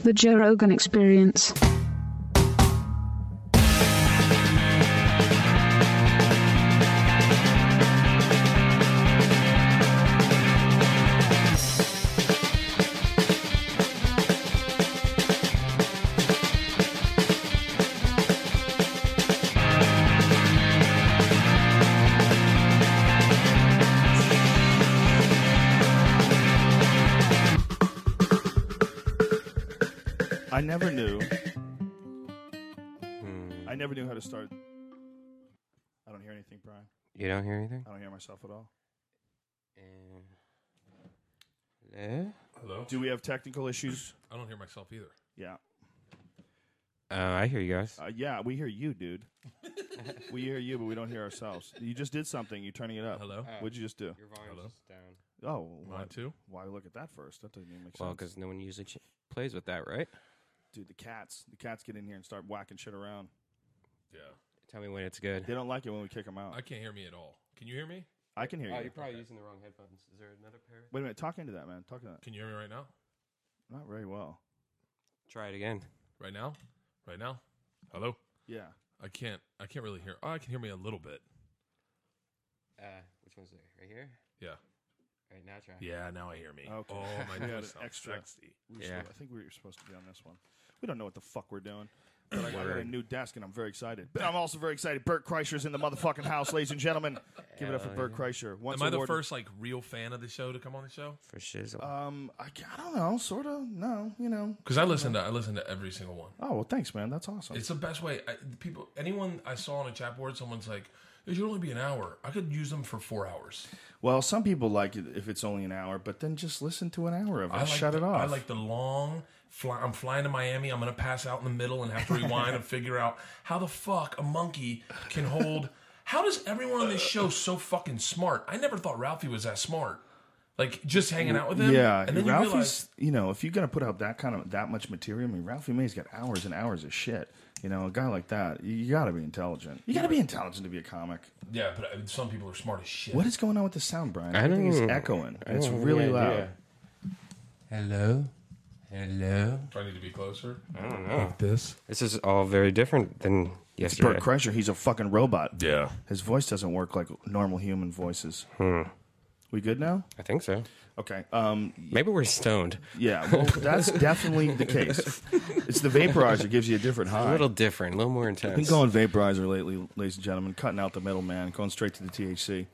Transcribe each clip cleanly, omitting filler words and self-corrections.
The Joe Rogan Experience. I never knew how to start. I don't hear anything, Brian. You don't hear anything? I don't hear myself at all. Hello? Do we have technical issues? I don't hear myself either. Yeah. I hear you guys. Yeah, we hear you, dude. We hear you, but we don't hear ourselves. You just did something. You're turning it up. Hello? What'd you just do? Your volume's Hello? just down. Oh, Mine too? why look at that first? That doesn't even make Well, sense. because no one usually plays with that, right? Dude, the cats get in here and start whacking shit around. Yeah. Tell me when it's good. They don't like it when we kick them out. I can't hear me at all. Can you hear me? I can hear Oh, you. you're probably using the wrong headphones. Is there another pair? Wait a minute. Talk into that, man. Talk into that. Can you hear me right now? Not very well. Try it again. Right now? Right now? Hello? Yeah. I can't really hear. Oh, I can hear me a little bit. Which one's there? Right here? Yeah. All right, now try. Yeah, now I hear me. Okay. Oh, my We had voice an sounds extra- sexy. I think we were supposed to be on this one. We don't know what the fuck we're doing. But I got a new desk, and I'm very excited. But I'm also very excited. Bert Kreischer's in the motherfucking house, ladies and gentlemen. Give it up for Bert Kreischer. Am I the first real fan of the show to come on the show? For shizzle. I don't know, sort of. No, you know. Because I listen to every single one. Oh well, thanks, man. That's awesome. It's the best way. Anyone I saw on a chat board, someone's like, "It should only be an hour." I could use them for 4 hours. Well, some people like it if it's only an hour, but then just listen to an hour of it. Shut it off. I like the long. I'm flying to Miami. I'm going to pass out in the middle and have to rewind and figure out how the fuck a monkey can hold. How does everyone on this show so fucking smart? I never thought Ralphie was that smart. Like just hanging out with him. Yeah, and then Ralphie's. you realize, You know, if you're gonna put out that much material, I mean, Ralphie May's got hours and hours of shit. You know, a guy like that, you got to be intelligent. You got to be intelligent to be a comic. yeah, but some people are smart as shit. What is going on with the sound, Brian? I think it's don't- echoing. I It's don't have really any loud. idea. Hello? Hello? Do I need to be closer? I don't know. Like this? This is all very different than It's yesterday. Bert Kreischer. He's a fucking robot. Yeah. His voice doesn't work like normal human voices. We good now? I think so. Okay. Maybe we're stoned. Yeah, well, that's definitely the case. It's the vaporizer gives you a different high. A little different, a little more intense. I've been going vaporizer lately, ladies and gentlemen, cutting out the middleman, going straight to the THC.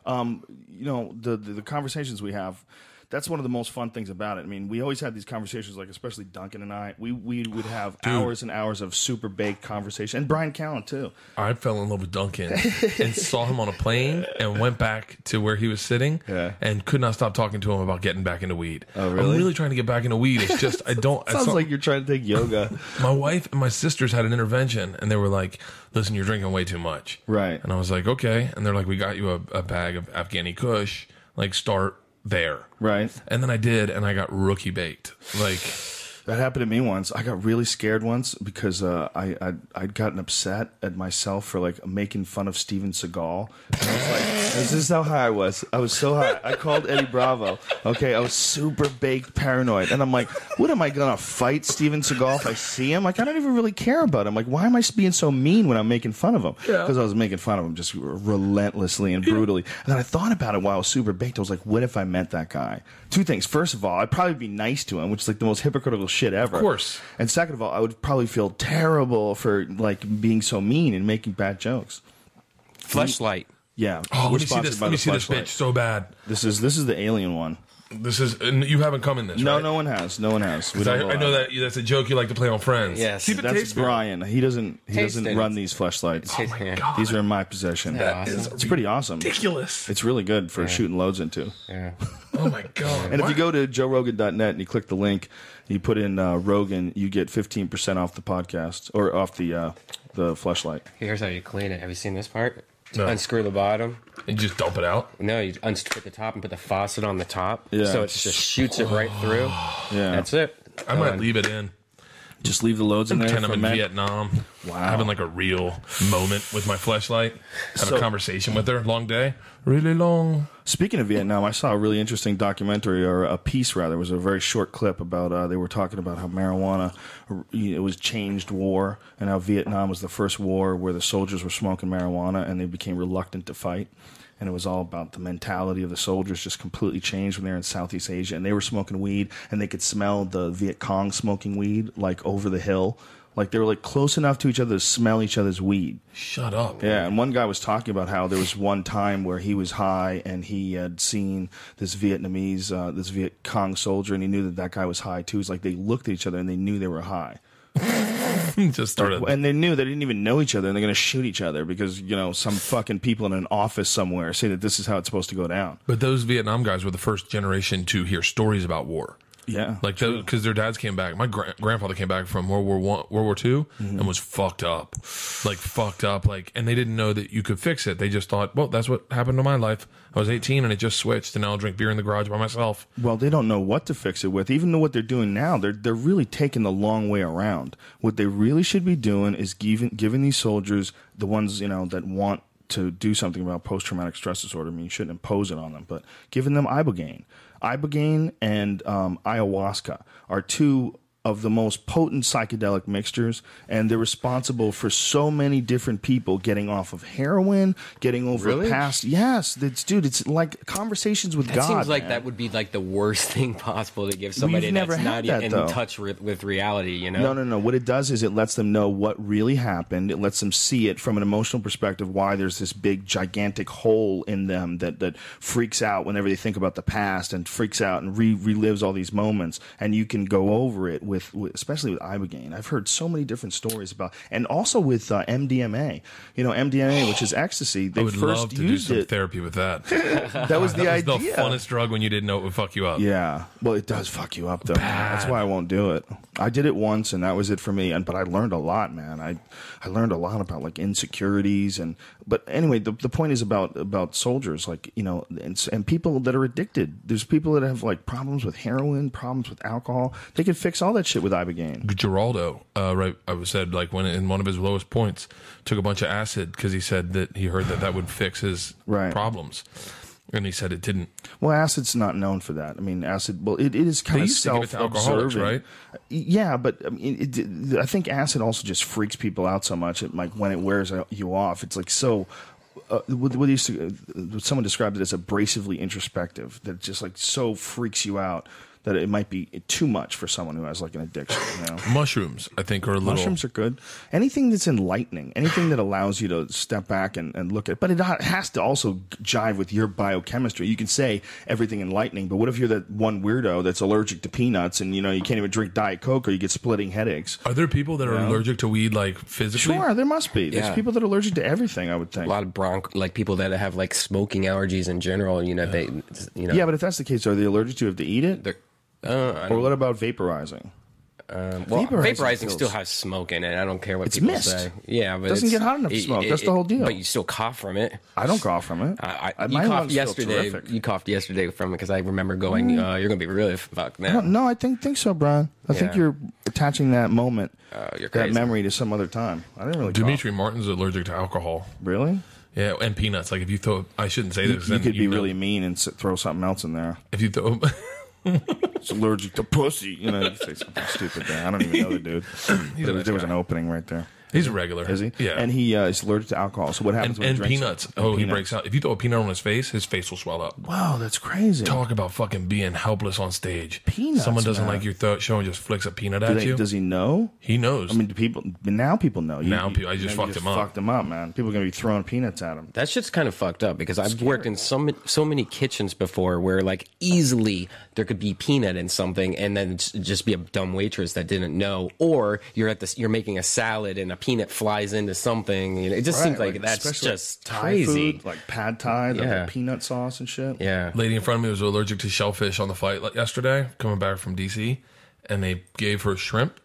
You know, the conversations we have, that's one of the most fun things about it. I mean, we always had these conversations, like especially Duncan and I. We would have hours and hours of super baked conversation, and Brian Callen too. I fell in love with Duncan and saw him on a plane and went back to where he was sitting and could not stop talking to him about getting back into weed. Oh, really? I'm really trying to get back into weed. It's just, I don't. Sounds like you're trying to take yoga. My wife and my sisters had an intervention and they were like, listen, you're drinking way too much. Right. And I was like, okay. And they're like, we got you a bag of Afghani Kush. Like, start there. Right. And then I did, and I got rookie baked. Like, That happened to me once. I got really scared once because I'd gotten upset at myself for like making fun of Steven Seagal. And I was like, this is how high I was. I was so high. I called Eddie Bravo. Okay, I was super baked paranoid. And I'm like, what am I going to fight Steven Seagal if I see him? Like, I don't even really care about him. Like, why am I being so mean when I'm making fun of him? Because I was making fun of him just relentlessly and brutally. And then I thought about it while I was super baked. I was like, what if I met that guy? Two things. First of all, I'd probably be nice to him, which is like the most hypocritical shit ever. of course. And second of all, I would probably feel terrible for like being so mean and making bad jokes. Fleshlight. Yeah. Oh, We're let me see sponsored this. by Let me the see this Fleshlight. bitch so bad. This is the alien one. This is, and you haven't come in this, No, right? no one has. No one has. We 'Cause don't I know that that's a joke you like to play on Friends. Yes. See if it That's tastes good. Brian. He doesn't Tasted. run these fleshlights. Oh my God. These are in my possession. That is It's pretty awesome. Ridiculous. It's really good for shooting loads into. Yeah. Oh my god. And if you go to joerogan.net and you click the link, you put in Rogan, you get 15% off the podcast or off the fleshlight. Here's how you clean it. Have you seen this part? No. Unscrew the bottom. And just dump it out. No, you unscrew the top and put the faucet on the top. Yeah. So it just shoots it right through. Yeah. That's it. I might leave it in. Just leave the loads in there. Pretend I'm for in men. Vietnam. Wow. Having like a real moment with my fleshlight. Have So- a conversation with her. Long day. Really long. Speaking of Vietnam, I saw a really interesting documentary, or a piece rather. It was a very short clip about, they were talking about how marijuana, it was changed war, and how Vietnam was the first war where the soldiers were smoking marijuana and they became reluctant to fight. And it was all about the mentality of the soldiers just completely changed when they were in Southeast Asia. And they were smoking weed, and they could smell the Viet Cong smoking weed, like, over the hill. Like, they were, like, close enough to each other to smell each other's weed. Shut up. Yeah, and one guy was talking about how there was one time where he was high and he had seen this Vietnamese, this Viet Cong soldier, and he knew that that guy was high, too. It's like they looked at each other and they knew they were high. Just started. And they knew they didn't even know each other, and they're going to shoot each other because, some fucking people in an office somewhere say that this is how it's supposed to go down. But those Vietnam guys were the first generation to hear stories about war. Yeah. Like, because their dads came back. My grandfather came back from World War II, and was fucked up. Like, and they didn't know that you could fix it. They just thought, well, that's what happened to my life. I was 18, and it just switched, and now I'll drink beer in the garage by myself. Well, they don't know what to fix it with. Even though what they're doing now, they're really taking the long way around. What they really should be doing is giving these soldiers, the ones, that want to do something about post-traumatic stress disorder. I mean, you shouldn't impose it on them, but giving them Ibogaine. Ibogaine and ayahuasca are two of the most potent psychedelic mixtures, and they're responsible for so many different people getting off of heroin, getting over Really? past. Yes, it's like conversations with That God. seems like man. that would be like the worst thing possible to give somebody never that's had not that, in though. touch with reality, you know? No. What it does is it lets them know what really happened. It lets them see it from an emotional perspective, why there's this big, gigantic hole in them that freaks out whenever they think about the past, and freaks out and relives all these moments. And you can go over it with especially with Ibogaine. I've heard so many different stories about, and also with MDMA. MDMA, which is ecstasy. I They would first love to do used some it. therapy with that. That was the That was idea. the funnest drug when you didn't know it would fuck you up. Yeah, well, it does fuck you up though. Bad. That's why I won't do it. I did it once, and that was it for me. But I learned a lot, man. I learned a lot about like insecurities, but anyway, the point is about soldiers, like and people that are addicted. There's people that have like problems with heroin, problems with alcohol. They can fix all that shit with Ibogaine. Geraldo, right? I said like when in one of his lowest points, took a bunch of acid because he said that he heard that would fix his Right. problems, and he said it didn't. Well, acid's not known for that. I mean, acid. Well, it is kind They of used to give it to alcoholics, self-observing, right? Yeah, but I mean, I think acid also just freaks people out so much. Like when it wears you off, it's like so. Someone described it as abrasively introspective. That it just like so freaks you out that it might be too much for someone who has like an addiction. Mushrooms, I think, are a little. Mushrooms are good. Anything that's enlightening, anything that allows you to step back and look at it. But it has to also jive with your biochemistry. You can say everything enlightening, but what if you're that one weirdo that's allergic to peanuts and you can't even drink Diet Coke or you get splitting headaches? Are there people that are allergic to weed, like physically? Sure, there must be. There's Yeah. people that are allergic to everything, I would think. A lot of like people that have like smoking allergies in general, they. Yeah, but if that's the case, are they allergic to it if they eat it? They're- Or what about vaporizing? Well, Vaporizing vaporizing kills. still has smoke in it. I don't care what It's people mist. say. Yeah, but Doesn't it's- get hot enough to smoke. That's the whole deal. But you still cough from it. I don't cough from it. You My coughed lungs feel yesterday. terrific. You coughed yesterday from it because I remember going. You're gonna be really fucked now. No, I think so, Brian. I think Yeah. you're attaching that moment, You're that crazy. memory to some other time. I didn't really Dimitri Martin's allergic to alcohol. cough. Really? Yeah, and peanuts. Like if you throw, I shouldn't say You, this. you then could be know. really mean and throw something else in there. If you throw, It's allergic to pussy. You say something stupid there. I don't even know the dude. There was an opening right there. he's a regular. Is he? Yeah. And he is allergic to alcohol. So what happens when and he drinks peanuts. it? Oh, And he peanuts. breaks out. If you throw a peanut on his face will swell up. Wow, that's crazy. Talk about fucking being helpless on stage. Peanuts, Someone doesn't man. like your show and just flicks a peanut at you. Does he know? He knows. I mean, now people know. I just fucked him up. Fucked him up, man. People are gonna be throwing peanuts at him. That shit's kind of fucked up because I've worked in so many kitchens before where like easily there could be peanut in something and then just be a dumb waitress that didn't know, or you're making a salad and a peanut flies into something. It just seems like that's especially just Thai crazy. food, like pad Thai, the Yeah. peanut sauce and shit. Yeah. Lady in front of me was allergic to shellfish on the flight yesterday, coming back from DC, and they gave her shrimp,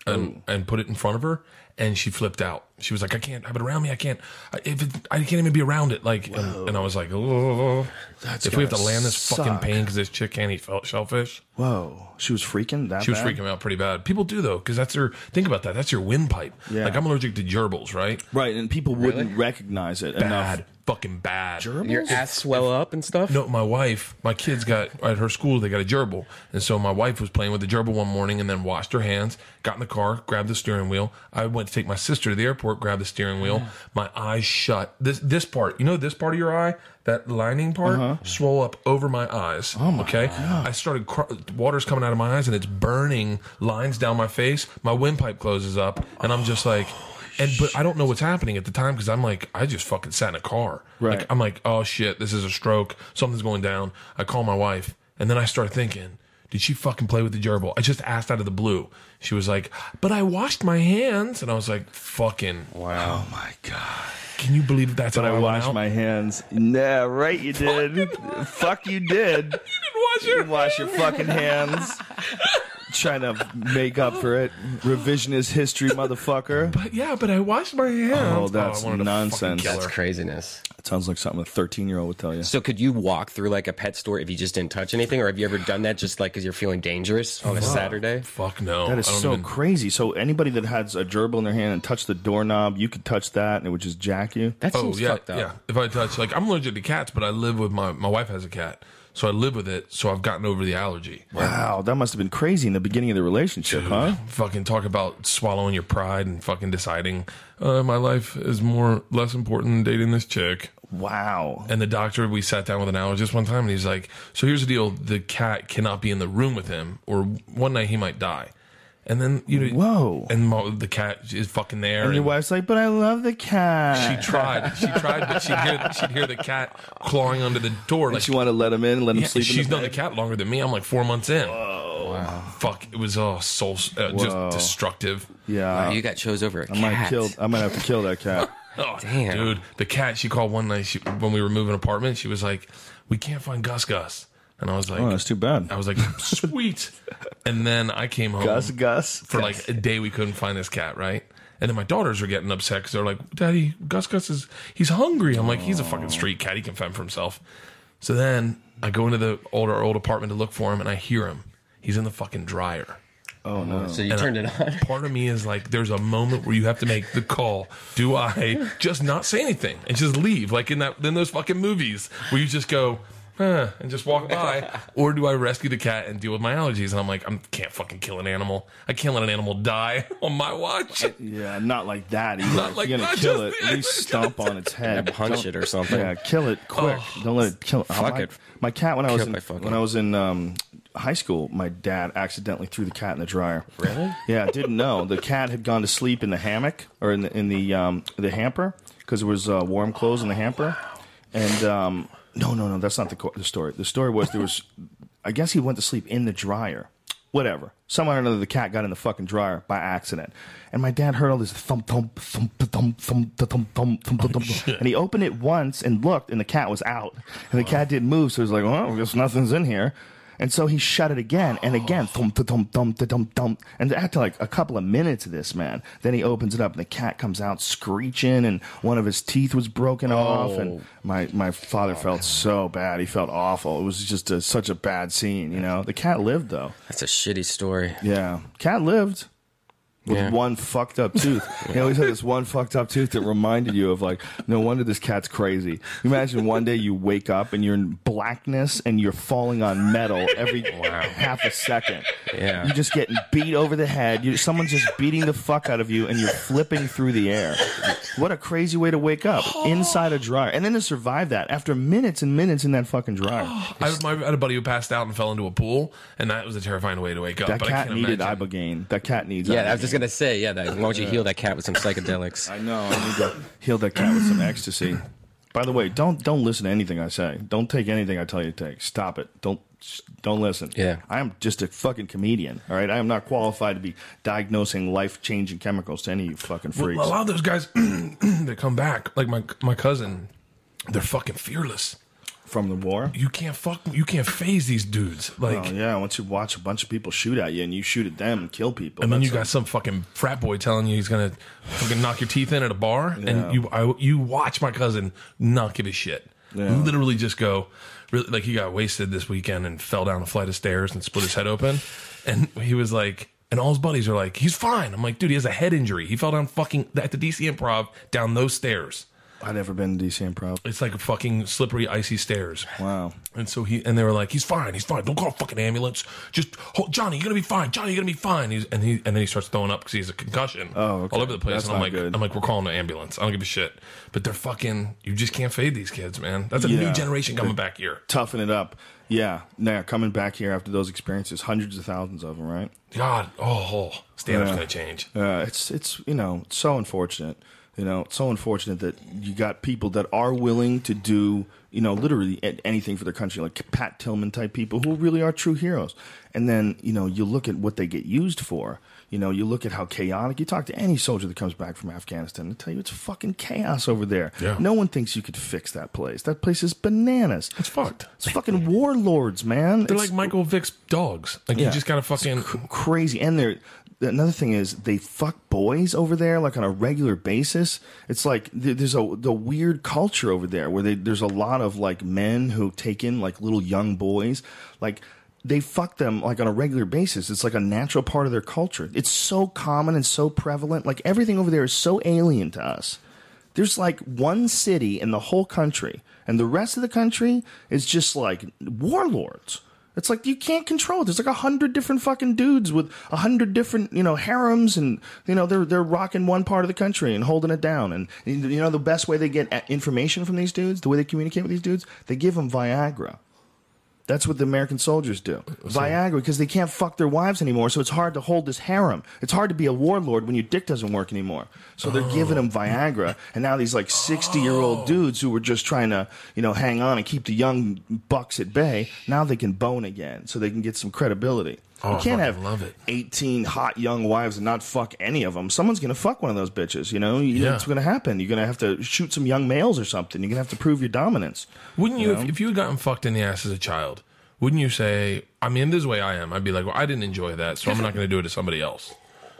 and put it in front of her, and she flipped out. She was like, "I can't have it around me. I can't. I can't even be around it." Like, and I was like, "Oh, if we have to land this fucking pain because this chick can't eat shellfish." Whoa, she was freaking that. She was bad? freaking out pretty bad. People do though, because that's their. Think about that. That's your windpipe. Yeah. Like I'm allergic to gerbils, right? Right, and people wouldn't recognize it enough. Fucking bad. Your ass swell up and stuff? No, my kids got, at her school, they got a gerbil. And so my wife was playing with the gerbil one morning and then washed her hands, got in the car, grabbed the steering wheel. I went to take my sister to the airport, grabbed the steering wheel. My eyes shut. This part, this part of your eye, that lining part, swole up over my eyes. Oh my God. I started, water's coming out of my eyes and it's burning lines down my face. My windpipe closes up and I'm just like... But I don't know what's happening at the time because I'm like, I just fucking sat in a car. Right. Like, I'm like, oh shit, this is a stroke. Something's going down. I call my wife. And then I start thinking, did she fucking play with the gerbil? I just asked out of the blue. She was like, but I washed my hands. And I was like, fucking. Wow. Oh my God. Can you believe that's But how I I washed my hands. Nah, right you did. Fuck you did. You didn't wash your Wash your fucking hands. Trying to make up for it. Revisionist history, motherfucker. But I washed my hands. Oh, that's I wanted to fucking nonsense. kill her. That's craziness. It sounds like something a 13-year-old would tell you. So could you walk through like a pet store if you just didn't touch anything? Or have you ever done that just like because you're feeling dangerous on a Saturday? Fuck no. That is I don't so even- crazy. So anybody that has a gerbil in their hand and touched the doorknob, you could touch that and it would just jack you. That seems fucked up. Yeah. If I touch, like, I'm allergic to cats, but I live with my wife has a cat. So I live with it, so I've gotten over the allergy. Wow, that must have been crazy in the beginning of the relationship, huh? Fucking talk about swallowing your pride and fucking deciding my life is less important than dating this chick. Wow. And the doctor, we sat down with an allergist one time, and he's like, so here's the deal. The cat cannot be in the room with him, or one night he might die. And then, Whoa. And the cat is fucking there. And your wife's like, but I love the cat. She tried, but she'd hear the cat clawing under the door. Like she wanted to let him in, let him Yeah, sleep in she's the known bed. the cat longer than me. I'm like 4 months in. Whoa. Wow. Fuck. It was just destructive. Yeah. Wow, you got chose over a I might have to kill that cat. Oh, Damn. dude. The cat, she called one night when we were moving apartment. She was like, we can't find Gus. And I was like, Oh, that's too bad. I was like, sweet. And then I came home Gus. for like a day. We couldn't find this cat, right? And then my daughters are getting upset because they're like, Daddy, Gus he's hungry. I'm like, he's a fucking street cat. He can fend for himself. So then I go into our old apartment to look for him, and I hear him. He's in the fucking dryer. Oh, no. So you turned it on. Part of me is like, there's a moment where you have to make the call. Do I just not say anything and just leave, like in those fucking movies where you just go, and just walk by, or do I rescue the cat and deal with my allergies? And I'm like, I can't fucking kill an animal. I can't let an animal die on my watch. Yeah, not like that either. Not If like you're going that, to kill just- it, at least stomp on its head. Punch it or something. Yeah, kill it quick. Don't let it kill it. Fuck it. My cat, when I Kill was in high school, my dad accidentally threw the cat in the dryer. Really? Yeah, didn't know. The cat had gone to sleep in the hammock or in the hamper because there was warm clothes in the hamper. And no, that's not the story. The story was I guess he went to sleep in the dryer. Whatever. Somehow or another, the cat got in the fucking dryer by accident. And my dad heard all this thump, thump, thump, thump, thump, thump, thump, thump, thump. And he opened it once and looked, and the cat was out. And the cat didn't move, so he was like, well, I guess nothing's in here. And so he shut it again and again, thump, thump, thump, thump, thump. And after like a couple of minutes of this, man, then he opens it up and the cat comes out screeching and one of his teeth was broken off. And my father felt so bad. He felt awful. It was just such a bad scene, The cat lived, though. That's a shitty story. Yeah. Cat lived. With one fucked up tooth. He always had this one fucked up tooth that reminded you of like, no wonder this cat's crazy. Imagine one day you wake up and you're in blackness and you're falling on metal every half a second. Yeah. You're just getting beat over the head. Someone's just beating the fuck out of you and you're flipping through the air. What a crazy way to wake up. Inside a dryer. And then to survive that after minutes and minutes in that fucking dryer. I had a buddy who passed out and fell into a pool, and that was a terrifying way to wake up. That but I cat can't needed imagine. Ibogaine. That cat needs Yeah, Ibogaine. I was just gonna say, why don't you heal that cat with some psychedelics? I know. I need to heal that cat with some ecstasy. By the way, don't listen to anything I say. Don't take anything I tell you to take. Stop it. Don't listen. Yeah. I am just a fucking comedian. All right. I am not qualified to be diagnosing life-changing chemicals to any of you fucking freaks. Well, a lot of those guys that come back, like my cousin, they're fucking fearless. From the war? You can't phase these dudes. Like, Oh, yeah, once you watch a bunch of people shoot at you and you shoot at them and kill people. and then you that's got some fucking frat boy telling you he's gonna fucking knock your teeth in at a bar, Yeah. and you watch my cousin not give a shit. Yeah. Literally just go, really, like he got wasted this weekend and fell down a flight of stairs and split his head open, and he was like, and all his buddies are like, he's fine. I'm like, dude, he has a head injury. He fell down fucking at the DC Improv down those stairs. I've never been to DC Improv. It's like a fucking slippery, icy stairs. Wow. And so they were like, he's fine. Don't call a fucking ambulance. Just hold, Johnny, you're gonna be fine. Johnny, you're gonna be fine. And then he starts throwing up because he has a concussion. Oh, okay. All over the place. That's and I'm not like, good. we're calling an ambulance. I don't give a shit. But they're fucking. You just can't fade these kids, man. That's a new generation coming back here. Toughen it up. Yeah. Now, coming back here after those experiences, hundreds of thousands of them, right? God, stand-up's gonna change. It's it's so unfortunate. It's so unfortunate that you got people that are willing to do, literally anything for their country, like Pat Tillman type people who really are true heroes. And then, you look at what they get used for. You look at how chaotic. You talk to any soldier that comes back from Afghanistan, they tell you it's fucking chaos over there. Yeah. No one thinks you could fix that place. That place is bananas. It's fucked. It's fucking warlords, man. They're It's like Michael Vick's dogs. Like you just gotta fucking. crazy. And another thing is they fuck boys over there like on a regular basis. It's like there's the weird culture over there where there's a lot of like men who take in like little young boys. Like they fuck them like on a regular basis. It's like a natural part of their culture. It's so common and so prevalent. Like everything over there is so alien to us. There's like one city in the whole country, and the rest of the country is just like warlords. It's like you can't control it. There's like 100 different fucking dudes with 100 different, harems, and they're rocking one part of the country and holding it down. And the best way they get information from these dudes, the way they communicate with these dudes, they give them Viagra. That's what the American soldiers do. Viagra, because they can't fuck their wives anymore, so it's hard to hold this harem. It's hard to be a warlord when your dick doesn't work anymore. So they're giving them Viagra, and now these like 60-year-old dudes who were just trying to, hang on and keep the young bucks at bay, now they can bone again, so they can get some credibility. You can't have love it. 18 hot young wives and not fuck any of them. Someone's going to fuck one of those bitches, Yeah. It's going to happen. You're going to have to shoot some young males or something. You're going to have to prove your dominance. Wouldn't you, if you had gotten fucked in the ass as a child, wouldn't you say, I mean, this is the way I am. I'd be like, well, I didn't enjoy that, so I'm not going to do it to somebody else.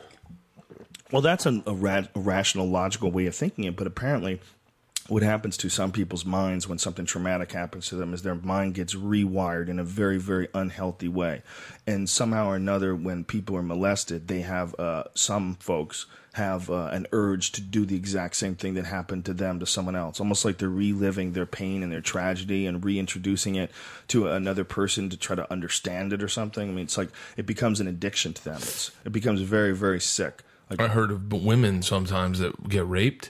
Well, that's a rational, logical way of thinking it, but apparently what happens to some people's minds when something traumatic happens to them is their mind gets rewired in a very, very unhealthy way. And somehow or another, when people are molested, they have, some folks have an urge to do the exact same thing that happened to them to someone else. Almost like they're reliving their pain and their tragedy and reintroducing it to another person to try to understand it or something. I mean, it's like it becomes an addiction to them. It becomes very, very sick. Like, I heard of women sometimes that get raped,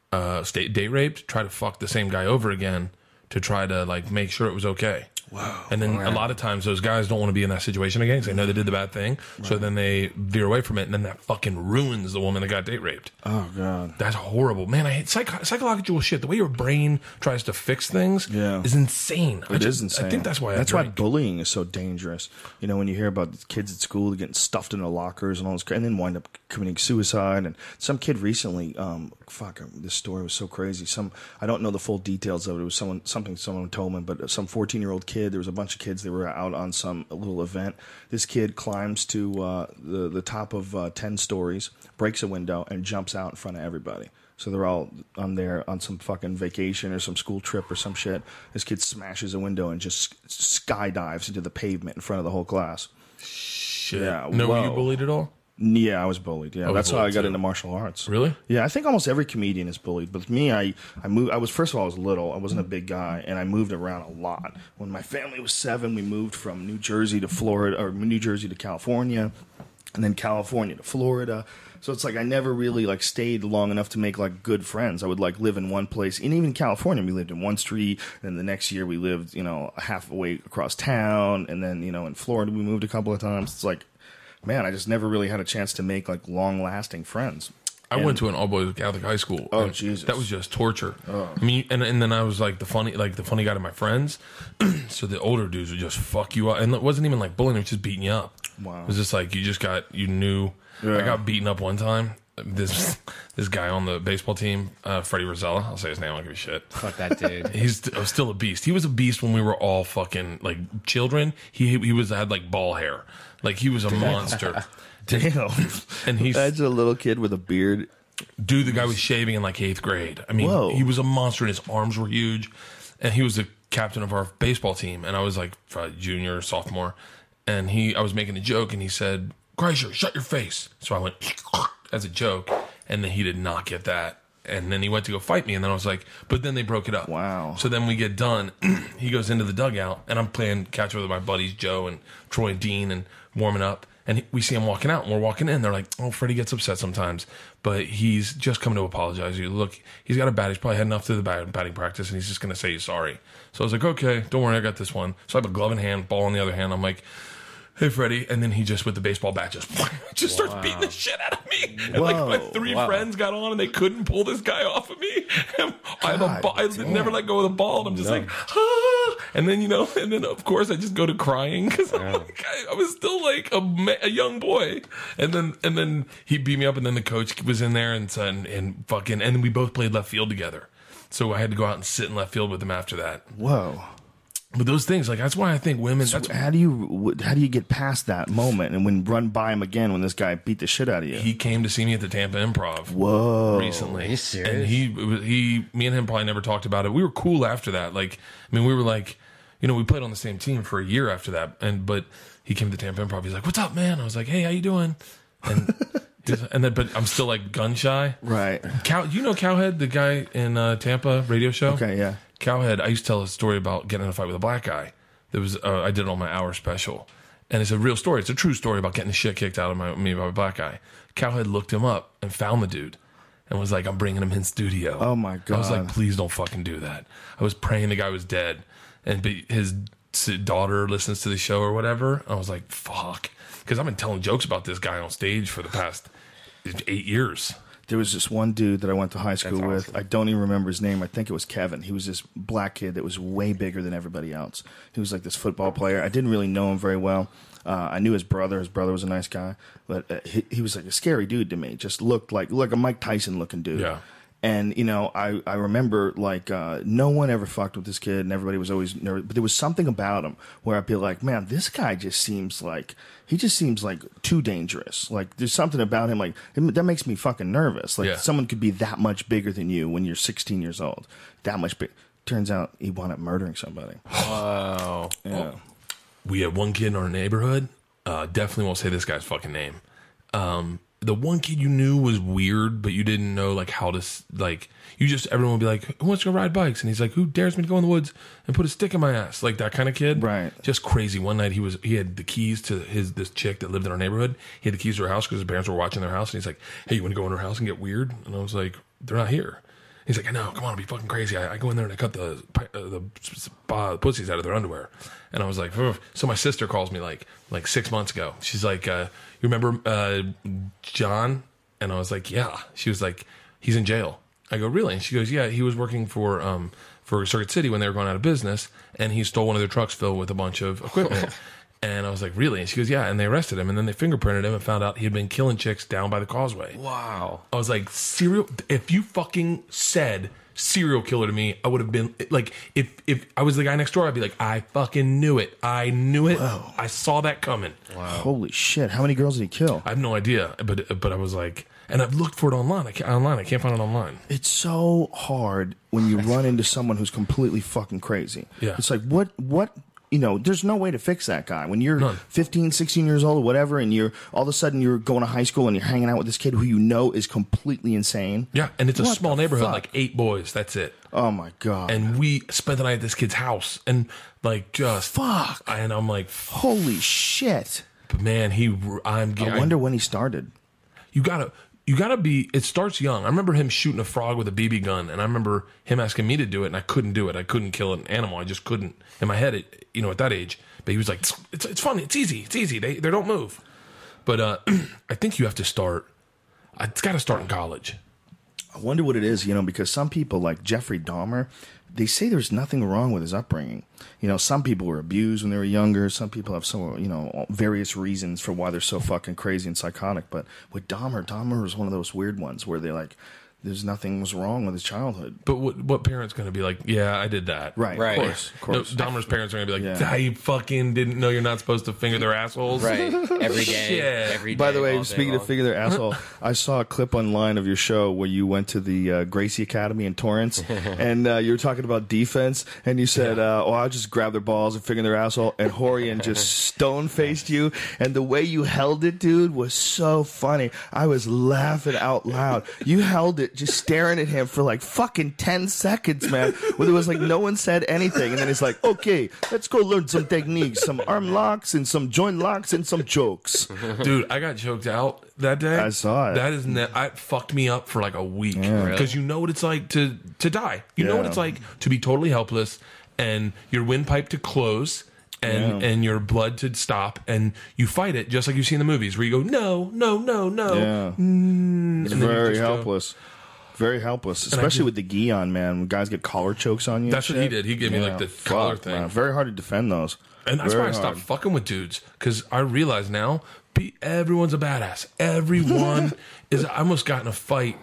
date raped, try to fuck the same guy over again to try to like make sure it was okay. wow. And then a lot of times those guys don't want to be in that situation again because they know they did the bad thing. Right. So then they veer away from it, and then that fucking ruins the woman that got date raped. Oh, God. That's horrible. Man, I hate psychological shit. The way your brain tries to fix things is insane. It is insane. I think that's why That's why bullying is so dangerous. When you hear about kids at school getting stuffed into lockers and all this, and then wind up committing suicide. And some kid recently, this story was so crazy. I don't know the full details of it. It was something someone told me, but some 14-year-old kid. There was a bunch of kids. They were out on some little event. This kid climbs to the top of 10 stories, breaks a window, and jumps out in front of everybody. So they're all on there on some fucking vacation or some school trip or some shit. This kid smashes a window and just skydives into the pavement in front of the whole class. Shit. Yeah, No, were you whoa. bullied at all? Yeah, I was bullied. Yeah, that's how I got into martial arts. Really? Yeah, I think almost every comedian is bullied. But me, I moved. First of all, I was little. I wasn't a big guy, and I moved around a lot. When my family was 7, we moved from New Jersey to Florida, or New Jersey to California, and then California to Florida. So it's like I never really like stayed long enough to make like good friends. I would like live in one place, and even in California, we lived in one street. And then the next year, we lived halfway across town, and then in Florida, we moved a couple of times. It's like, man, I just never really had a chance to make like long-lasting friends. I went to an all-boys Catholic high school. Oh, Jesus. That was just torture. Oh. I mean, and then I was like the funny guy to my friends. So the older dudes would just fuck you up. And it wasn't even like bullying, it was just beating you up. Wow. It was just like you knew. Yeah. I got beaten up one time, this guy on the baseball team, Freddie Rosella. I'll say his name. I don't give a shit. Fuck that dude. He's still a beast. He was a beast when we were all fucking like children. He had like ball hair. Like he was a monster. Damn. And he's That's a little kid with a beard. dude. The guy was shaving in like 8th grade. I mean, Whoa. he was a monster, and his arms were huge. And he was the captain of our baseball team. And I was like junior, sophomore. And I was making a joke, and he said, "Kreischer, shut your face." So I went as a joke, and then he did not get that. And then he went to go fight me, and then I was like, but then they broke it up. Wow. So then we get done. He goes into the dugout, and I'm playing catch with my buddies Joe and Troy and Dean and warming up. And we see him walking out, and we're walking in. They're like, "Oh, Freddie gets upset sometimes, but he's just come to apologize. You look, he's got a bat. He's probably heading off to the batting practice, and he's just going to say he's sorry." So I was like, "Okay, don't worry, I got this one." So I have a glove in hand, ball in the other hand. I'm like, "Hey, Freddie," and then he just with the baseball bat just starts beating the shit out of me. And like my three friends got on, and they couldn't pull this guy off of me. And I have a ball. I never let go of the ball, and I'm just like, ah. And then and then of course I just go to crying because I'm like, I was still like a young boy. And then he beat me up, and then the coach was in there and then we both played left field together. So I had to go out and sit in left field with him after that. Whoa. But those things, like, that's why I think women. So how do you get past that moment and when run by him again when this guy beat the shit out of you? He came to see me at the Tampa Improv. Whoa. Recently. Are you serious? And me and him probably never talked about it. We were cool after that. Like, I mean, we were like, we played on the same team for a year after that. But he came to Tampa Improv. He's like, "What's up, man?" I was like, "Hey, how you doing?" And but I'm still like gun shy. Right. Cowhead, the guy in Tampa radio show? Okay, yeah. Cowhead, I used to tell a story about getting in a fight with a black guy. There was I did it on my hour special, and it's a real story. It's a true story about getting the shit kicked out of me by a black guy. Cowhead looked him up and found the dude, and was like, "I'm bringing him in studio." Oh my God. I was like, "Please don't fucking do that." I was praying the guy was dead, and his daughter listens to the show or whatever. I was like, "Fuck," because I've been telling jokes about this guy on stage for the past 8 years. There was this one dude that I went to high school with. I don't even remember his name. I think it was Kevin. He was this black kid that was way bigger than everybody else. He was like this football player. I didn't really know him very well. I knew his brother. His brother was a nice guy. But he was like a scary dude to me. Just looked like a Mike Tyson looking dude. Yeah. And, I remember, like, no one ever fucked with this kid, and everybody was always nervous. But there was something about him where I'd be like, man, this guy just seems like too dangerous. Like, there's something about him, like, that makes me fucking nervous. Like, someone could be that much bigger than you when you're 16 years old. That much big. Turns out he wound up murdering somebody. Wow. Yeah. Well, we had one kid in our neighborhood. Definitely won't say this guy's fucking name. The one kid you knew was weird, but you didn't know like how to like. Everyone would be like, "Who wants to go ride bikes?" And he's like, "Who dares me to go in the woods and put a stick in my ass?" Like that kind of kid, right? Just crazy. One night he had the keys to this chick that lived in our neighborhood. He had the keys to her house because his parents were watching their house, and he's like, "Hey, you want to go in her house and get weird?" And I was like, "They're not here." He's like, "I know, come on, I'll be fucking crazy. I go in there and I cut the pussies out of their underwear." And I was like, ugh. So my sister calls me like 6 months ago. She's like, "You remember John?" And I was like, "Yeah." She was like, "He's in jail." I go, "Really?" And she goes, "Yeah, he was working for Circuit City when they were going out of business, and he stole one of their trucks filled with a bunch of equipment." And I was like, "Really?" And she goes, "Yeah." And they arrested him, and then they fingerprinted him and found out he had been killing chicks down by the causeway. Wow. I was like, if you fucking said serial killer to me, I would have been like, if I was the guy next door, I'd be like, "I fucking knew it. I knew it. Whoa. I saw that coming." Wow. Holy shit. How many girls did he kill? I have no idea, but I was like, and I've looked for it online. I can't find it online. It's so hard when you run into someone who's completely fucking crazy. Yeah. It's like, what, there's no way to fix that guy. When you're None. 15, 16 years old or whatever, and you're all of a sudden you're going to high school and you're hanging out with this kid who you know is completely insane. Yeah, and it's a What small the neighborhood, fuck? like 8 boys. That's it. Oh my God. And we spent the night at this kid's house, and like just Fuck. And I'm like, Holy shit. but man, I wonder when he started. You gotta be. It starts young. I remember him shooting a frog with a BB gun, and I remember him asking me to do it, and I couldn't do it. I couldn't kill an animal. I just couldn't. In my head, at that age. But he was like, "It's fun. It's easy. It's easy. They don't move." But I think you have to start. It's got to start in college. I wonder what it is, because some people like Jeffrey Dahmer, they say there's nothing wrong with his upbringing. Some people were abused when they were younger. Some people have various reasons for why they're so fucking crazy and psychotic. But with Dahmer was one of those weird ones where they're like, there's nothing was wrong with his childhood. But what parent's going to be like, yeah, I did that. Right. Right. Of course. No, Dahmer's parents are going to be like, Yeah. I fucking didn't know you're not supposed to finger their assholes. Right. Every day. Shit. Every day. By the way, all day speaking of long. figure their asshole, I saw a clip online of your show where you went to the Gracie Academy in Torrance, and you were talking about defense, and you said, I'll just grab their balls and finger their asshole, and Horian just stone-faced you, and the way you held it, dude, was so funny. I was laughing out loud. You held it just staring at him for like fucking 10 seconds, man, where there was like no one said anything, and then it's like, okay, let's go learn some techniques, some arm locks and some joint locks and some jokes. Dude, I got choked out that day. I saw it. That is it fucked me up for like a week Yeah. because you know what it's like to die. You know what Yeah. it's like to be totally helpless and your windpipe to close and your blood to stop, and you fight it just like you see in the movies where you go no. Yeah. It's and then you very just go- helpless. Very helpless, especially with the gi on, man. When guys get collar chokes on you. That's and what he shit. did. He gave me like the Fuck, collar thing. man. Very hard to defend those. And that's Very why I stopped hard. fucking with dudes, because I realize now everyone's a badass. Everyone is. I almost got in a fight.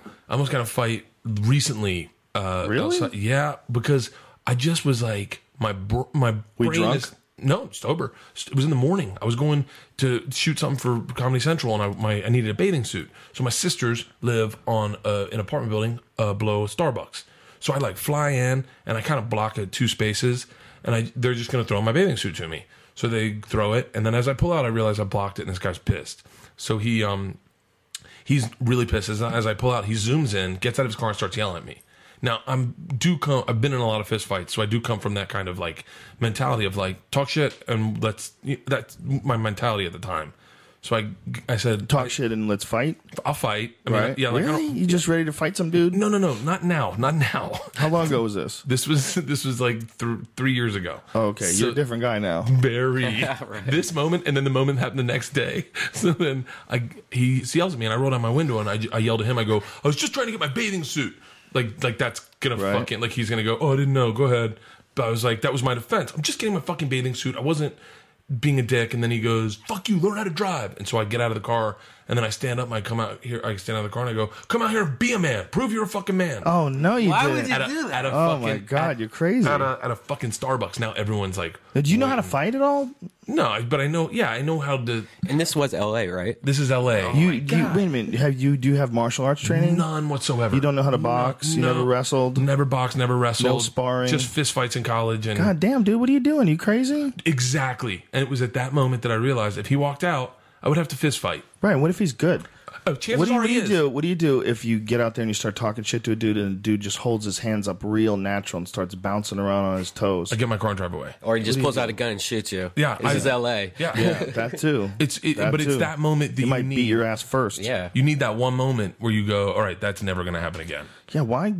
Recently. Really? outside- yeah, because I just was like my We brain drunk? is no sober. It was in the morning. I was going to shoot something for Comedy Central, and I needed a bathing suit. So my sisters live on an apartment building below Starbucks. So I like fly in, and I kind of block 2 spaces, and they're just going to throw my bathing suit to me. So they throw it, and then as I pull out, I realize I blocked it, and this guy's pissed. So he's really pissed. As I pull out, he zooms in, gets out of his car, and starts yelling at me. Now I've been in a lot of fist fights, so I do come from that kind of like mentality of like talk shit, and that's my mentality at the time. So I said Talk shit and let's fight. I'll fight. I mean, Right? yeah, like I Really? don't- You just ready to fight some dude? no, not now. How long ago was this? This was like 3 years ago. Oh, okay. So- You're a different guy now. Very this moment, and then the moment happened the next day. So then he yells at me, and I roll down my window, and I yelled at him. I go, I was just trying to get my bathing suit. Like that's gonna Right. fucking like he's gonna go. Oh, I didn't know. Go ahead. But I was like, that was my defense. I'm just getting my fucking bathing suit. I wasn't being a dick. And then he goes, "Fuck you, learn how to drive." And so I get out of the car, and then I stand up, and I come out here. I stand out of the car, and I go, "Come out here and be a man. Prove you're a fucking man." Oh, no, you Why didn't. would you do that? At a Oh, fucking, my God. You're crazy. At a fucking Starbucks. Now everyone's like, Did you know how to fight at all? no, but I know. Yeah, I know how to. And this was L.A., right? This is L.A. Wait a minute. Do you have martial arts training? None whatsoever. You don't know how to box? You never wrestled? Never boxed, never wrestled. No sparring? Just fist fights in college. And God damn, dude. What are you doing? You crazy? exactly. And it was at that moment that I realized if he walked out, I would have to fist fight. Right. What if he's good? Oh, chances What do are he you is. do? What do you do if you get out there and you start talking shit to a dude and the dude just holds his hands up real natural and starts bouncing around on his toes? I get my car and drive away. Or he just pulls out a gun and shoots you. Yeah, This is L.A. Yeah. Yeah, that too. It's too. that moment that He you might need. beat your ass first. Yeah. You need that one moment where you go, all right, that's never going to happen again. Yeah,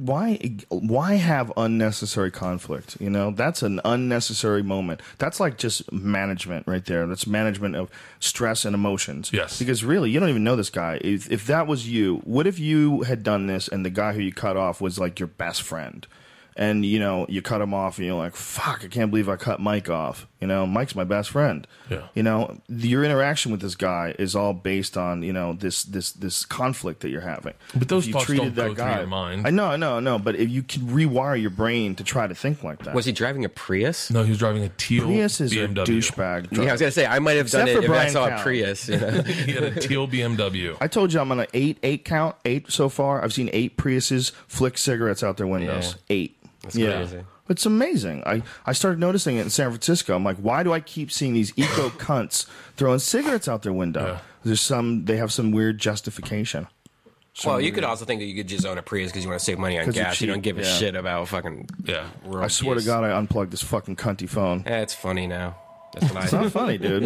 why have unnecessary conflict? You know, that's an unnecessary moment. That's like just management right there. That's management of stress and emotions. Yes. Because really, you don't even know this guy. If that was you, what if you had done this and the guy who you cut off was like your best friend? And, you know, you cut him off and you're like, fuck, I can't believe I cut Mike off. You know, Mike's my best friend. Yeah. You know, your interaction with this guy is all based on, you know, this conflict that you're having. But those If you thoughts treated don't go through your mind. I know. But if you can rewire your brain to try to think like that. Was he driving a Prius? No, he was driving a teal Prius is BMW. a douchebag. Yeah, I was gonna say I might have Except done it for if I Brian saw Cow. a Prius. You know? He had a teal BMW. I told you I'm on an eight count, 8 so far. I've seen 8 Priuses flick cigarettes out their windows. Yeah. 8. That's crazy. It's amazing. I started noticing it in San Francisco. I'm like, why do I keep seeing these eco cunts throwing cigarettes out their window? Yeah. They have some weird justification. Well, you could also think that you could just own a Prius because you want to save money on 'Cause you're gas. You don't cheap, give a yeah. shit about fucking Yeah. world I swear to peace. God, I unplugged this fucking cunty phone. It's funny now. That's what It's I not funny, dude.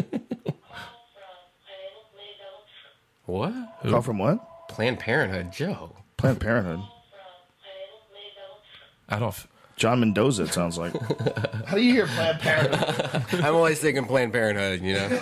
What? Call from what? Planned Parenthood, Joe. Planned Parenthood. Adolf. John Mendoza, it sounds like. How do you hear Planned Parenthood? I'm always thinking Planned Parenthood, you know?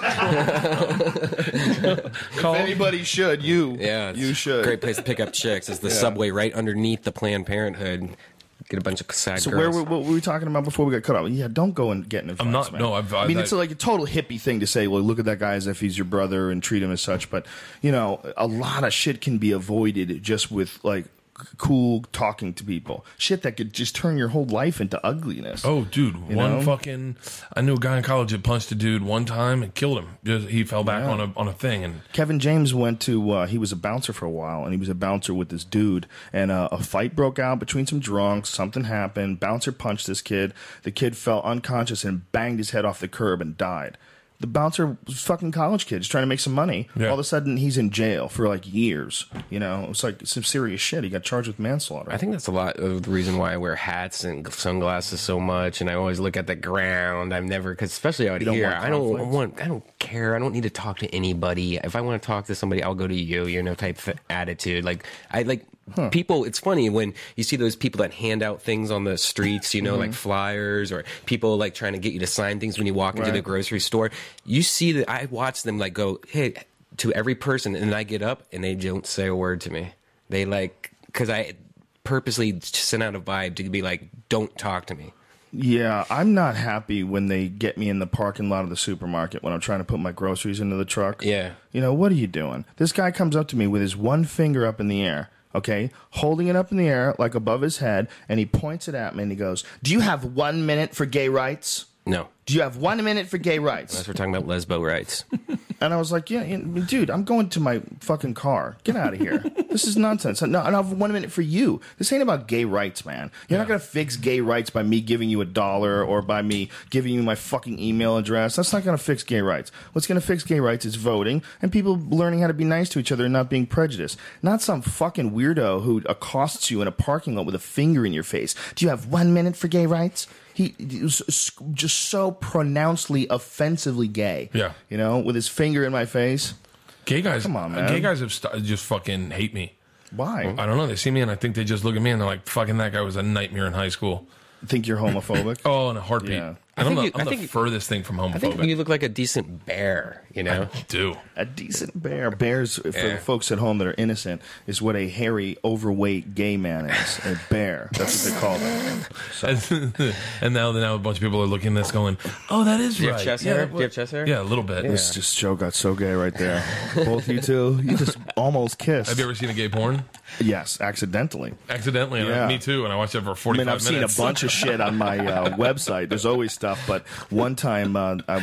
If anybody should, you. Yeah. You should. Great place to pick up chicks. It's the subway right underneath the Planned Parenthood. Get a bunch of sad So girls. what were we talking about before we got cut off? Yeah, don't go and get in fights, I'm not. man. No, I mean, it's like a total hippie thing to say, well, look at that guy as if he's your brother and treat him as such. But, you know, a lot of shit can be avoided just with, like, cool talking to people. Shit that could just turn your whole life into ugliness. Oh, dude, know? I knew a guy in college that punched a dude one time and killed him. He fell back on a thing. And Kevin James went to, he was a bouncer for a while, and he was a bouncer with this dude, and a fight broke out between some drunks, something happened, bouncer punched this kid, the kid fell unconscious and banged his head off the curb and died. The bouncer was a fucking college kid, just trying to make some money. Yeah. All of a sudden, he's in jail for like years. You know, it's like some serious shit. He got charged with manslaughter. I think that's a lot of the reason why I wear hats and sunglasses so much, and I always look at the ground. I'm never, because especially out don't here, want I don't conflict? I don't care. I don't need to talk to anybody. If I want to talk to somebody, I'll go to you. Type of attitude. Like I like. People, it's funny when you see those people that hand out things on the streets, you know, like flyers, or people like trying to get you to sign things when you walk into the grocery store. You see that I watch them like go, hey, to every person, and I get up and they don't say a word to me. They like, because I purposely sent out a vibe to be like, don't talk to me. Yeah, I'm not happy when they get me in the parking lot of the supermarket when I'm trying to put my groceries into the truck. Yeah. You know, what are you doing? This guy comes up to me with his one finger up in the air. Okay, holding it up in the air, like above his head, and he points it at me and he goes, "Do you have 1 minute for gay rights? No. Do you have 1 minute for gay rights?" Unless we're talking about lesbo rights. And I was like, yeah, dude, I'm going to my fucking car. Get out of here. This is nonsense. No, I have 1 minute for you. This ain't about gay rights, man. You're not going to fix gay rights by me giving you $1 or by me giving you my fucking email address. That's not going to fix gay rights. What's going to fix gay rights is voting and people learning how to be nice to each other and not being prejudiced. Not some fucking weirdo who accosts you in a parking lot with a finger in your face. Do you have 1 minute for gay rights? He was just so pronouncedly offensively gay. Yeah. You know, with his finger in my face. gay guys, Come on, man. Gay guys have just fucking hate me. Why? I don't know. They see me and I think they just look at me and they're like, fucking that guy was a nightmare in high school. Think you're homophobic? Oh, in a heartbeat. Yeah. And I'm I the think- furthest thing from I think homophobic. you look like a decent bear, you know? I do. A decent bear. Bears, for Yeah. the folks at home that are innocent, is what a hairy, overweight gay man is. A bear. That's what they call them. So, And now a bunch of people are looking at this going, oh, that is Do you right. have chest yeah, hair? Do you have chest hair? Yeah, a little bit. this just show got so gay right there. Both you two, you just almost kissed. Have you ever seen a gay porn? Yes, accidentally. Accidentally. and Yeah. Me too. And I watched it for I 45 mean, I've minutes. seen a bunch of shit on my website. There's always stuff, but one time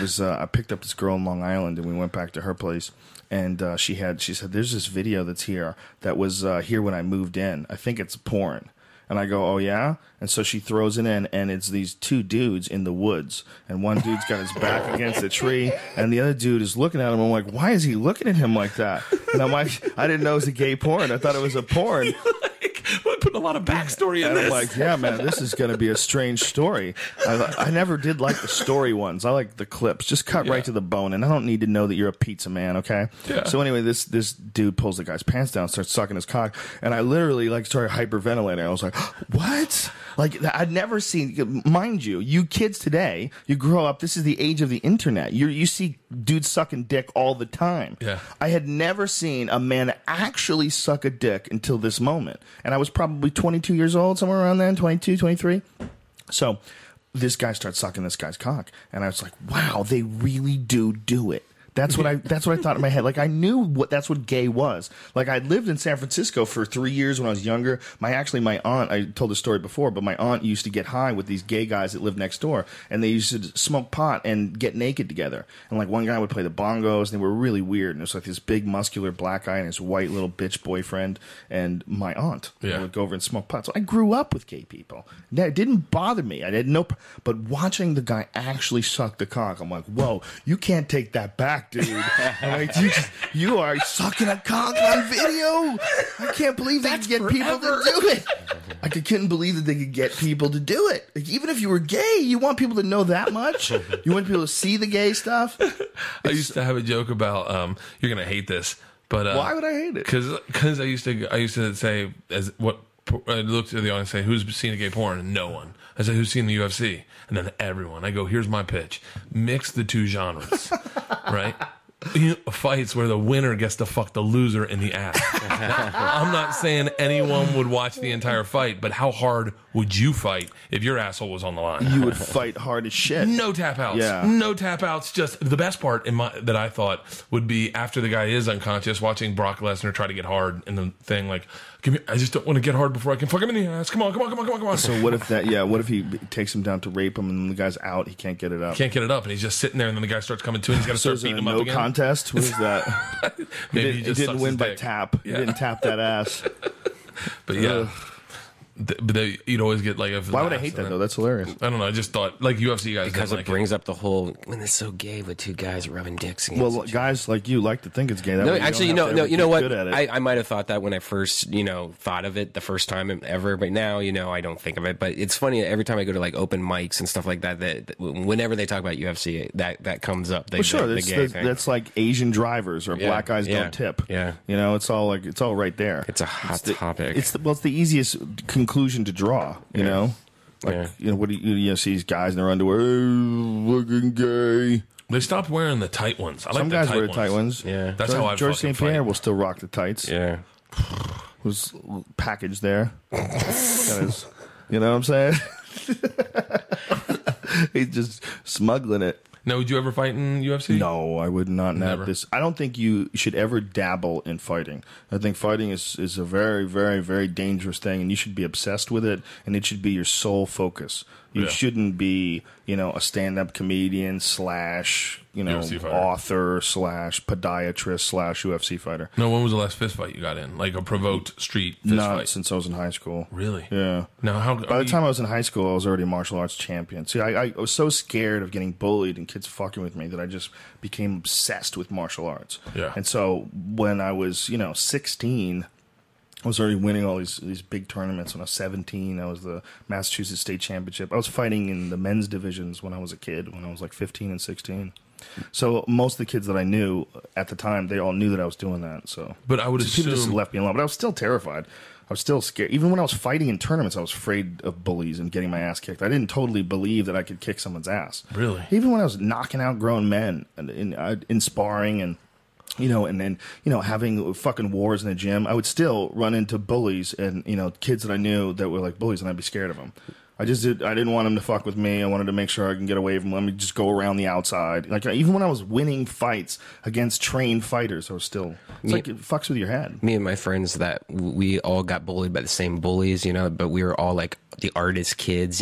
I picked up this girl in Long Island, and we went back to her place, and she said, "There's this video that's here that was here when I moved in. I think it's porn." And I go, "Oh yeah?" And so she throws it in, and it's these two dudes in the woods, and one dude's got his back against a tree, and the other dude is looking at him. I'm like, "Why is he looking at him like that?" And I'm like, "I didn't know it was a gay porn. I thought it was a porn." We're putting a lot of backstory in And this. I'm like, yeah, man, this is going to be a strange story. I never did like the story ones. I like the clips. Just cut right to the bone. And I don't need to know that you're a pizza man, okay? Yeah. So anyway, this dude pulls the guy's pants down, starts sucking his cock. And I literally started hyperventilating. I was like, what? Like, I'd never seen, mind you, you kids today, you grow up, this is the age of the internet. You see dudes sucking dick all the time. Yeah. I had never seen a man actually suck a dick until this moment. And I was probably 22 years old, somewhere around then, 22, 23. So this guy starts sucking this guy's cock. And I was like, wow, they really do it. That's what I thought in my head. Like, I knew that's what gay was. Like, I lived in San Francisco for 3 years when I was younger. My aunt, I told the story before, but my aunt used to get high with these gay guys that lived next door, and they used to smoke pot and get naked together. And like, one guy would play the bongos, and they were really weird. And it was like this big muscular black guy and his white little bitch boyfriend and my aunt would go over and smoke pot. So I grew up with gay people. It didn't bother me. I didn't know, but watching the guy actually suck the cock, I'm like, whoa, you can't take that back, dude. I'm like, you are sucking a cock on video. I can't believe they could get people to do it. I couldn't believe that they could get people to do it. Like, even if you were gay, you want people to know that much? You want people to see the gay stuff? I used to have a joke about, you're going to hate this, but Why would I hate it? Because I used to say, as what looked at the audience and say, "Who's seen a gay porn?" And no one. I said, "Who's seen the UFC?" And then everyone. I go, "Here's my pitch: mix the two genres, right?" Fights where the winner gets to fuck the loser in the ass. I'm not saying anyone would watch the entire fight, but how hard would you fight if your asshole was on the line? You would fight hard as shit. No tap outs. Yeah. No tap outs. Just the best part that I thought would be after the guy is unconscious, watching Brock Lesnar try to get hard in the thing. Like, I just don't want to get hard before I can fuck him in the ass. Come on. So what if that? Yeah. What if he takes him down to rape him and the guy's out? He can't get it up. Can't get it up, and he's just sitting there, and then the guy starts coming to, and he's got to start beating him up again. Contest? What is that? Maybe he didn't win by tap. Yeah. He didn't tap that ass. But yeah. You'd always get like a. Why would I hate that though? That's hilarious. I don't know. I just thought like UFC guys Because it like brings up the whole when it's so gay with two guys rubbing dicks. Well, guys like you like to think it's gay. That No, way you actually, don't you have know, to no, ever you know get what? good at it. I might have thought that when I first, thought of it the first time ever, but now, I don't think of it. But it's funny every time I go to like open mics and stuff like that. That whenever they talk about UFC, that comes up. Well, sure, that's like Asian drivers or black guys yeah, don't tip. yeah. It's all right there. It's a hot topic. It's the easiest conclusion to draw. You know. Like, what do you see these guys in their underwear? Hey, looking gay. They stopped wearing the tight ones. Some guys wear the tight ones. Yeah, that's how I. George St. Pierre will still rock the tights. Yeah, was packaged there. You know what I'm saying? He's just smuggling it. Now, would you ever fight in UFC? No, I would not. Never. I don't think you should ever dabble in fighting. I think fighting is a very, very, very dangerous thing, and you should be obsessed with it, and it should be your sole focus. You shouldn't be, a stand-up comedian / author / podiatrist / UFC fighter. No, when was the last fist fight you got in? Like a provoked street fist Not fight? since I was in high school. Really? Yeah. Now, By the time I was in high school, I was already a martial arts champion. See, I was so scared of getting bullied and kids fucking with me that I just became obsessed with martial arts. Yeah. And so when I was, 16, I was already winning all these big tournaments. When I was 17, I was the Massachusetts State Championship. I was fighting in the men's divisions when I was a kid, when I was like 15 and 16. So most of the kids that I knew at the time, they all knew that I was doing that. So, but I would people just assume left me alone. But I was still terrified. I was still scared. Even when I was fighting in tournaments, I was afraid of bullies and getting my ass kicked. I didn't totally believe that I could kick someone's ass. Really? Even when I was knocking out grown men in sparring and and then, having fucking wars in the gym, I would still run into bullies and, kids that I knew that were like bullies, and I'd be scared of them. I didn't want them to fuck with me. I wanted to make sure I can get away from them. Let me just go around the outside. Like, even when I was winning fights against trained fighters, I was still, it fucks with your head. Me and my friends that we all got bullied by the same bullies, but we were all like the artist kids,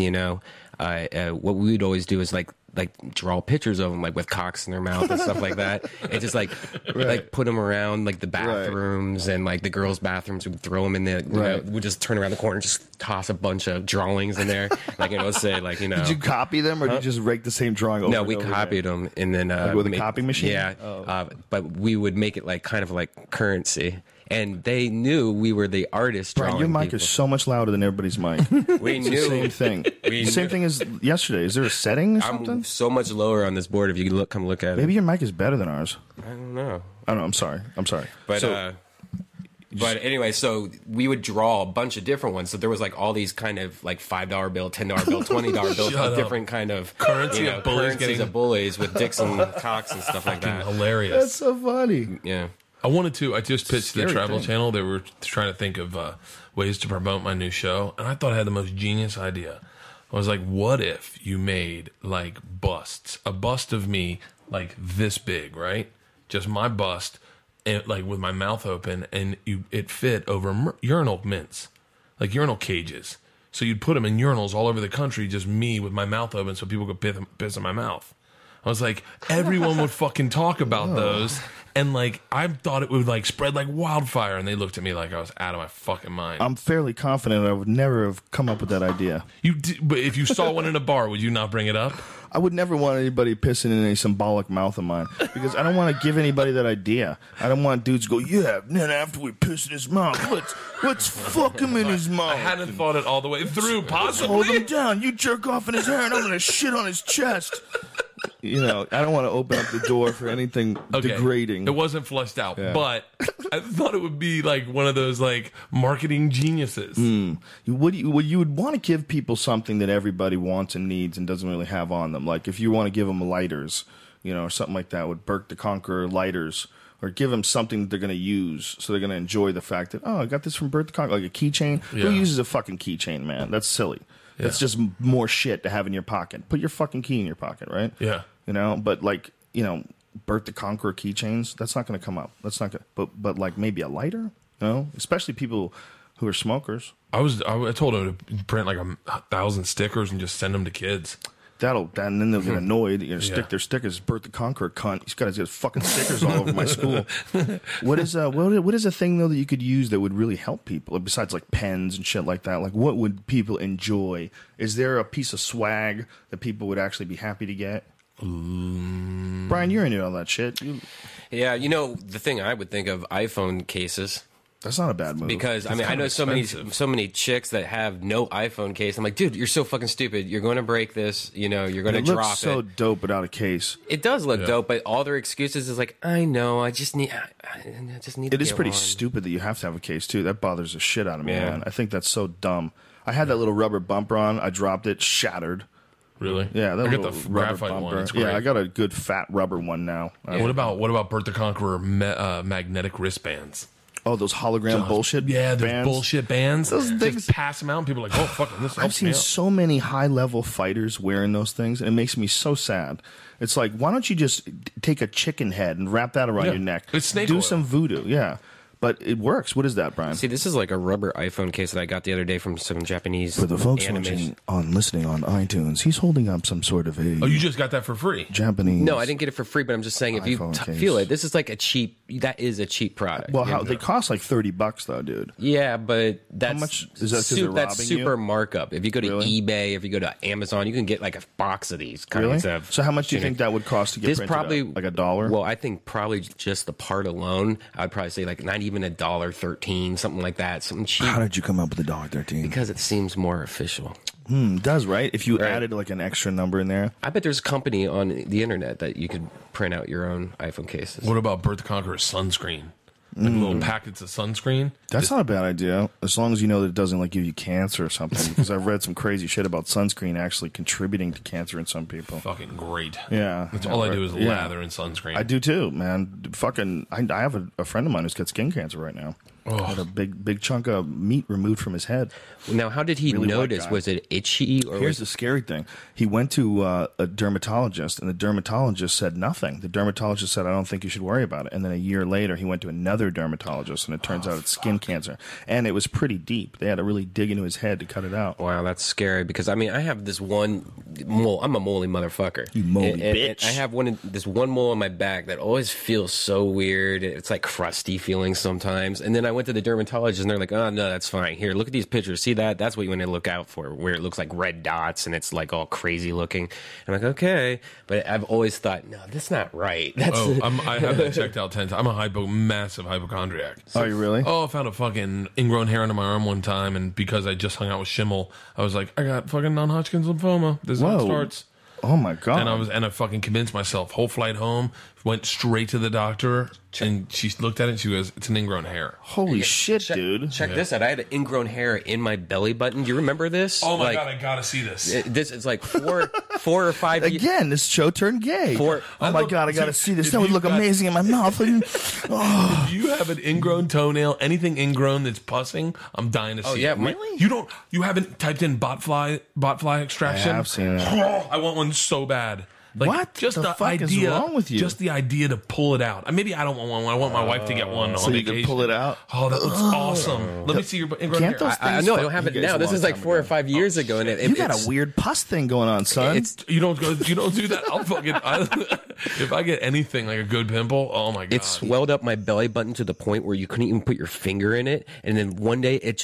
what we would always do is like draw pictures of them like with cocks in their mouth and stuff like that, and just like put them around like the bathrooms and like the girls' bathrooms. We'd throw them in the we'd just turn around the corner and just toss a bunch of drawings in there, like say like Did you copy them or did you just rake the same drawing over? No, we copied them and then with a copy machine. Yeah, but we would make it like kind of like currency. And they knew we were the artists. Brian, your mic is so much louder than everybody's mic. We knew. The same thing. Same thing as yesterday. Is there a setting or something? I'm so much lower on this board if you come look at it. Maybe your mic is better than ours. I don't know. I'm sorry. But but anyway, so we would draw a bunch of different ones. So there was like all these kind of like $5 bill, $10 bill, $20 bills of different kind of currencies of bullies with dicks and cocks and stuff like that. Hilarious. That's so funny. Yeah. I just pitched the Travel Channel. They were trying to think of ways to promote my new show, and I thought I had the most genius idea. I was like, what if you made like busts, a bust of me like this big, right? Just my bust, and like with my mouth open, and it fit over urinal mints, like urinal cages. So you'd put them in urinals all over the country, just me with my mouth open, so people could piss in my mouth. I was like, everyone would fucking talk about those. And, like, I thought it would, like, spread like wildfire. And they looked at me like I was out of my fucking mind. I'm fairly confident I would never have come up with that idea. But if you saw one in a bar, would you not bring it up? I would never want anybody pissing in any symbolic mouth of mine. Because I don't want to give anybody that idea. I don't want dudes to go, yeah, and then after we piss in his mouth, let's fuck him in his mouth. I hadn't thought it all the way through, possibly. Hold him down. You jerk off in his hair, and I'm going to shit on his chest. You know, I don't want to open up the door for anything degrading. It wasn't flushed out, but I thought it would be like one of those like marketing geniuses. You would want to give people something that everybody wants and needs and doesn't really have on them. Like if you want to give them lighters, you know, or something like that with Burke the Conqueror lighters, or give them something that they're going to use, so they're going to enjoy the fact that, oh, I got this from Burke the Conqueror, like a keychain. Yeah. Who uses a fucking keychain, man? That's silly. Yeah. That's just more shit to have in your pocket. Put your fucking key in your pocket, right? Yeah. You know, but like, you know, Bert the Conqueror keychains, that's not going to come up. That's not going to, but like maybe a lighter, you know, especially people who are smokers. I told him to print like 1,000 stickers and just send them to kids. And then they'll get annoyed. You're going to stick their stickers. Bert the Conqueror, cunt. He's got his fucking stickers all over my school. What is a thing though that you could use that would really help people besides like pens and shit like that? Like what would people enjoy? Is there a piece of swag that people would actually be happy to get? Brian, you're into all that shit. Yeah, you know, the thing I would think of, iPhone cases. That's not a bad move. Because I mean, I know so many chicks that have no iPhone case. I'm like, dude, you're so fucking stupid. You're going to break this. You know, you're going to drop it. It looks so dope without a case. It does look dope, but all their excuses is like, I know, I just need. It is pretty stupid that you have to have a case too. That bothers the shit out of me, man. I think that's so dumb. I had that little rubber bumper on. I dropped it, shattered. Really? Yeah, that I little got the rubber graphite bumper. one. It's great. Yeah, I got a good fat rubber one now. What about Bert the Conqueror magnetic wristbands? Oh, those hologram bullshit those bands? bullshit bands. Those things, just pass them out and people are like, oh, fuck, this helps I've seen me out. so many high-level fighters wearing those things, and it makes me so sad. It's like, why don't you just take a chicken head and wrap that around your neck? It's snake Do oil. some voodoo, yeah. But it works. What is that, Brian? See, this is like a rubber iPhone case that I got the other day from some Japanese For the folks animation. listening on iTunes, he's holding up some sort of a Oh, you just got that for free? Japanese. No, I didn't get it for free, but I'm just saying if you iPhone case. feel it, this is like that is a cheap product. Well, they cost like $30 though, dude. Yeah, but that's much is that 'cause they're that's robbing super you? markup. If you go to Really? eBay, if you go to Amazon, you can get like a box of these Really? kinds of. So how much do you think that would cost to get This printed probably out? Like $1? Well, I think probably just the part alone. I'd probably say like not even $1.13, something like that, something cheap. How did you come up with $1.13? Because it seems more official. It does, right? If you added like an extra number in there. I bet there's a company on the internet that you could print out your own iPhone cases. What about Bert the Conqueror's sunscreen? Like little packets of sunscreen? That's not a bad idea, as long as you know that it doesn't like give you cancer or something. Because I've read some crazy shit about sunscreen actually contributing to cancer in some people. Fucking great. Yeah, That's all I do is lather in sunscreen. I do too, man. Fucking, I have a friend of mine who's got skin cancer right now. Had a big chunk of meat removed from his head. Now, how did he Really white notice? guy. Was it itchy or Here's the scary thing. He went to a dermatologist, and the dermatologist said nothing. The dermatologist said, I don't think you should worry about it. And then a year later, he went to another dermatologist, and it turns out it's skin cancer. And it was pretty deep. They had to really dig into his head to cut it out. Wow, that's scary because I mean I have this one mole. I'm a moley motherfucker. You moley and bitch. I have this one mole on my back that always feels so weird. It's like crusty feeling sometimes. And then I went to the dermatologist and they're like, oh no, that's fine. Here, look at these pictures. See that? That's what you want to look out for, where it looks like red dots and it's like all crazy looking. I'm like, okay, but I've always thought, no, that's not right. That's I have that checked out 10 times. I'm a massive hypochondriac. Oh, you really? Oh, I found a fucking ingrown hair under my arm one time, and because I just hung out with Schimmel, I was like, I got fucking non-Hodgkin's lymphoma. This is how it starts. Oh my god! And I fucking convinced myself. Whole flight home, went straight to the doctor, and she looked at it and she goes, "It's an ingrown hair." Holy shit, dude! Check this out. I had an ingrown hair in my belly button. Do you remember this? Oh my god, I gotta see this. This is like four or five. Again, this show turned gay. Four- Oh my god, I gotta see this. That would look amazing in my mouth. If you have an ingrown toenail, anything ingrown that's pussing, I'm dying to see. Oh yeah, it. really? You haven't typed in botfly extraction? I have seen it. Oh, I want one so bad. Like, What just the fuck is idea, wrong with you? Just the idea to pull it out. Maybe I don't want one. I want my wife to get one. So on you can vacation. pull it out? Oh, that looks awesome. Let me see your ingrown Can't hair. those I know I don't have it You guys now. This a is long like time 4 or ago. 5 years ago, and You got a weird pus thing going on, son. You don't do that. I'll fucking. If I get anything like a good pimple, oh my god, it swelled up my belly button to the point where you couldn't even put your finger in it, and then one day it just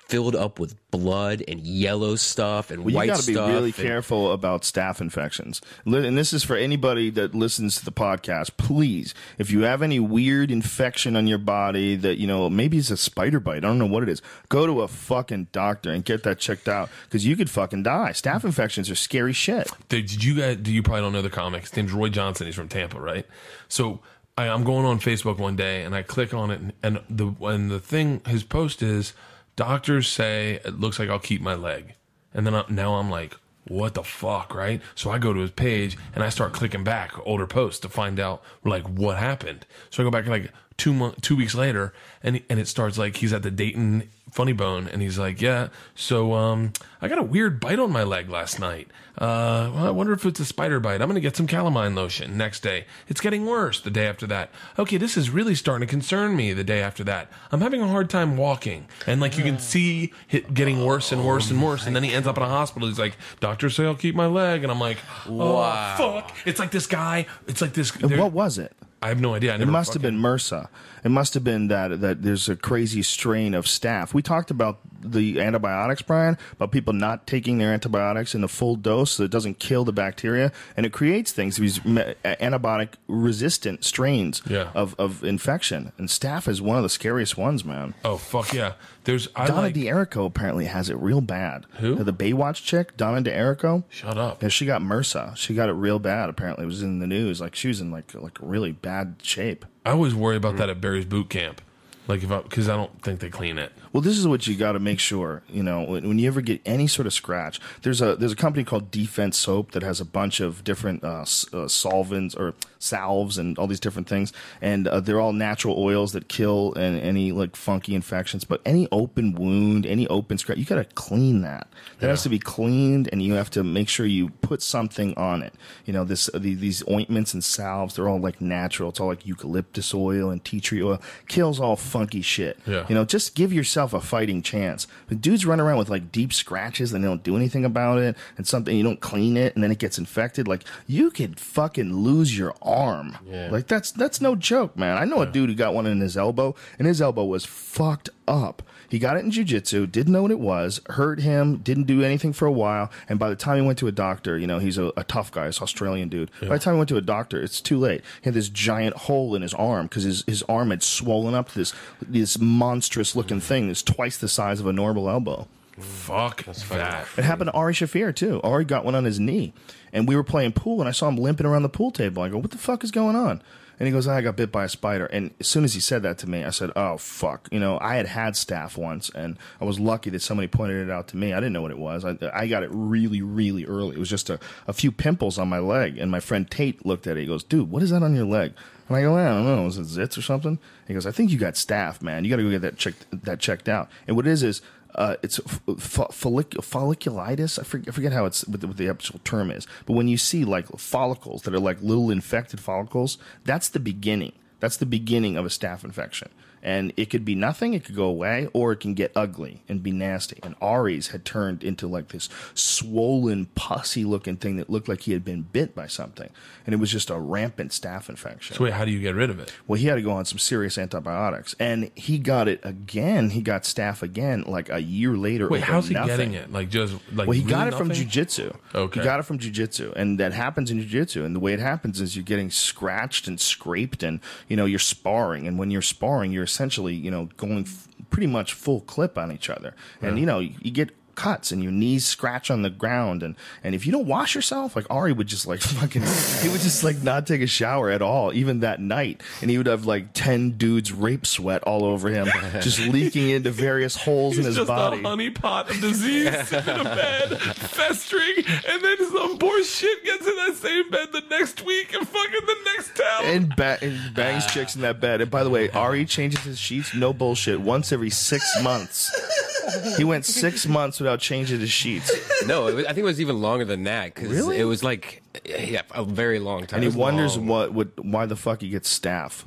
filled up with blood and yellow stuff and Well, white you got to be stuff. really and- careful about staph infections. And this is for anybody that listens to the podcast. Please, if you have any weird infection on your body that, maybe it's a spider bite, I don't know what it is, go to a fucking doctor and get that checked out because you could fucking die. Staph infections are scary shit. Did you guys? You probably don't know the comic. His name's Roy Johnson. He's from Tampa, right? So I'm going on Facebook one day and I click on it, and the thing, his post is, doctors say it looks like I'll keep my leg, and then now I'm like, what the fuck, right? So I go to his page and I start clicking back older posts to find out like what happened. So I go back like 2 weeks later, and it starts like he's at the Dayton Funny Bone, and he's like, yeah, so I got a weird bite on my leg last night. Well, I wonder if it's a spider bite. I'm gonna get some calamine lotion. Next day, it's getting worse. The day after that, okay, this is really starting to concern me. The day after that, I'm having a hard time walking, and like you can see it getting worse and worse and worse, and then he ends up in a hospital. He's like, doctors say I'll keep my leg, and I'm like, oh fuck! It's like this guy. It's like this. And what was it? I have no idea. It must have been MRSA. It must have been that there's a crazy strain of staph. We talked about the antibiotics, Brian, about people not taking their antibiotics in the full dose so it doesn't kill the bacteria, and it creates these antibiotic resistant strains of infection. And staph is one of the scariest ones, man. Oh fuck yeah! Donna D'Errico apparently has it real bad. Who? The Baywatch chick, Donna D'Errico. Shut up. Yeah, she got MRSA. She got it real bad. Apparently, it was in the news. Like she was in like really bad shape. I always worry about that at Barry's boot camp, like because I don't think they clean it. Well, this is what you got to make sure. When you ever get any sort of scratch, there's a company called Defense Soap that has a bunch of different solvents or salves and all these different things, and they're all natural oils that kill any like funky infections. But any open wound, any open scratch, you got to clean that. That has to be cleaned, and you have to make sure you put something on it. These ointments and salves, they're all like natural. It's all like eucalyptus oil and tea tree oil. Kills all funky shit. Yeah. Just give yourself a fighting chance. But dudes run around with like deep scratches and they don't do anything about it, and something you don't clean it and then it gets infected. Like you could fucking lose your arm. Yeah. Like that's no joke, man. I know a dude who got one in his elbow, and his elbow was fucked up. He got it in jiu-jitsu, didn't know what it was, hurt him, didn't do anything for a while, and by the time he went to a doctor, he's a tough guy, this Australian dude. Yeah. By the time he went to a doctor, it's too late. He had this giant hole in his arm because his arm had swollen up to this monstrous-looking thing that's twice the size of a normal elbow. Fuck that. It happened to Ari Shafir, too. Ari got one on his knee, and we were playing pool, and I saw him limping around the pool table. I go, what the fuck is going on? And he goes, I got bit by a spider. And as soon as he said that to me, I said, oh, fuck. I had staph once, and I was lucky that somebody pointed it out to me. I didn't know what it was. I got it really, really early. It was just a few pimples on my leg. And my friend Tate looked at it. He goes, dude, what is that on your leg? And I go, I don't know. Is it zits or something? He goes, I think you got staph, man. You got to go get that checked out. And what it is it's folliculitis. I forget how what the actual term is. But when you see like follicles that are like little infected follicles, that's the beginning. That's the beginning of a staph infection. And it could be nothing, it could go away, or it can get ugly and be nasty. And Ari's had turned into like this swollen, pussy-looking thing that looked like he had been bit by something. And it was just a rampant staph infection. So wait, how do you get rid of it? Well, he had to go on some serious antibiotics. And he got it again. He got staph again like a year later. Wait, how's he getting it? Like just like well, he really got it nothing? from jiu-jitsu. Okay. He got it from jiu-jitsu. And that happens in jiu-jitsu. And the way it happens is you're getting scratched and scraped and, you're sparring. And when you're sparring, you're essentially, going pretty much full clip on each other. And, you get cuts and your knees scratch on the ground. And if you don't wash yourself, like Ari would just like fucking, he would just like not take a shower at all, even that night. And he would have like 10 dudes rape sweat all over him, just leaking into various holes in his body. Just a honeypot of disease sitting in a bed, festering, and then some poor shit gets in that same bed the next week and fucking the next town. And bangs chicks in that bed. And by the way, Ari changes his sheets, no bullshit, once every 6 months. He went 6 months without changing his sheets. No, I think it was even longer than that. Cause Really? It was like a very long time. And he wonders why the fuck he gets staph.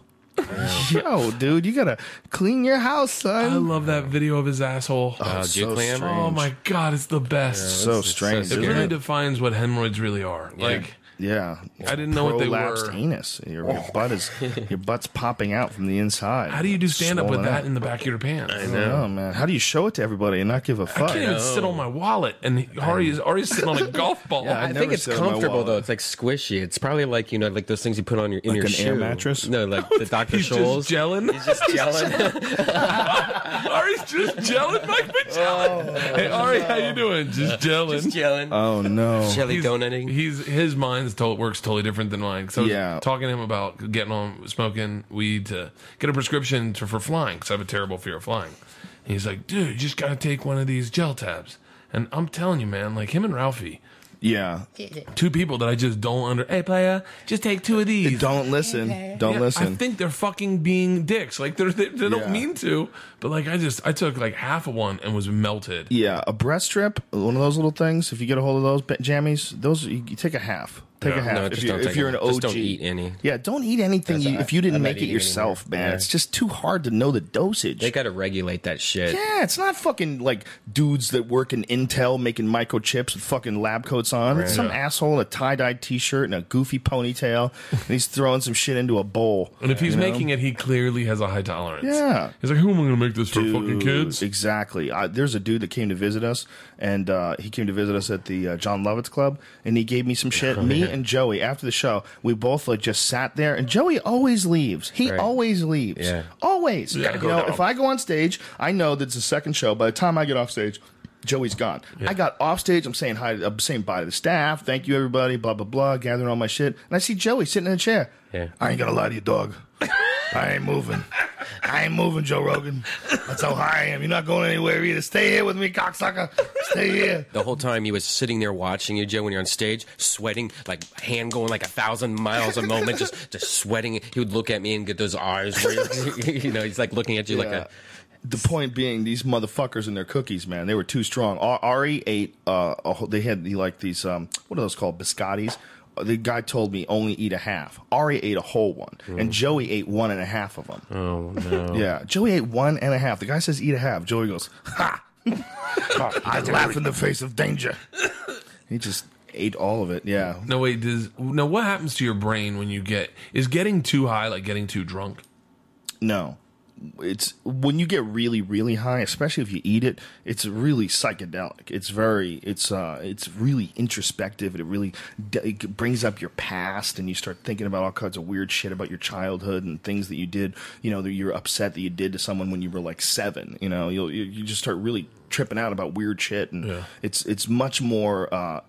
Yo, dude, you gotta clean your house, son. I love that video of his asshole. It's so Juklam? strange. Oh my god, it's the best. so strange. so isn't It really it? defines what hemorrhoids really are. Like Yeah, I didn't know what they prolapsed were. anus. Your butt's popping out from the inside. How do you do stand up with Swollen that up. in the back of your pants? I know, man. How do you show it to everybody and not give a I fuck? can't even sit on my wallet, and Ari's sitting on a golf ball. Yeah, I think never it's sit on my comfortable wallet. though. It's like squishy. It's probably like like those things you put on in your an shoe. air mattress? No, like the Dr. He's Scholl's. just gelling. He's just gelling. Ari's just gelling like gelling. Hey Ari, how you doing? Just gelling. just gelling. Oh no. Jelly He's- donutting. His mind's works totally different than mine. So Yeah. talking to him about getting on smoking weed to get a prescription for flying because I have a terrible fear of flying. And he's like, dude, you just gotta take one of these gel tabs. And I'm telling you, man, like him and Ralphie, Yeah. two people that I just don't Hey, player, just take two of these. Don't listen. Don't Yeah, listen. I think they're fucking being dicks. Like they don't Yeah. mean to, but like I took like half of one and was melted. Yeah, a breast strip, one of those little things. If you get a hold of those jammies, those you take a half. Take Yeah. a half. No, if just you, don't if take you're an them. OG, Just don't eat any. Yeah, don't eat anything if you I'm didn't not make it eating yourself, anymore. man. Yeah. It's just too hard to know the dosage. They got to regulate that shit. Yeah, it's not fucking like dudes that work in Intel making microchips with fucking lab coats on. It's some Yeah. asshole in a tie-dyed t-shirt and a goofy ponytail, and he's throwing some shit into a bowl. And if he's you know? making it, he clearly has a high tolerance. Yeah. He's like, who am I going to make this for? Dude, Fucking kids? Exactly. There's a dude that came to visit us, and he came to visit us at the John Lovitz Club, and he gave me some shit. Me and Joey, after the show, we both like just sat there, and Joey always leaves. He Right. always leaves. Yeah. Always. Yeah, You go know, down. if I go on stage, I know that it's the second show. By the time I get off stage, Joey's gone. I got off stage. I'm saying hi. I'm saying bye to the staff. Thank you, everybody. Blah blah blah. Gathering all my shit, and I see Joey sitting in a chair. Yeah. I ain't gonna lie to you, dog. I ain't moving. I ain't moving, Joe Rogan. That's how high I am. You're not going anywhere either. Stay here with me, cocksucker. Stay here. The whole time he was sitting there watching you, Joe, when you're on stage, sweating, like hand going like 1,000 miles a moment, just sweating. He would look at me and get those eyes where he's like looking at you like a. The point being, these motherfuckers and their cookies, man, they were too strong. Ari ate. They had like these. What are those called? Biscottis. The guy told me only eat a half. Ari ate a whole one, and Joey ate 1.5 of them. Oh no! Yeah, Joey ate 1.5. The guy says eat a half. Joey goes, ha! I laugh in the face of danger. He just ate all of it. Yeah. No, wait. What happens to your brain when you is getting too high like getting too drunk? No. It's when you get really, really high, especially if you eat it, it's really psychedelic. It's really introspective. It brings up your past, and you start thinking about all kinds of weird shit about your childhood and things that you did. You know, that you're upset that you did to someone when you were like 7. You know, you just start really tripping out about weird shit, and it's much more.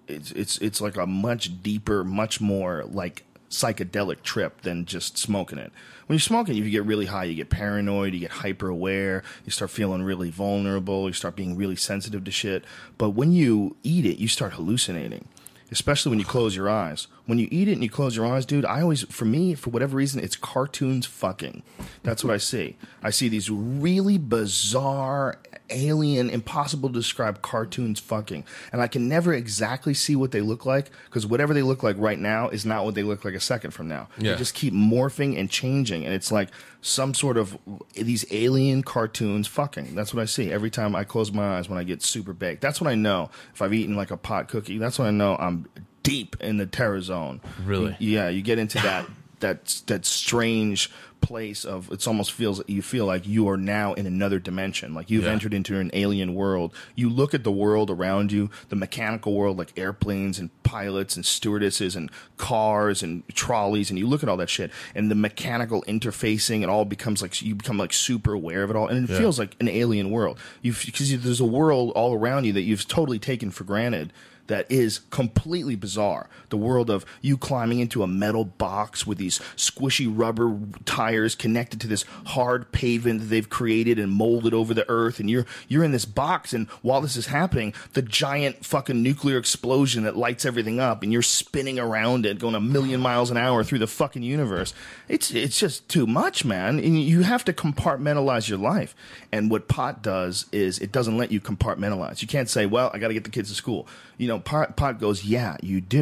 It's like a much deeper, much more like psychedelic trip than just smoking it. When you're smoking, if you get really high, you get paranoid, you get hyper aware, you start feeling really vulnerable, you start being really sensitive to shit. But when you eat it, you start hallucinating, especially when you close your eyes. When you eat it and you close your eyes, dude, for whatever reason, it's cartoons fucking. That's what I see. I see these really bizarre, alien, impossible to describe cartoons fucking. And I can never exactly see what they look like, because whatever they look like right now is not what they look like a second from now. Yeah. They just keep morphing and changing, and it's like some sort of these alien cartoons fucking. That's what I see every time I close my eyes when I get super baked. That's when I know if I've eaten like a pot cookie. That's when I know I'm deep in the terror zone. Really? Yeah, you get into that strange place of you feel like you are now in another dimension, like you've entered into an alien world. You look at the world around you, the mechanical world, like airplanes and pilots and stewardesses and cars and trolleys, and you look at all that shit and the mechanical interfacing, it all becomes like you become like super aware of it all, and it feels like an alien world. Because there's a world all around you that you've totally taken for granted that is completely bizarre. The world of you climbing into a metal box with these squishy rubber tires connected to this hard pavement that they've created and molded over the earth, and you're in this box, and while this is happening, the giant fucking nuclear explosion that lights everything up, and you're spinning around it, going 1,000,000 miles an hour through the fucking universe. It's just too much, man. And you have to compartmentalize your life. And what pot does is it doesn't let you compartmentalize. You can't say, well, I got to get the kids to school. You know, pot goes, yeah, you do,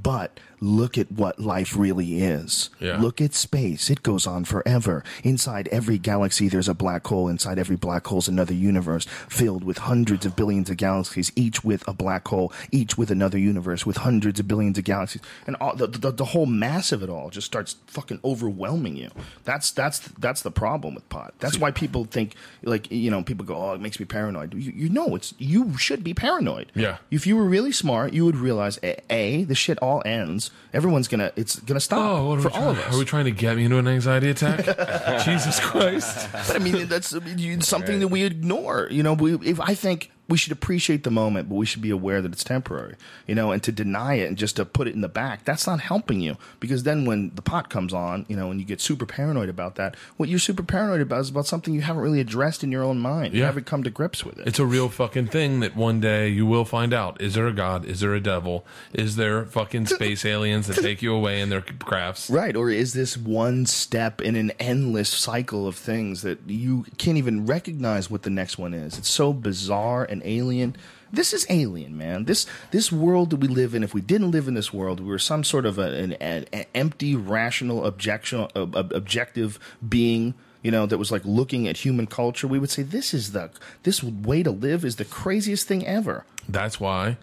But look at what life really is. Yeah. Look at space. It goes on forever. Inside every galaxy, there's a black hole. Inside every black hole is another universe filled with hundreds of billions of galaxies, each with a black hole, each with another universe with hundreds of billions of galaxies. And all, the whole mass of it all just starts fucking overwhelming you. That's the problem with pot. That's why people think, like, you know, people go, oh, it makes me paranoid. You know, you should be paranoid. Yeah. If you were really smart, you would realize, the shit all ends. It's gonna stop for all of us. Are we trying to get me into an anxiety attack? Jesus Christ. But I mean, that's something that we ignore. You know, I think we should appreciate the moment, but we should be aware that it's temporary, you know, and to deny it and just to put it in the back, that's not helping you, because then when the pot comes on, you know, and you get super paranoid about that, what you're super paranoid about is about something you haven't really addressed in your own mind. You haven't come to grips with it. It's a real fucking thing that one day you will find out. Is there a God? Is there a devil? Is there fucking space aliens that take you away in their crafts? Right. Or is this one step in an endless cycle of things that you can't even recognize what the next one is? It's so bizarre and alien. This is alien, man. This world that we live in, if we didn't live in this world, we were some sort of an empty, rational, objective being, you know, that was like looking at human culture, we would say this way to live is the craziest thing ever. That's why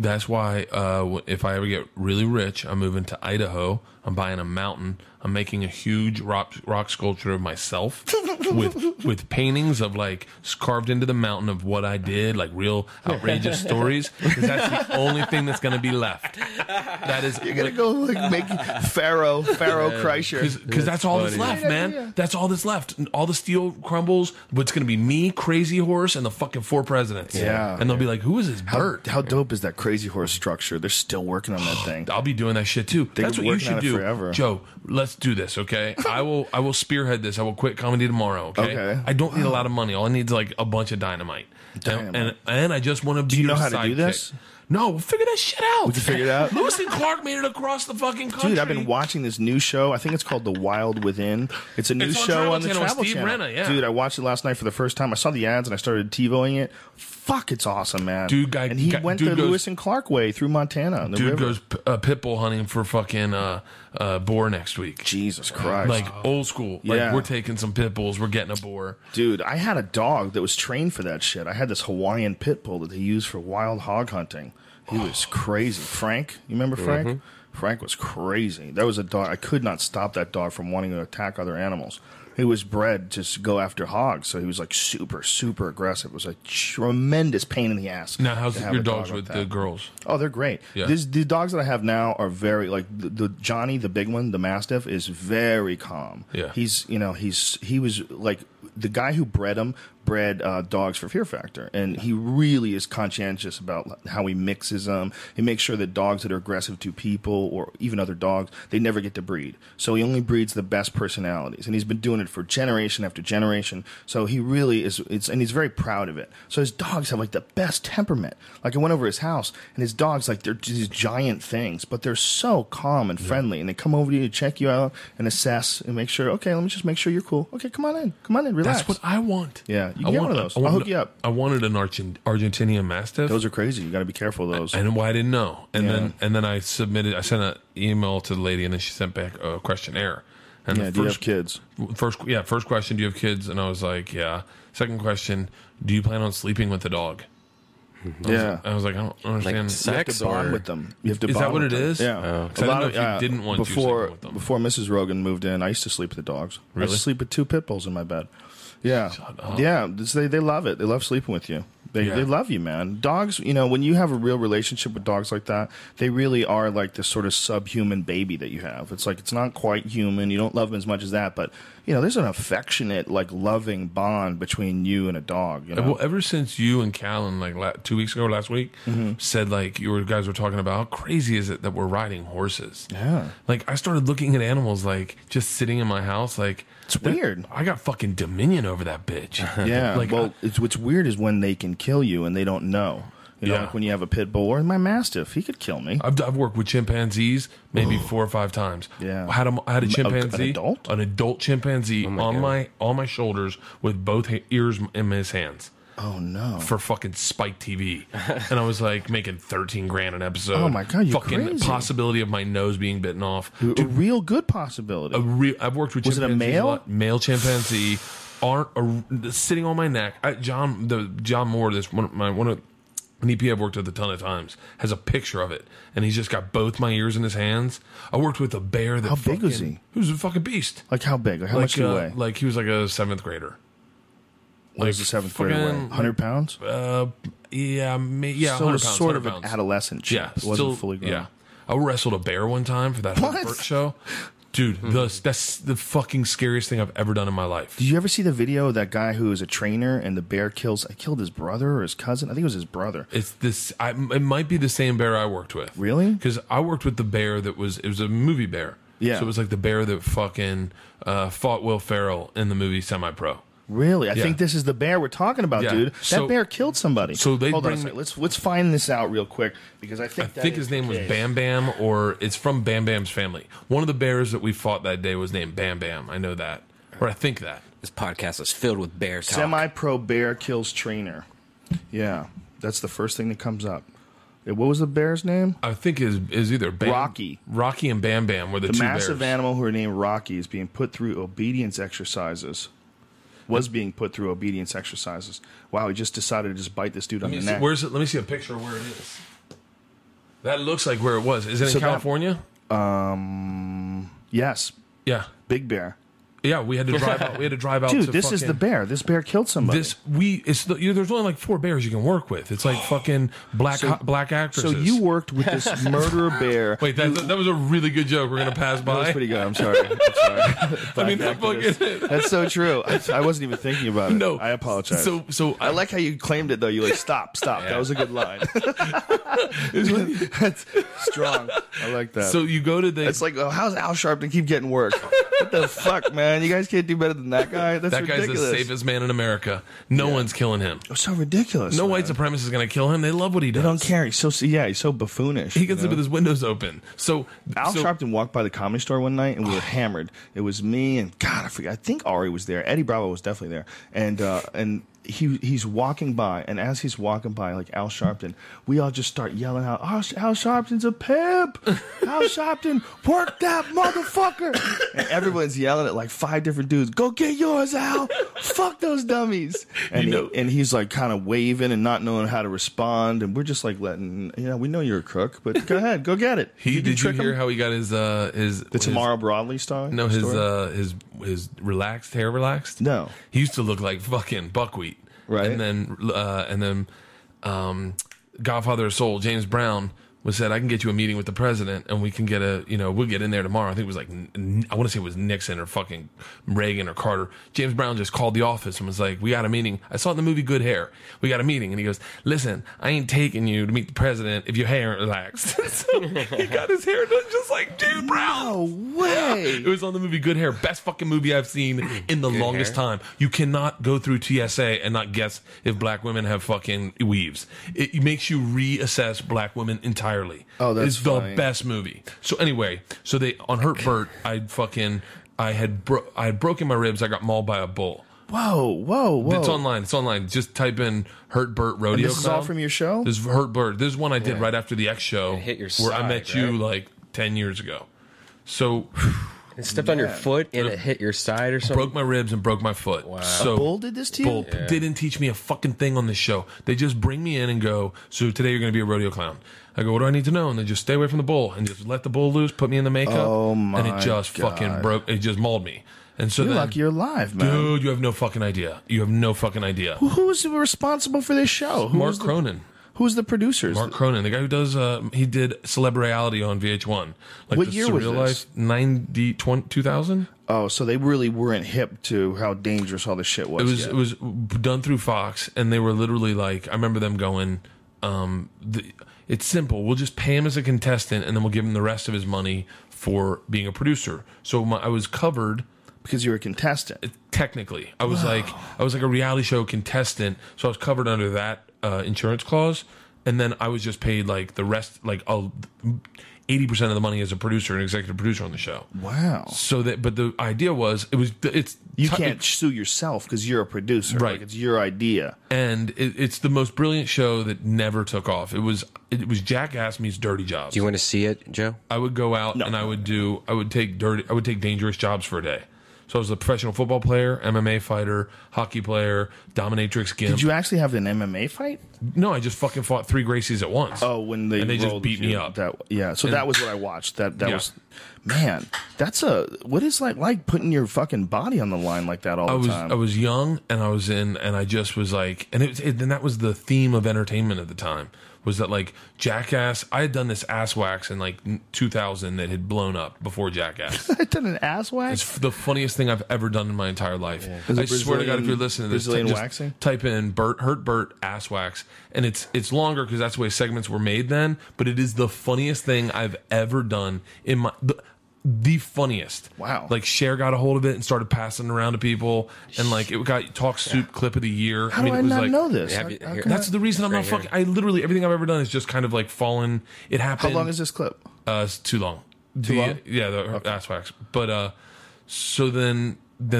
if I ever get really rich, I'm moving to Idaho. I'm buying a mountain. I'm making a huge rock sculpture of myself with paintings of like carved into the mountain of what I did, like real outrageous stories. Because that's the only thing that's going to be left. That is, you're gonna go like make Pharaoh Kreischer, because that's all that's left, man. That's all that's left. All the steel crumbles, but it's going to be me, Crazy Horse, and the fucking 4 presidents. Yeah, and they'll be like, "Who is this Bert?" How dope is that Crazy Horse structure? They're still working on that thing. I'll be doing that shit too. That's what you should do, forever. Joe. Let's do this, okay? I will spearhead this. I will quit comedy tomorrow, okay? I don't need a lot of money. All I need is like a bunch of dynamite. And I just want to be. Do you know your how to do sidekick. this? No, we'll figure that shit out. We can figure it out. Lewis and Clark made it across the fucking country. Dude, I've been watching this new show. I think it's called The Wild Within. It's a new show on the Travel Steve Channel. Renna, yeah. Dude, I watched it last night for the first time. I saw the ads and I started TiVoing it. Fuck, it's awesome, man. And he went the Lewis and Clark way through Montana. Dude goes pit bull hunting for fucking boar next week. Jesus Christ. Like old school. Like we're taking some pit bulls. We're getting a boar. Dude, I had a dog that was trained for that shit. I had this Hawaiian pit bull that they used for wild hog hunting. He was crazy. Frank, you remember Frank? Mm-hmm. Frank was crazy. That was a dog. I could not stop that dog from wanting to attack other animals. He was bred to go after hogs, so he was like super, super aggressive. It was a tremendous pain in the ass. Now, how's your dogs with the girls? Oh, they're great. Yeah. The dogs that I have now are very, like, the Johnny, the big one, the Mastiff, is very calm. Yeah. He was like, the guy who bred him bred dogs for Fear Factor, and he really is conscientious about how he mixes them. He makes sure that dogs that are aggressive to people or even other dogs, they never get to breed. So he only breeds the best personalities, and he's been doing it for generation after generation. So he really is, and he's very proud of it. So his dogs have like the best temperament. Like, I went over his house, and his dogs, like, they're these giant things, but they're so calm and friendly, and they come over to you to check you out and assess and make sure, okay, let me just make sure you're cool. Okay, come on in, relax. That's what I want. Yeah, you can get one of those. I'll hook you up. I wanted an Argentinian Mastiff. Those are crazy. You got to be careful of those. And I didn't know. And then I sent an email to the lady, and then she sent back a questionnaire. And do you have kids? First question, do you have kids? And I was like, yeah. Second question, do you plan on sleeping with the dog? I was like, I don't understand. Like sex, you have to bond with them. You have to. Is bond that what with it them. is? Yeah. A lot of you didn't want to sleep with them. Before Mrs. Rogan moved in, I used to sleep with the dogs. Really? I used to sleep with 2 pit bulls in my bed. Yeah. Yeah. They love it. They love sleeping with you. They love you, man. Dogs, when you have a real relationship with dogs like that, they really are like this sort of subhuman baby that you have. It's like, it's not quite human. You don't love them as much as that, but there's an affectionate, like, loving bond between you and a dog. Well, ever since you and Callan, like 2 weeks ago, last week, said, like, you guys were talking about how crazy is it that we're riding horses? Yeah. Like, I started looking at animals, like, just sitting in my house, like, it's weird. I got fucking dominion over that bitch. Yeah. Like, what's weird is when they can kill you and they don't know. Like when you have a pit bull or my Mastiff, he could kill me. I've worked with chimpanzees maybe 4 or 5 times. Yeah. I had a chimpanzee, an adult chimpanzee on my shoulders with both ears in his hands. Oh no. For fucking Spike TV, and I was like making $13,000 an episode. Oh my God, you're fucking crazy. possibility of my nose being bitten off. A real good possibility. I've worked with Was it a chimpanzees male? lot. Male chimpanzee, sitting on my neck. John Moore, one of an EP I've worked with a ton of times, has a picture of it, and he's just got both my ears in his hands. I worked with a bear that How big was he? He was a fucking beast. Like how big? Like how much did he weigh? Like he was like a 7th grader. What does a 7th grader weigh? fucking- 100 pounds? Yeah, 100 So it pounds. was sort of 100 an pounds. adolescent chimp. Yeah, It wasn't still, fully grown. Yeah, I wrestled a bear one time for that What? Burt show. Dude, that's the fucking scariest thing I've ever done in my life. Did you ever see the video of that guy who was a trainer and the bear killed his brother or his cousin? I think it was his brother. It's this. It might be the same bear I worked with. Really? Because I worked with the bear that was. It was a movie bear. Yeah. So it was like the bear that fucking fought Will Ferrell in the movie Semi Pro. Really? I Yeah. think this is the bear we're talking about, Yeah. dude. So- That bear killed somebody. so they Hold on a bring- second. Let's find this out real quick because I think I think his name was Bam Bam, or it's from Bam Bam's family. One of the bears that we fought that day was named Bam Bam. I know that, or I think that. This podcast is filled with bear talk. Semi-pro bear kills trainer. Yeah, that's the first thing that comes up. What was the bear's name? I think is either Bam, Rocky. Rocky and Bam Bam were the The two massive bears. animal who are named Rocky is being put through obedience exercises. Was being put through obedience exercises. Wow, he just decided to just bite this dude on the neck. Where's it? Let me see a picture of where it is. That looks like where it was. Is it So in that- California? Yes, Yeah, big bear. yeah. We had to drive out. We had to drive out. Dude, to this is fucking- the bear. This bear killed somebody. There's only like 4 bears you can work with. It's like fucking black actresses. so you worked with this murderer bear. Wait, that was a really good joke. We're gonna pass by. That was pretty good. I'm sorry. I mean, that fucking. That's so true. I wasn't even thinking about it. No, I apologize. So I like how you claimed it though. You like stop. That was a good line. That's strong. I like that. So you go to the. it's like, oh, how's Al Sharpton keep getting work? What the fuck, man? You guys can't do better than that guy. That's that guy's ridiculous. the safest man in America. No one's killing him. Oh, so ridiculous. No man. white supremacist is going to kill him. They love what he does. They don't care. He's so buffoonish. He gets you up know? with his windows open. So Al Sharpton walked by the Comedy Store one night and we were hammered. It was me and God, I forget. I think Ari was there. Eddie Bravo was definitely there. And he's walking by, and as he's walking by, like Al Sharpton, we all just start yelling out, "Oh, Al Sharpton's a pimp! Al Sharpton, work that motherfucker!" And everyone's yelling at like 5 different dudes. Go get yours, Al! Fuck those dummies! And and he's like kind of waving and not knowing how to respond, and we're just like letting, we know you're a crook, but go ahead, go get it. did you trick hear him? how he got his The Tamara Broadley story? No, story? his relaxed hair relaxed. No. He used to look like fucking buckwheat. Right. And then Godfather of Soul, James Brown, was said, I can get you a meeting with the president and we can get we'll get in there tomorrow. I think it was like, I want to say it was Nixon or fucking Reagan or Carter. James Brown just called the office and was like, we got a meeting. I saw it in the movie Good Hair. We got a meeting. And he goes, listen, I ain't taking you to meet the president if your hair ain't relaxed. So he got his hair done just like James Brown. No way! It was on the movie Good Hair. Best fucking movie I've seen in the longest time. You cannot go through TSA and not guess if black women have fucking weaves. It makes you reassess black women entirely. Oh, that's It's funny. the best movie. So anyway, they on Hurt Burt, I had broken my ribs. I got mauled by a bull. Whoa! It's online. It's online. Just type in Hurt Burt Rodeo. And this is all Clown. from your show? This is Hurt Burt. This is one I did right after the X show, It hit your where I side, met you right? like 10 years ago. So It stepped on your foot and it hit your side or something. broke my ribs and broke my foot. Wow. So A bull did this to you? Bull didn't teach me a fucking thing on this show. They just bring me in and go, so today you're going to be a rodeo clown. I go, what do I need to know? And they just stay away from the bull and just let the bull loose, put me in the makeup. Oh, my And it just God. fucking broke. It just mauled me. And so You're then, lucky you're alive, man. dude, you have no fucking idea. You have no fucking idea. Who's responsible for this show? Mark Cronin. Who's the producers? Mark Cronin, the guy who does, he did Celebrity on VH1. Like What the year was Surreal this? Life, 2000? Oh, so they really weren't hip to how dangerous all this shit was. It was done through Fox, and they were literally like, I remember them going, it's simple. We'll just pay him as a contestant, and then we'll give him the rest of his money for being a producer. So I was covered. Because you were a contestant. Technically, I was like a reality show contestant, so I was covered under that insurance clause, and then I was just paid like the rest. Like 80% of the money as a producer and executive producer on the show. Wow. So that, but the idea was, You can't sue yourself because you're a producer. Right. Like, it's your idea. and it's the most brilliant show that never took off. It was Jackass meets Dirty Jobs. Do you want to see it, Joe? I would go out and I would take dangerous jobs for a day. So I was a professional football player, MMA fighter, hockey player, dominatrix gimp. Did you actually have an MMA fight? No, I just fucking fought 3 Gracies at once. Oh, when they and they just rolled beat me you. up. That was what I watched. That Yeah. was, man. What is like putting your fucking body on the line like that all the time? I was young and I just was like, and and that was the theme of entertainment at the time. Was that like Jackass? I had done this ass wax in like 2000 that had blown up before Jackass. I did an ass wax. It's the funniest thing I've ever done in my entire life. Is I it swear to God, if you're Brazilian- listening to this, Brazilian just waxing? type in Hurt Bert ass wax, and it's longer because that's the way segments were made then. But it is the funniest thing I've ever done in my. The funniest. Wow. Like Cher got a hold of it and started passing it around to people, and like it got Talk Soup clip of the year. How do I it was not like, know this? Have you- How here- can That's the reason I'm not Right fucking. I literally everything I've ever done is just kind of like fallen. It How happened. long is this clip? It's too long. Too long? Yeah, the ass wax. But so then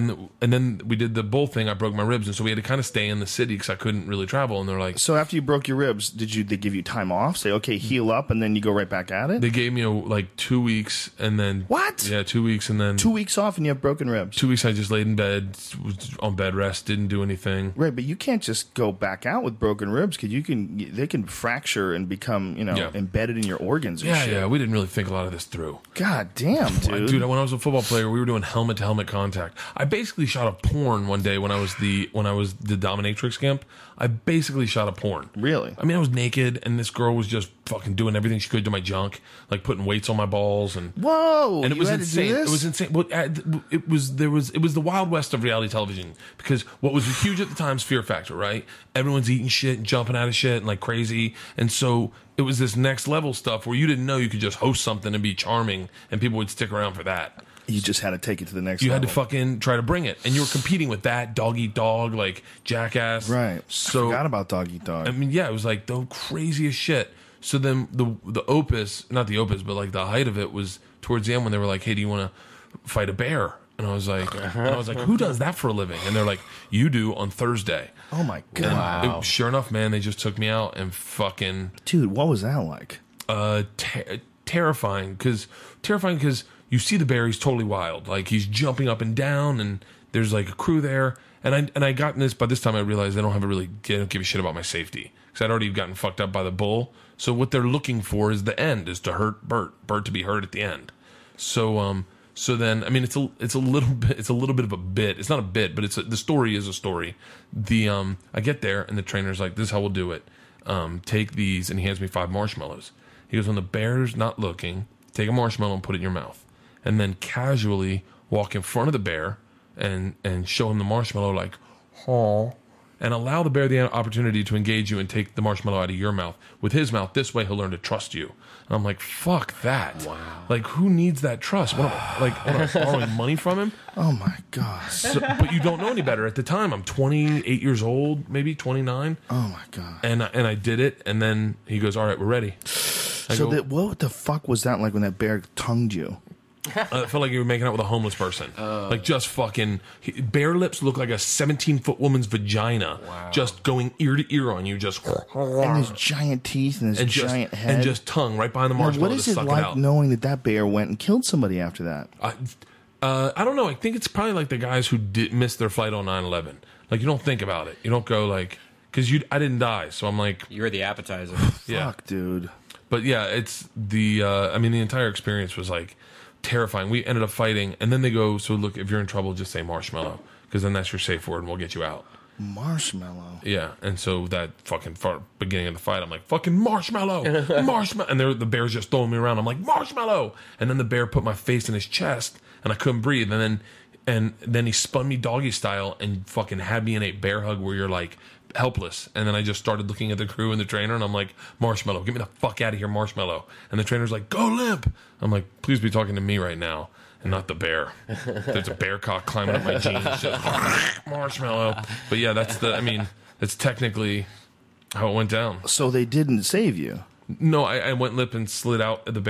we did the bull thing. I broke my ribs, and so we had to kind of stay in the city because I couldn't really travel. And they're like, So after you broke your ribs, they give you time off? Say, okay, heal up, and then you go right back at it? they gave me like 2 weeks, and then What? Yeah, 2 weeks, and then 2 weeks off and you have broken ribs. 2 weeks I just laid in bed, was on bed rest, didn't do anything. Right, but you can't just go back out with broken ribs because they can fracture and become, Yeah. embedded in your organs and Yeah, shit. yeah, we didn't really think a lot of this through. God damn, dude. Dude, when I was a football player, we were doing helmet to helmet contact. I basically shot a porn one day when I was the dominatrix gimp. I basically shot a porn. Really? I mean, I was naked, and this girl was just fucking doing everything she could to my junk, like putting weights on my balls, and Whoa! and it you was had insane. To do this? It was insane. Well, it was the Wild West of reality television, because what was huge at the time is Fear Factor, right? Everyone's eating shit and jumping out of shit and like crazy, and so it was this next level stuff where you didn't know you could just host something and be charming, and people would stick around for that. You just had to take it to the next You level. had to fucking try to bring it, and you were competing with that Dog Eat Dog, like Jackass, Right. So I forgot about Dog Eat Dog. I mean, yeah, it was like the craziest shit. So then the opus, not the opus, but like the height of it was towards the end when they were like, "Hey, do you want to fight a bear?" And I was like, "Who does that for a living?" And they're like, "You do on Thursday." Oh my god. Sure enough, man, they just took me out and fucking Dude, what was that like? terrifying because you see the bear, he's totally wild, like he's jumping up and down, and there's like a crew there, and I got in this. By this time, I realized they don't give a shit about my safety because I'd already gotten fucked up by the bull. So what they're looking for is the end, is to hurt Bert to be hurt at the end. So then, I mean, it's a little bit of a bit. It's not a bit, but the story is a story. I get there and the trainer's like, "This is how we'll do it. Take these," and he hands me 5 marshmallows. He goes, "When the bear's not looking, take a marshmallow and put it in your mouth, and then casually walk in front of the bear and show him the marshmallow like, oh." And allow the bear the opportunity to engage you and take the marshmallow out of your mouth with his mouth. This way, he'll learn to trust you. And I'm like, fuck that. Wow. Like, who needs that trust? What am I borrowing money from him? Oh my god. So, but you don't know any better. At the time, I'm 28 years old, maybe 29. Oh my god. And I did it. And then he goes, "All right, we're ready." What the fuck was that like when that bear tongued you? I felt like you were making out with a homeless person. Like just fucking bear lips look like a 17-foot woman's vagina, just going ear to ear on you, just And his giant teeth and his giant head. and just tongue right behind the Now, marshmallow what to is it suck it like out. knowing that bear went and killed somebody after that? I don't know. I think it's probably like the guys who missed their flight on 9/11. Like you don't think about it. You don't go like because I didn't die, so I'm like, You're the appetizer. yeah. Fuck, dude. But yeah, it's the. I mean, the entire experience was like terrifying. We ended up fighting, and then they go, "So look, if you're in trouble, just say marshmallow, because then that's your safe word, and we'll get you out." Marshmallow. Yeah, and so that fucking beginning of the fight, I'm like, "Fucking marshmallow, marshmallow," and the bear's just throwing me around. I'm like, "Marshmallow," and then the bear put my face in his chest, and I couldn't breathe, and then he spun me doggy style and fucking had me in a bear hug where you're like helpless. And then I just started looking at the crew and the trainer, and I'm like, "Marshmallow, get me the fuck out of here, Marshmallow." And the trainer's like, "Go limp." I'm like, "Please be talking to me right now and not the bear." There's a bear cock climbing up my jeans, just Marshmallow. But yeah, that's technically how it went down. So they didn't save you. No, I went lip and slid out at the bear,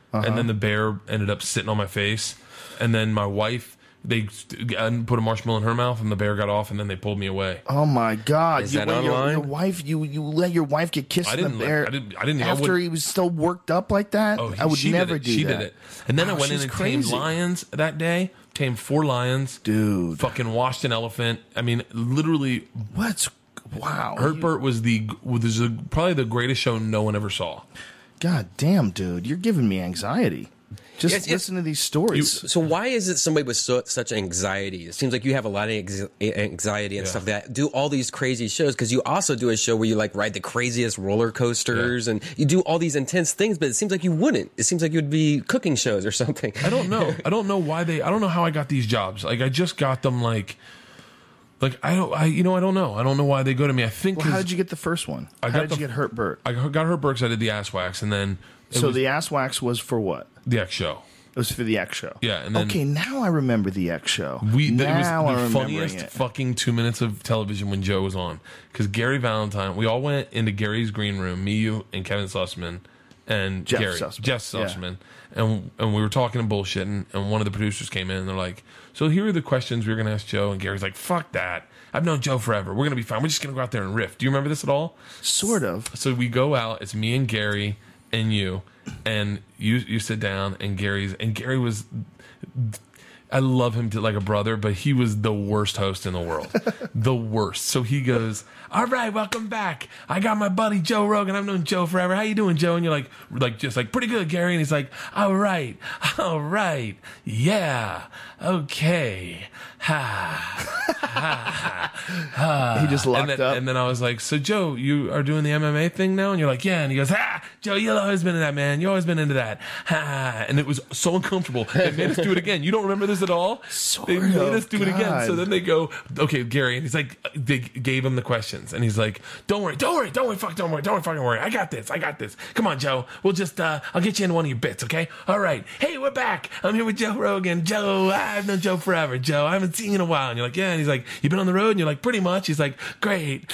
and then the bear ended up sitting on my face, and then my wife. They put a marshmallow in her mouth, and the bear got off, and then they pulled me away. Oh my God! Is that online? Your wife, you let your wife get kissed in the bear. I didn't. After he was still worked up like that. Oh, I would never do that. She did it, and then I went in she's and crazy. tamed lions that day. Tamed 4 lions, Dude. Fucking washed an elephant. I mean, literally. Wow. Hurtburt was probably the greatest show no one ever saw. God damn, dude, you're giving me anxiety. Just listen to these stories. So why is it somebody with such anxiety? It seems like you have a lot of anxiety and stuff that do all these crazy shows, because you also do a show where you like ride the craziest roller coasters and you do all these intense things, but it seems like you wouldn't. It seems like you would be cooking shows or something. I don't know. I don't know why I don't know how I got these jobs. Like I just got them I don't know. I don't know why they go to me. I think. Well, how did you get the first one? How did you get Hurtburt? I got Hurtburt because I did the ass wax, and then the ass wax was for what? The X show. It was for the X show. Yeah, and then okay, now I remember the X show. It was the funniest fucking 2 minutes of television when Joe was on, because Gary Valentine. We all went into Gary's green room, me, you, and Kevin Sussman, and Jeff Gary, Sussman. Jeff Sussman, and we were talking and bullshitting, and one of the producers came in and they're like, "So here are the questions we were going to ask Joe," and Gary's like, "Fuck that. I've known Joe forever. We're going to be fine. We're just going to go out there and riff." Do you remember this at all? Sort of. So we go out. It's me and Gary and you, and you sit down, and Gary was. I love him like a brother, but he was the worst host in the world. The worst. So he goes, "All right, welcome back. I got my buddy Joe Rogan. I've known Joe forever. How you doing, Joe?" And you're like just like, "Pretty good, Gary." And he's like, all right, yeah, okay, He just locked up. And then I was like, "So Joe, you are doing the MMA thing now?" And you're like, "Yeah." And he goes, "Joe, you've always been into that, man. You've always been into that." And it was so uncomfortable. They made us do it again. You don't remember this at all? They made us do it again. So then they go, "Okay, Gary," and he's like, they gave him the questions, and he's like, don't worry, fucking worry. I got this. Come on, Joe. We'll just, I'll get you into one of your bits, okay? All right. Hey, we're back. I'm here with Joe Rogan. Joe, I've known Joe forever. Joe, I haven't seen you in a while. And you're like, "Yeah." And he's like, "You been on the road?" And you're like, "Pretty much." He's like, "Great.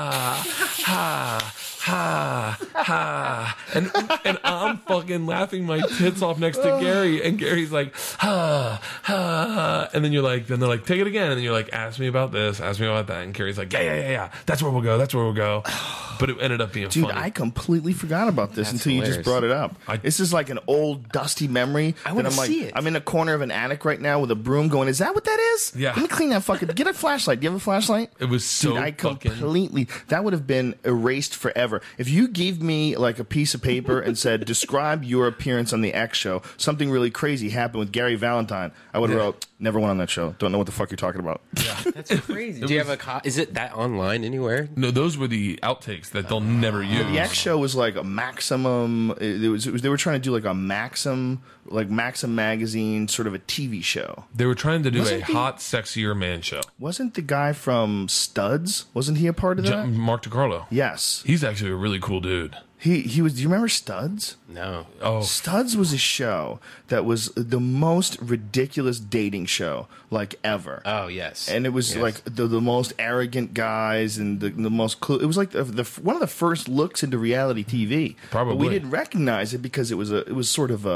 And I'm fucking laughing my tits off next to Gary, and Gary's like, and then they're like, "Take it again," and then you're like, "Ask me about this, ask me about that," and Gary's like, yeah, that's where we'll go. But it ended up being Dude, funny. I completely forgot about this until you just brought it up. This is like an old dusty memory. I want to I'm like, see it. I'm in a corner of an attic right now with a broom going, "Is that what that is?" Yeah. Let me clean that fucking. Get a flashlight. Do you have a flashlight? It was so Dude, I fucking- completely. That would have been erased forever. If you gave me like a piece of paper and said, "Describe your appearance on the X show," something really crazy happened with Gary Valentine, I would have wrote, "Never went on that show. Don't know what the fuck you're talking about." That's crazy. Do you have is it that online anywhere? No, those were the outtakes that they'll never use. The X show was like a Maximum. It was they were trying to do like a Maxim magazine, sort of a TV show. They were trying to do Wasn't a the- hot, sexier man show. Wasn't the guy from Studs? Wasn't he a part of that? Mark DiCarlo. Yes, He's actually a really cool dude. he was. Do you remember Studs? No. Oh, Studs was a show that was the most ridiculous dating show like ever. Oh, yes. And it was Yes. like the most arrogant guys and the most cool. It was like the one of the first looks into reality TV. Probably. But we didn't recognize it because it was sort of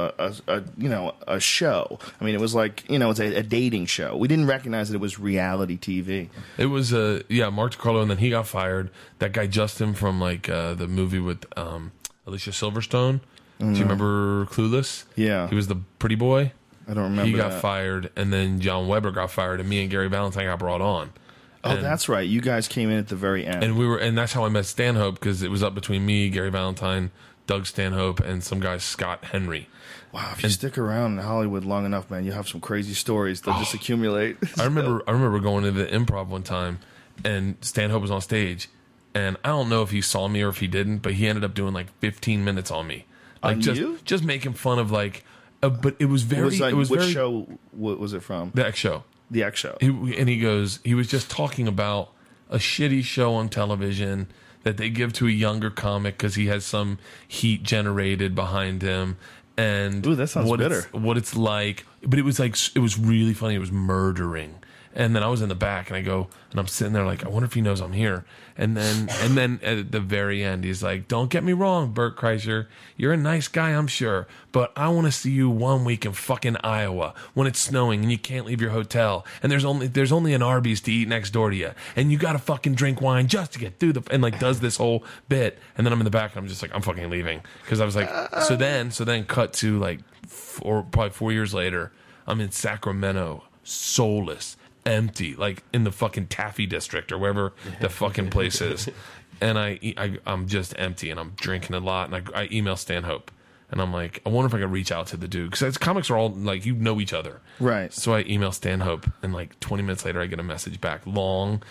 a show. I mean, it was like it's a dating show. We didn't recognize that it was reality TV. it was Mark DiCarlo, and then he got fired. That guy Justin from the movie with Alicia Silverstone. Do you remember Clueless? Yeah. He was the pretty boy. I don't remember. He got that. fired, and then John Weber got fired, and me and Gary Valentine got brought on. Oh, And- that's right. You guys came in at the very end. and that's how I met Stanhope, because it was up between me, Gary Valentine, Doug Stanhope, and some guy Scott Henry. Wow, if you stick around in Hollywood long enough, man, you have some crazy stories. They'll just accumulate. I remember going to the Improv one time, and Stanhope was on stage, and I don't know if he saw me or if he didn't, but he ended up doing like 15 minutes on me, On just you? just making fun of but it was very Which very show what was it from? the X show. The X show. He was just talking about a shitty show on television that they give to a younger comic because he has some heat generated behind him, and Ooh, that sounds bitter. what it's like. But it was really funny. It was murdering, And then I was in the back, and I go, and I'm sitting there like, I wonder if he knows I'm here. And then at the very end, he's like, "Don't get me wrong, Bert Kreischer, you're a nice guy, I'm sure, but I want to see you 1 week in fucking Iowa when it's snowing and you can't leave your hotel, and there's only an Arby's to eat next door to you, and you got to fucking drink wine just to get through and like does this whole bit." And then I'm in the back, and I'm just like, I'm fucking leaving, because I was like, so then cut to like probably 4 years later, I'm in Sacramento, soulless, empty, like in the fucking Taffy district or wherever the fucking place is, and I'm just empty, and I'm drinking a lot, and I email Stanhope, and I'm like, I wonder if I could reach out to the dude, because comics are all like, you know each other, right? So I email Stanhope, and like 20 minutes later I get a message back, long,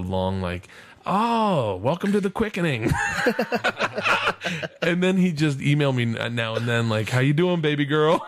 "Oh, welcome to the quickening." And then he just emailed me now and then, like, "How you doing, baby girl?"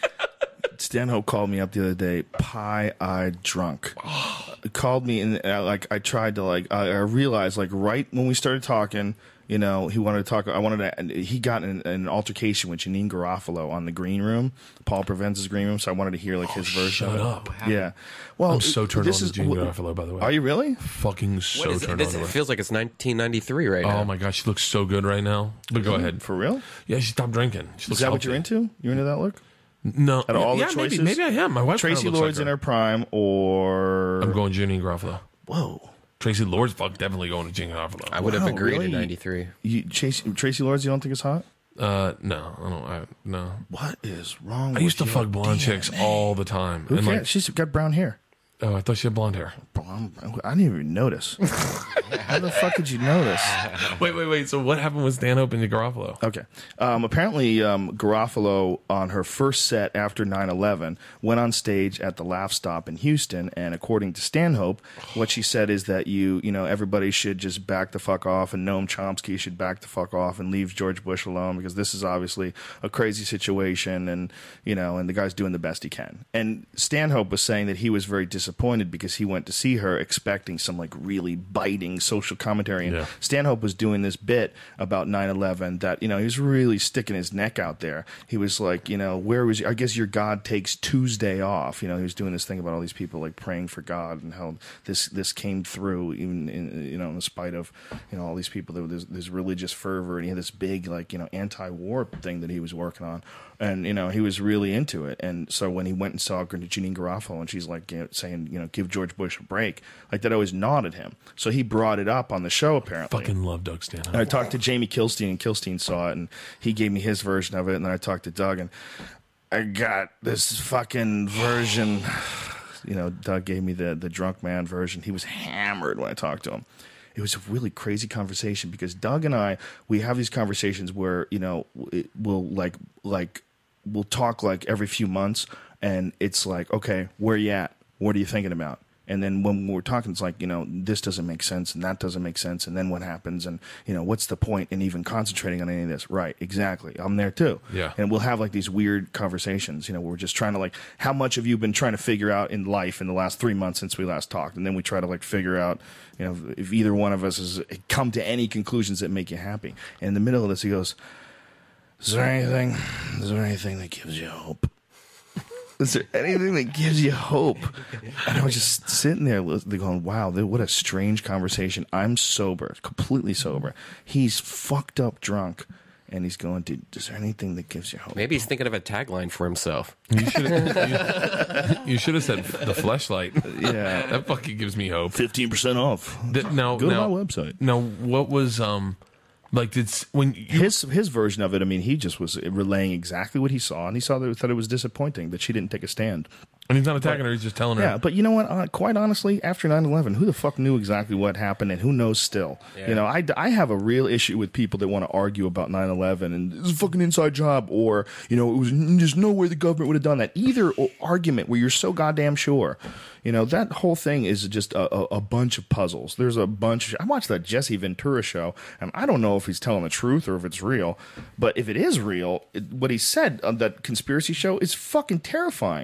Stanhope called me up the other day, pie-eyed drunk. Called me, and I tried to I realized right when we started talking, he wanted to talk. He got in an altercation with Janine Garofalo on the green room, Paul Provenza's green room. So I wanted to hear his version. Shut of it. up. Yeah. Well, I'm so turned on to Janine Garofalo, by the way. Are you really? Fucking so turned on to her. It feels like it's 1993 right now. Oh my gosh, she looks so good right now. But go ahead. For real? Yeah, she stopped drinking. She Is that what you're into? You're into that look? No. Out of all the choices? Maybe I am. My wife Tracy kinda looks Lord's like in her prime, or I'm going Janine Garofalo. Whoa. Tracy Lord's definitely going to Janine Garofalo. I would have agreed really? in 93. Tracy Lords, you don't think is hot? No, I don't. No. What is wrong? I used to with fuck your blonde DNA? chicks all the time. Who And cares? She's got brown hair. oh, I thought she had blonde hair. I didn't even notice. How the fuck did you notice? Wait. So what happened with Stanhope and Garofalo? Okay. Apparently, Garofalo, on her first set after 9/11, went on stage at the Laugh Stop in Houston, and according to Stanhope, what she said is that everybody should just back the fuck off, and Noam Chomsky should back the fuck off and leave George Bush alone, because this is obviously a crazy situation, and and the guy's doing the best he can. And Stanhope was saying that he was very disappointed because he went to see her expecting some really biting social commentary, and Stanhope was doing this bit about 9/11 that he was really sticking his neck out there. He was like, where was I guess your God takes Tuesday off. He was doing this thing about all these people praying for God, and how this came through even in spite of all these people. There was this religious fervor, and he had this big anti-war thing that he was working on, and he was really into it. And so when he went and saw Janine Garofalo, and she's saying give George Bush a break, that always gnawed him. So he brought it up on the show, apparently. Fucking love Doug Stanhope. And I talked to Jamie Kilstein, and Kilstein saw it, and he gave me his version of it. And then I talked to Doug, and I got this fucking version. Doug gave me the drunk man version. He was hammered when I talked to him. It was a really crazy conversation, because Doug and we have these conversations where we'll talk every few months, and it's okay, where you at? What are you thinking about? And then when we're talking, it's this doesn't make sense, and that doesn't make sense, and then what happens, and what's the point in even concentrating on any of this? Right, exactly. I'm there too. Yeah. And we'll have these weird conversations, where we're just trying to how much have you been trying to figure out in life in the last 3 months since we last talked, and then we try to figure out if either one of us has come to any conclusions that make you happy. And in the middle of this, he goes, Is there anything that gives you hope? Is there anything that gives you hope? And I was just sitting there going, wow, what a strange conversation. I'm sober, completely sober. He's fucked up drunk. And he's going, dude, is there anything that gives you hope? Maybe he's thinking of a tagline for himself. You should have said the fleshlight. Yeah. That fucking gives me hope. 15% off. Go to my website. Now, what was his version of it? I mean, he just was relaying exactly what he saw, and he thought it was disappointing that she didn't take a stand. And he's not attacking her; he's just telling her. Yeah, but you know what? Quite honestly, after 9/11, who the fuck knew exactly what happened, and who knows still? Yeah. I have a real issue with people that want to argue about 9/11 and it's a fucking inside job, or it was there's no way the government would have done that. Either argument where you're so goddamn sure. That whole thing is just a bunch of puzzles. There's a bunch. I watched that Jesse Ventura show, and I don't know if he's telling the truth or if it's real. But if it is real, what he said on that conspiracy show is fucking terrifying.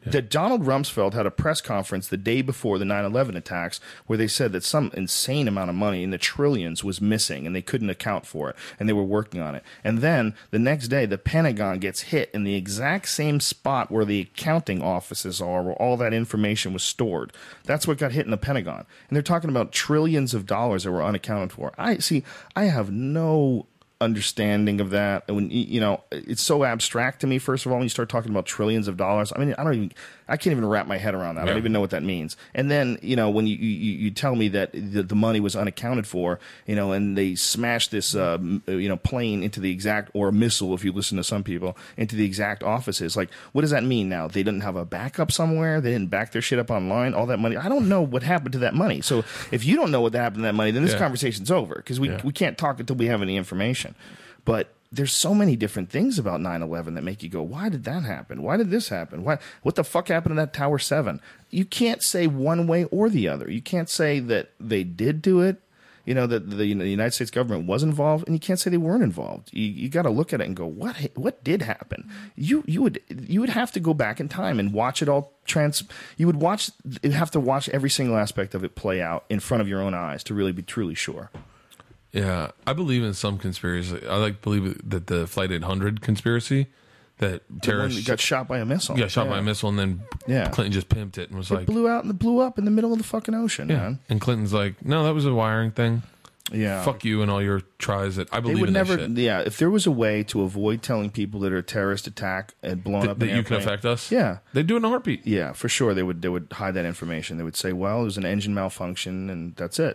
that Donald Rumsfeld had a press conference the day before the 9/11 attacks where they said that some insane amount of money in the trillions was missing and they couldn't account for it and they were working on it. And then the next day, the Pentagon gets hit in the exact same spot where the accounting offices are, where all that information was stored. That's what got hit in the Pentagon. And they're talking about trillions of dollars that were unaccounted for. I have no understanding of that. And when it's so abstract to me. First of all, when you start talking about trillions of dollars, I mean, I can't even wrap my head around that. I don't even know what that means. And then when you tell me that the money was unaccounted for, and they smashed this plane into the exact, or a missile, if you listen to some people, into the exact offices. Like, what does that mean now? They didn't have a backup somewhere. They didn't back their shit up online. All that money. I don't know what happened to that money. So if you don't know what happened to that money, then this conversation's over, because we can't talk until we have any information. But there's so many different things about 9/11 that make you go, why did that happen? Why did this happen? What the fuck happened to that Tower 7? You can't say one way or the other. You can't say that they did do it, that the United States government was involved, and you can't say they weren't involved. You got to look at it and go, what did happen? You would have to go back in time and watch it all you'd have to watch every single aspect of it play out in front of your own eyes to really be truly sure. Yeah, I believe in some conspiracy. I believe that the Flight 800 conspiracy, that terrorists got shot by a missile. Got shot by a missile, and then Clinton just pimped it and was like, blew up in the middle of the fucking ocean, man. And Clinton's like, no, that was a wiring thing. Yeah, fuck you and all your tries. That I believe in that shit. Yeah, if there was a way to avoid telling people that a terrorist attack had blown up an that you can affect us, they'd do it in a heartbeat. Yeah, for sure. They would hide that information. They would say, well, it was an engine malfunction, and that's it.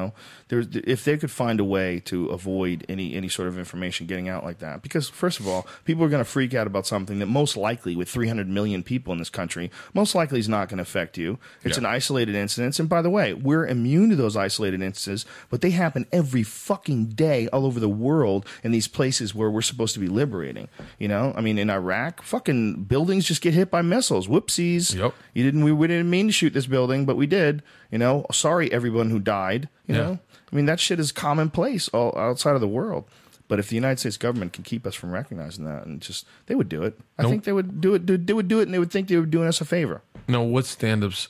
If they could find a way to avoid any sort of information getting out like that, because first of all, people are going to freak out about something that most likely, with 300 million people in this country, most likely is not going to affect you. It's an isolated incident, and by the way, we're immune to those isolated incidents, but they happen every fucking day all over the world in these places where we're supposed to be liberating. I mean, in Iraq, fucking buildings just get hit by missiles. Whoopsies. Yep. We didn't mean to shoot this building, but we did. Sorry, everyone who died. I mean, that shit is commonplace all outside of the world. But if the United States government can keep us from recognizing that, and they would do it. I think they would do it. They would do it, and they would think they were doing us a favor. No, what's stand-up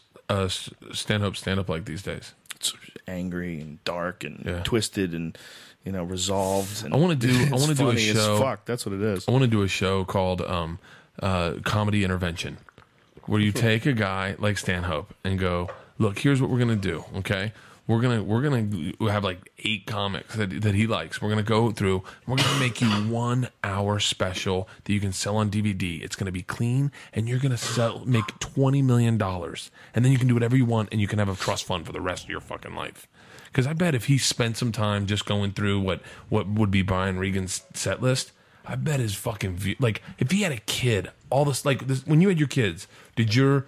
like these days? It's angry and dark and twisted and resolved. And I want to do a show. As fuck. That's what it is. I want to do a show called Comedy Intervention, where you take a guy like Stanhope and go, look, here's what we're gonna do. Okay. We're gonna have like 8 comics that he likes. We're gonna go through. We're gonna make you 1 hour special that you can sell on DVD. It's gonna be clean, and you're gonna make $20 million, and then you can do whatever you want, and you can have a trust fund for the rest of your fucking life. Because I bet if he spent some time just going through what would be Brian Regan's set list, I bet his fucking view, like if he had a kid, all this, like this, when you had your kids, did your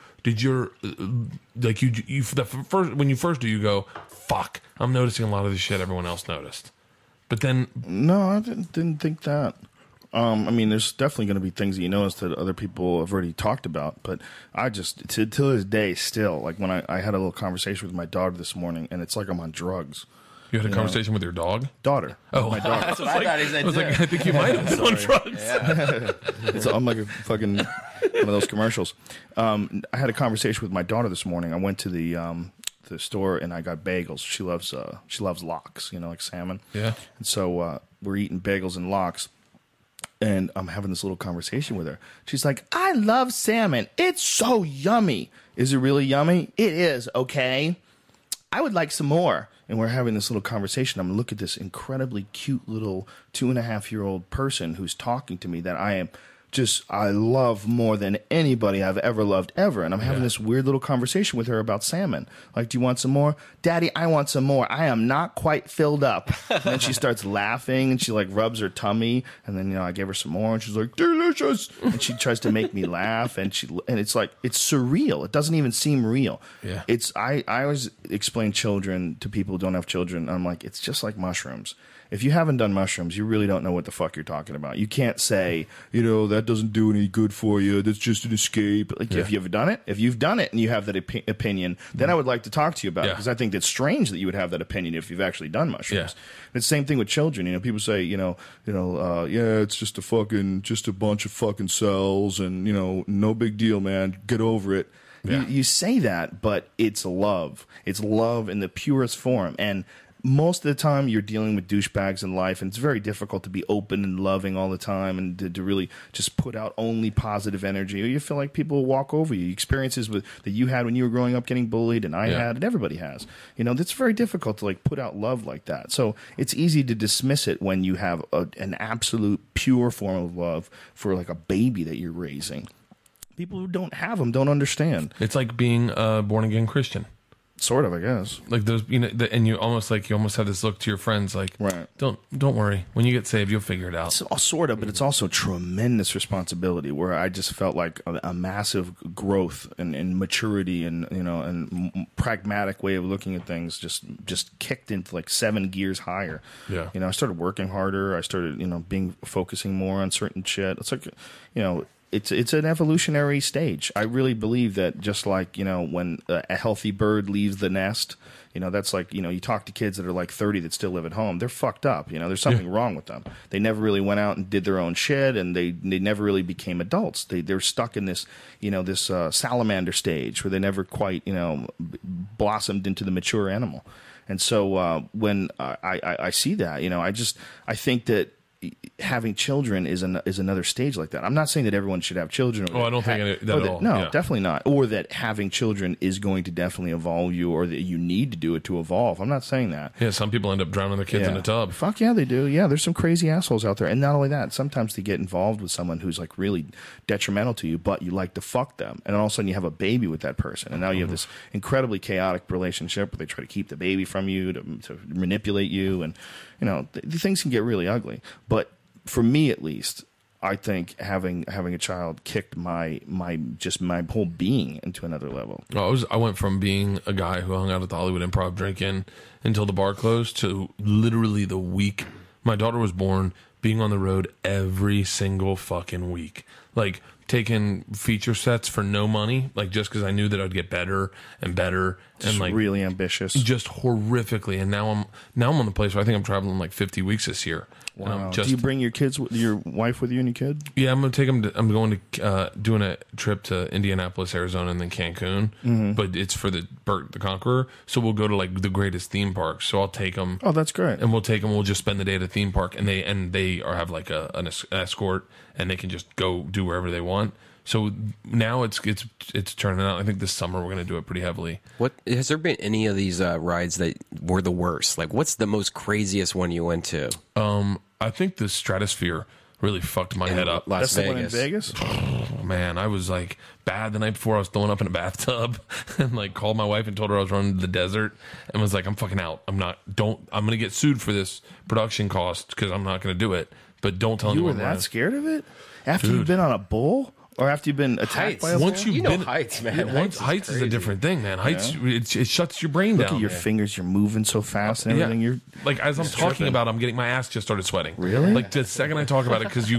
like you the first, when you first do, you go, fuck, I'm noticing a lot of the shit everyone else noticed. But then no, I didn't think that. I mean, there's definitely going to be things that you notice that other people have already talked about, but I just to this day still, like when I had a little conversation with my daughter this morning, and it's like I'm on drugs. You had a conversation with your daughter? Oh, my daughter. That's what I thought he said. I was like, I think you might have been on drugs. Yeah. I'm like a fucking one of those commercials. I had a conversation with my daughter this morning. I went to the store and I got bagels. She loves lox, like salmon. Yeah. And so we're eating bagels and lox. And I'm having this little conversation with her. She's like, I love salmon. It's so yummy. Is it really yummy? It is, okay. I would like some more. And we're having this little conversation. I'm looking at this incredibly cute little 2.5-year-old person who's talking to me that I love more than anybody I've ever loved ever. And I'm having this weird little conversation with her about salmon. Like, do you want some more? Daddy, I want some more. I am not quite filled up. And then she starts laughing and she like rubs her tummy. And then, I gave her some more and she's like, delicious. And she tries to make me laugh. And it's like, it's surreal. It doesn't even seem real. Yeah. I always explain children to people who don't have children. I'm like, it's just like mushrooms. If you haven't done mushrooms, you really don't know what the fuck you're talking about. You can't say, that that doesn't do any good for you. That's just an escape. Like, if you've done it and you have that opinion, then I would like to talk to you about it, because I think it's strange that you would have that opinion if you've actually done mushrooms. It's the same thing with children. You know, people say, yeah, it's just a bunch of fucking cells, and no big deal, man. Get over it. Yeah. You say that, but it's love. It's love in the purest form. And most of the time you're dealing with douchebags in life, and it's very difficult to be open and loving all the time and to really just put out only positive energy. Or you feel like people will walk over you. Experiences that you had when you were growing up getting bullied, and I had, and everybody has. It's very difficult to put out love like that. So it's easy to dismiss it when you have an absolute pure form of love for a baby that you're raising. People who don't have them don't understand. It's like being a born again Christian. Sort of, I guess. Like those, and you almost have this look to your friends, like, right. Don't worry. When you get saved, you'll figure it out. Sort of, but it's also tremendous responsibility. Where I just felt like a massive growth and maturity and and pragmatic way of looking at things just kicked into 7 gears higher. Yeah. I started working harder. I started focusing more on certain shit. It's like It's an evolutionary stage. I really believe that, just like, when a healthy bird leaves the nest, that's like, you talk to kids that are 30 that still live at home. They're fucked up. There's something wrong with them. They never really went out and did their own shit, and they never really became adults. They're stuck in this, this salamander stage where they never quite, blossomed into the mature animal. And so when I see that, I think that having children is another stage like that. I'm not saying that everyone should have children. I don't think that at all. No, definitely not. Or that having children is going to definitely evolve you, or that you need to do it to evolve. I'm not saying that. Yeah, some people end up drowning their kids in a tub. Fuck yeah, they do. Yeah, there's some crazy assholes out there. And not only that, sometimes they get involved with someone who's really detrimental to you, but you like to fuck them. And all of a sudden you have a baby with that person. And now you have this incredibly chaotic relationship where they try to keep the baby from you, to manipulate you. And, the things can get really ugly. But for me, at least, I think having a child kicked my whole being into another level. I went from being a guy who hung out at the Hollywood Improv drinking until the bar closed to literally the week my daughter was born, being on the road every single fucking week. Taking feature sets for no money, just because I knew that I'd get better and better, and really ambitious, just horrifically. And now I'm on the place where I think I'm traveling 50 weeks this year. Wow. Do you bring your kids, your wife with you and your kid? Yeah, I'm gonna take them. I'm going to doing a trip to Indianapolis, Arizona, and then Cancun. Mm-hmm. But it's for the Bert the Conqueror, so we'll go to the greatest theme parks. So I'll take them. Oh, that's great. And we'll take them. We'll just spend the day at a theme park, and they have an escort, and they can just go do wherever they want. So now it's turning out. I think this summer we're going to do it pretty heavily. What has there been any of these rides that were the worst? What's the most craziest one you went to? I think the Stratosphere really fucked my head up. That's the one in Vegas? Oh, man, I was bad the night before. I was throwing up in a bathtub and called my wife and told her I was running to the desert and was like, I'm fucking out. I'm going to get sued for this production cost because I'm not going to do it. But don't tell anyone. You were that scared of it? After you've been on a bull? Or after you've been attacked by a bull? Once you've been heights, man. Yeah, heights is a different thing, man. Heights, it shuts your brain down. Look at your fingers. You're moving so fast and everything. You're as I'm talking about, I'm getting my ass just started sweating. Really? The second I talk about it, because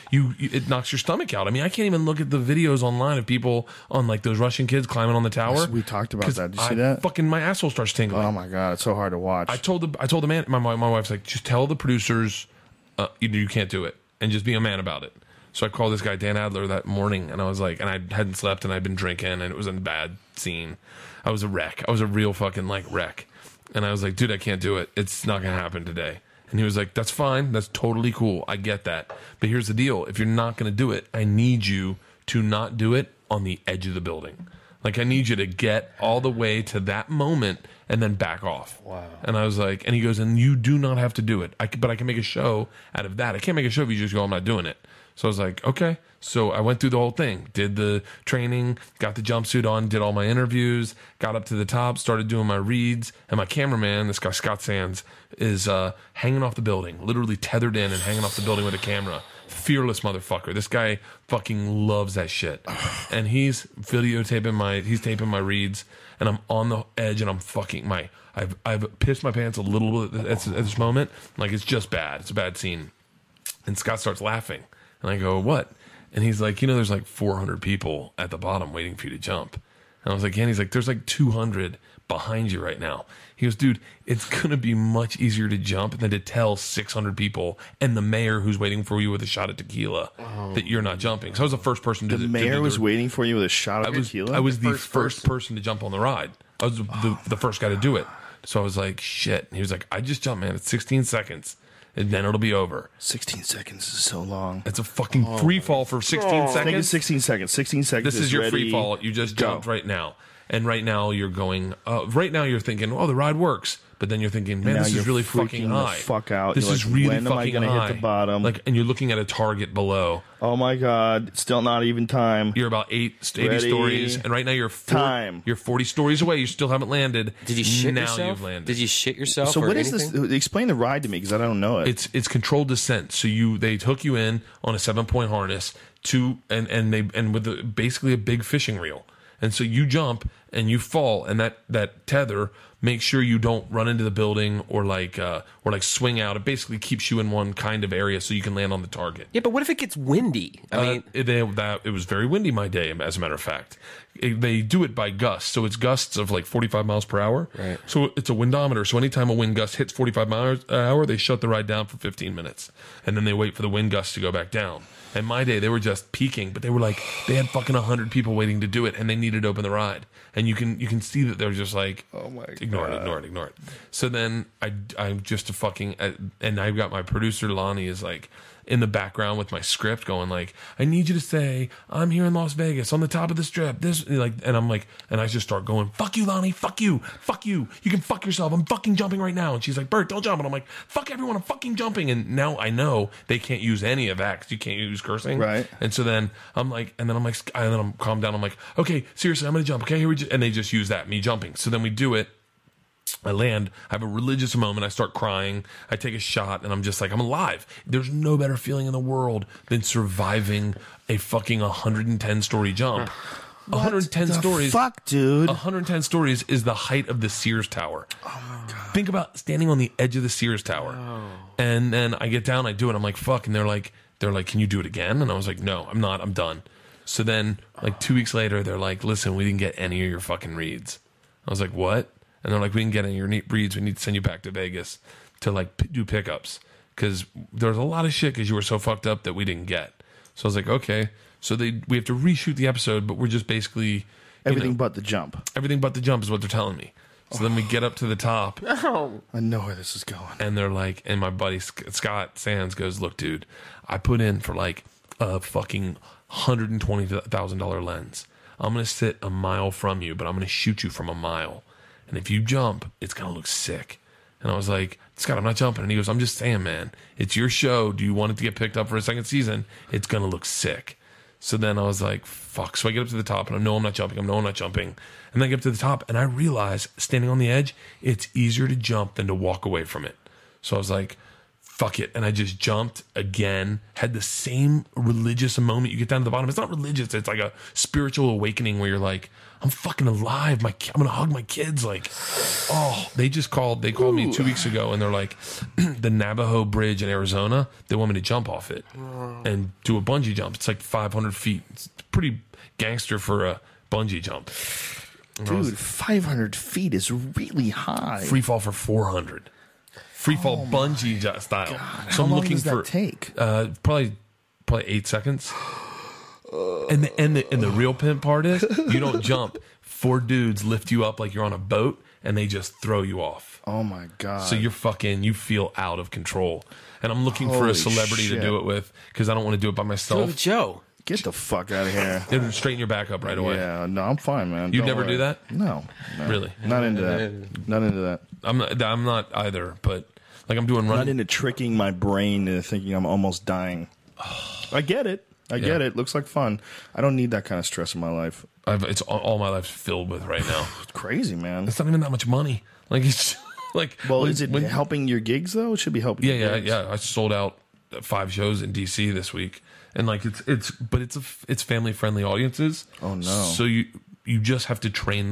it knocks your stomach out. I mean, I can't even look at the videos online of people on those Russian kids climbing on the tower. We talked about that. Did you see that? Fucking my asshole starts tingling. Oh my god, it's so hard to watch. I told the man. My wife's like, just tell the producers, you can't do it, and just be a man about it. So I called this guy, Dan Adler, that morning, and I was like, and I hadn't slept, and I'd been drinking, and it was a bad scene. I was a wreck. I was a real fucking wreck. And I was like, dude, I can't do it. It's not going to happen today. And he was like, that's fine. That's totally cool. I get that. But here's the deal. If you're not going to do it, I need you to not do it on the edge of the building. I need you to get all the way to that moment and then back off. Wow. And I was like, and he goes, and you do not have to do it. But I can make a show out of that. I can't make a show if you just go, I'm not doing it. So I was like, okay. So I went through the whole thing, did the training, got the jumpsuit on, did all my interviews, got up to the top, started doing my reads, and my cameraman, this guy Scott Sands, is hanging off the building, literally tethered in and hanging off the building with a camera. Fearless motherfucker. This guy fucking loves that shit. And he's taping my reads, and I'm on the edge, and I'm fucking I've pissed my pants a little bit at this moment. It's just bad. It's a bad scene. And Scott starts laughing. And I go, what? And he's like, there's like 400 people at the bottom waiting for you to jump. And I was like, yeah. And he's like, there's like 200 behind you right now. He goes, dude, it's going to be much easier to jump than to tell 600 people and the mayor who's waiting for you with a shot of tequila that you're not jumping. So I was the first person to The mayor was waiting for you with a shot of tequila? I was the first person to jump on the ride. I was the first guy to do it. So I was like, shit. And he was like, I just jumped, man. It's 16 seconds. And then it'll be over. 16 seconds is so long. It's a fucking free fall for 16 seconds. I think it's 16 seconds. 16 seconds. This is your ready. free fall. You just jumped right now. And right now you're going, right now you're thinking, oh, the ride works. But then you're thinking, man, Now this is you're really freaking fucking the high. fuck out. This You're is like, really when am I fucking gonna high. hit the bottom? And you're looking at a target below. Oh my God. Still not even time. You're about 80 Ready. stories. And right now you're Time. 40 stories away. You still haven't landed. Did you shit now yourself? You've landed. Did you shit yourself? So or what is anything? this? Explain the ride to me because I don't know it. It's controlled descent. So they hook you in on a 7-point harness and with basically a big fishing reel. And so you jump and you fall, and that tether makes sure you don't run into the building or swing out. It basically keeps you in one kind of area so you can land on the target. Yeah, but what if it gets windy? I mean, It was very windy my day, as a matter of fact. They do it by gusts, so it's gusts of like 45 miles per hour. Right. So it's a windometer. So anytime a wind gust hits 45 miles an hour, they shut the ride down for 15 minutes, and then they wait for the wind gust to go back down. And my day, they were just peaking, but they had fucking 100 people waiting to do it, and they needed to open the ride. And you can see that they're just like, Oh my ignore God. it. So then I'm just a fucking, and I've got my producer Lonnie is like in the background with my script going like, I need you to say, I'm here in Las Vegas on the top of the strip. And I'm like, and I just start going, fuck you, Lonnie, fuck you, you can fuck yourself. I'm fucking jumping right now. And she's like, Bert, don't jump. And I'm like, fuck everyone, I'm fucking jumping. And now I know they can't use any of that because you can't use cursing. Right. And so then I'm calm down. I'm like, okay, seriously, I'm going to jump. Okay, and they just use that, me jumping. So then we do it. I land, I have a religious moment, I start crying, I take a shot, and I'm just like, I'm alive. There's no better feeling in the world than surviving a fucking 110-story jump. 110 stories. Fuck, dude. 110 stories is the height of the Sears Tower. Oh my God. Think about standing on the edge of the Sears Tower. Oh. And then I get down, I do it, I'm like, fuck, and they're like, can you do it again? And I was like, no, I'm not, I'm done. So then, like 2 weeks later, they're like, listen, we didn't get any of your fucking reads. I was like, what? And they're like, we didn't get any of your reads. We need to send you back to Vegas to do pickups because there was a lot of shit because you were so fucked up that we didn't get. So I was like, okay. So we have to reshoot the episode, but we're just basically Everything but the jump. Everything but the jump is what they're telling me. So then we get up to the top. I know where this is going. And they're like, and my buddy Scott Sands goes, look, dude, I put in for like a fucking $120,000 lens. I'm going to sit a mile from you, but I'm going to shoot you from a mile. And if you jump, it's going to look sick. And I was like, Scott, I'm not jumping. And he goes, I'm just saying, man, it's your show. Do you want it to get picked up for a second season? It's going to look sick. So then I was like, fuck. So I get up to the top and I know I'm not jumping. And then I get up to the top and I realize standing on the edge, it's easier to jump than to walk away from it. So I was like, fuck it. And I just jumped again, had the same religious moment. You get down to the bottom. It's not religious. It's like a spiritual awakening where you're like, I'm fucking alive. I'm going to hug my kids. Like, oh, they called me 2 weeks ago and they're like, the Navajo Bridge in Arizona, they want me to jump off it and do a bungee jump. It's like 500 feet. It's pretty gangster for a bungee jump. And Dude, 500 feet is really high. free fall for 400. Free fall bungee style. God, so how I'm long looking does that take? Probably 8 seconds. And the real pimp part is you don't jump. 4 dudes lift you up like you're on a boat and they just throw you off. Oh my God. So you feel out of control. And I'm looking for a Holy celebrity shit. to do it with because I don't want to do it by Go myself. with Joe. Get the fuck out of here. It'll straighten your back up right away. Yeah, no, I'm fine, man. You'd Don't never worry. do that? No. Really? Not into that. Not into that. I'm not either, but like I'm doing Not running. into tricking my brain into thinking I'm almost dying. I get it. I get it. Looks like fun. I don't need that kind of stress in my life. It's all my life's filled with right now. It's crazy, man. It's not even that much money. Like it's like Well, is it helping your gigs though? It should be helping. your gigs. Yeah. I sold out 5 shows in DC this week, and like it's family friendly audiences. Oh, no. So you just have to train them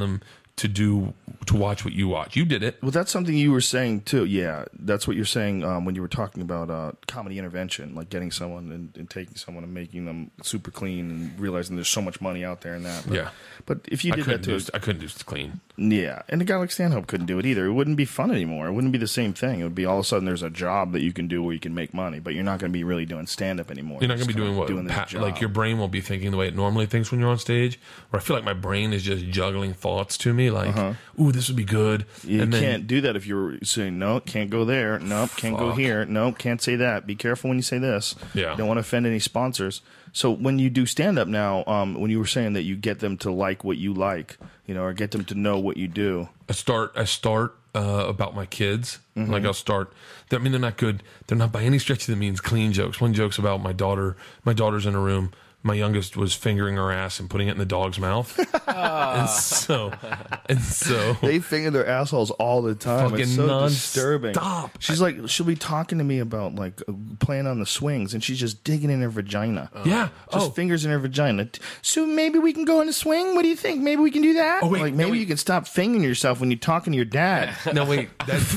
to watch what you watch. You did it. Well, that's something you were saying too. Yeah, that's what you're saying when you were talking about comedy intervention, like getting someone and taking someone and making them super clean and realizing there's so much money out there in that. But, Yeah. But if you did that too, I couldn't do clean. yeah, and a guy like Stanhope couldn't do it either. It wouldn't be fun anymore. It wouldn't be the same thing. It would be all of a sudden there's a job that you can do where you can make money, but you're not going to be really doing stand up anymore. You're not going to be Just doing what? doing this job. Like your brain won't be thinking the way it normally thinks when you're on stage. Where I feel like my brain is just juggling thoughts to me, like, "Ooh, this would be good." You and then, can't do that if you're saying, no, can't go there. Nope, can't go Fuck. here. Nope, can't say that. Be careful when you say this. Yeah. Don't want to offend any sponsors. So when you do stand-up now, when you were saying that you get them to like what you like, or get them to know what you do. I start about my kids. Like I'll start. I mean, they're not good. They're not by any stretch of the means clean jokes. One joke's about my daughter. My daughter's in a room. My youngest was fingering her ass and putting it in the dog's mouth. and so They finger their assholes all the time. It's Fucking so non-stop. disturbing. She's like, she'll be talking to me about like playing on the swings, and she's just digging in her vagina. yeah. Just fingers in her vagina. So maybe we can go on a swing? What do you think? Maybe we can do that? Oh, wait, like no, maybe wait. you can stop fingering yourself when you're talking to your dad. No, wait. That's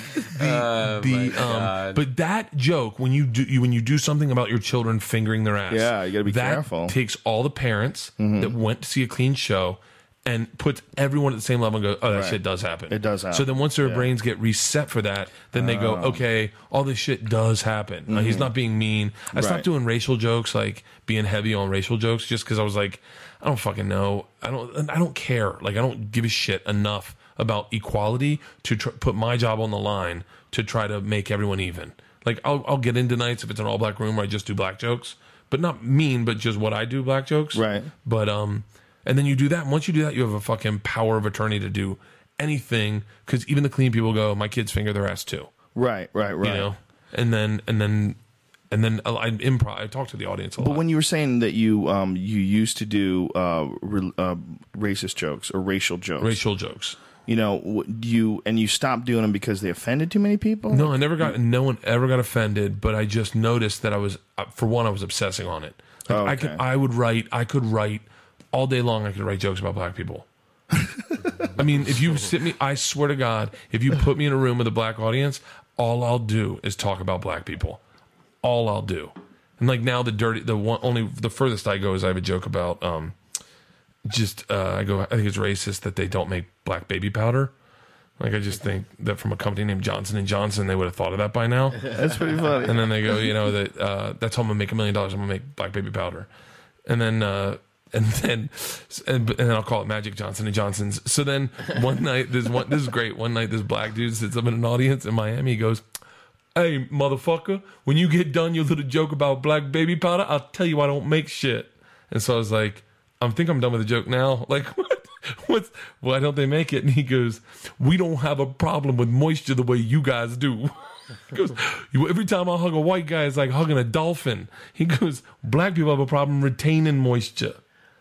God. but that joke when you do something about your children fingering their ass. Yeah, you gotta be that careful. Takes all the parents that went to see a clean show and puts everyone at the same level and goes, "Oh, that shit does happen. It does happen. So then once their brains get reset for that, then they go, "Okay, all this shit does happen." He's not being mean. I stopped doing racial jokes, like being heavy on racial jokes, just because I was like, I don't fucking know. I don't care. Like I don't give a shit enough about equality to put my job on the line to try to make everyone even. Like I'll get into nights if it's an all black room where I just do black jokes, but not mean, but just what I do, black jokes. Right. But and then you do that. And once you do that, you have a fucking power of attorney to do anything. Because even the clean people go, my kids finger their ass too. Right. You know. And then I improv. I talk to the audience a lot. But when you were saying that you used to do racist jokes or racial jokes, racial jokes. you stopped doing them because they offended too many people? No, no one ever got offended, but I just noticed that I was obsessing on it. Like Okay. I could write all day long. I could write jokes about black people. I mean, if you I swear to God, if you put me in a room with a black audience, all I'll do is talk about black people. All I'll do. And like now the furthest I go is I have a joke about, I think it's racist that they don't make black baby powder. Like, I just think that from a company named Johnson & Johnson, they would have thought of that by now. That's pretty funny. And then they go, that's how I'm going to make $1 million. I'm going to make black baby powder. And then I'll call it Magic Johnson & Johnson's. So then one night, this is great. One night, this black dude sits up in an audience in Miami. He goes, "Hey, motherfucker, when you get done your little joke about black baby powder, I'll tell you I don't make shit." And so I was like, I think I'm done with the joke now. Like, why don't they make it? And he goes, "We don't have a problem with moisture the way you guys do." He goes, "Every time I hug a white guy, it's like hugging a dolphin." He goes, "Black people have a problem retaining moisture."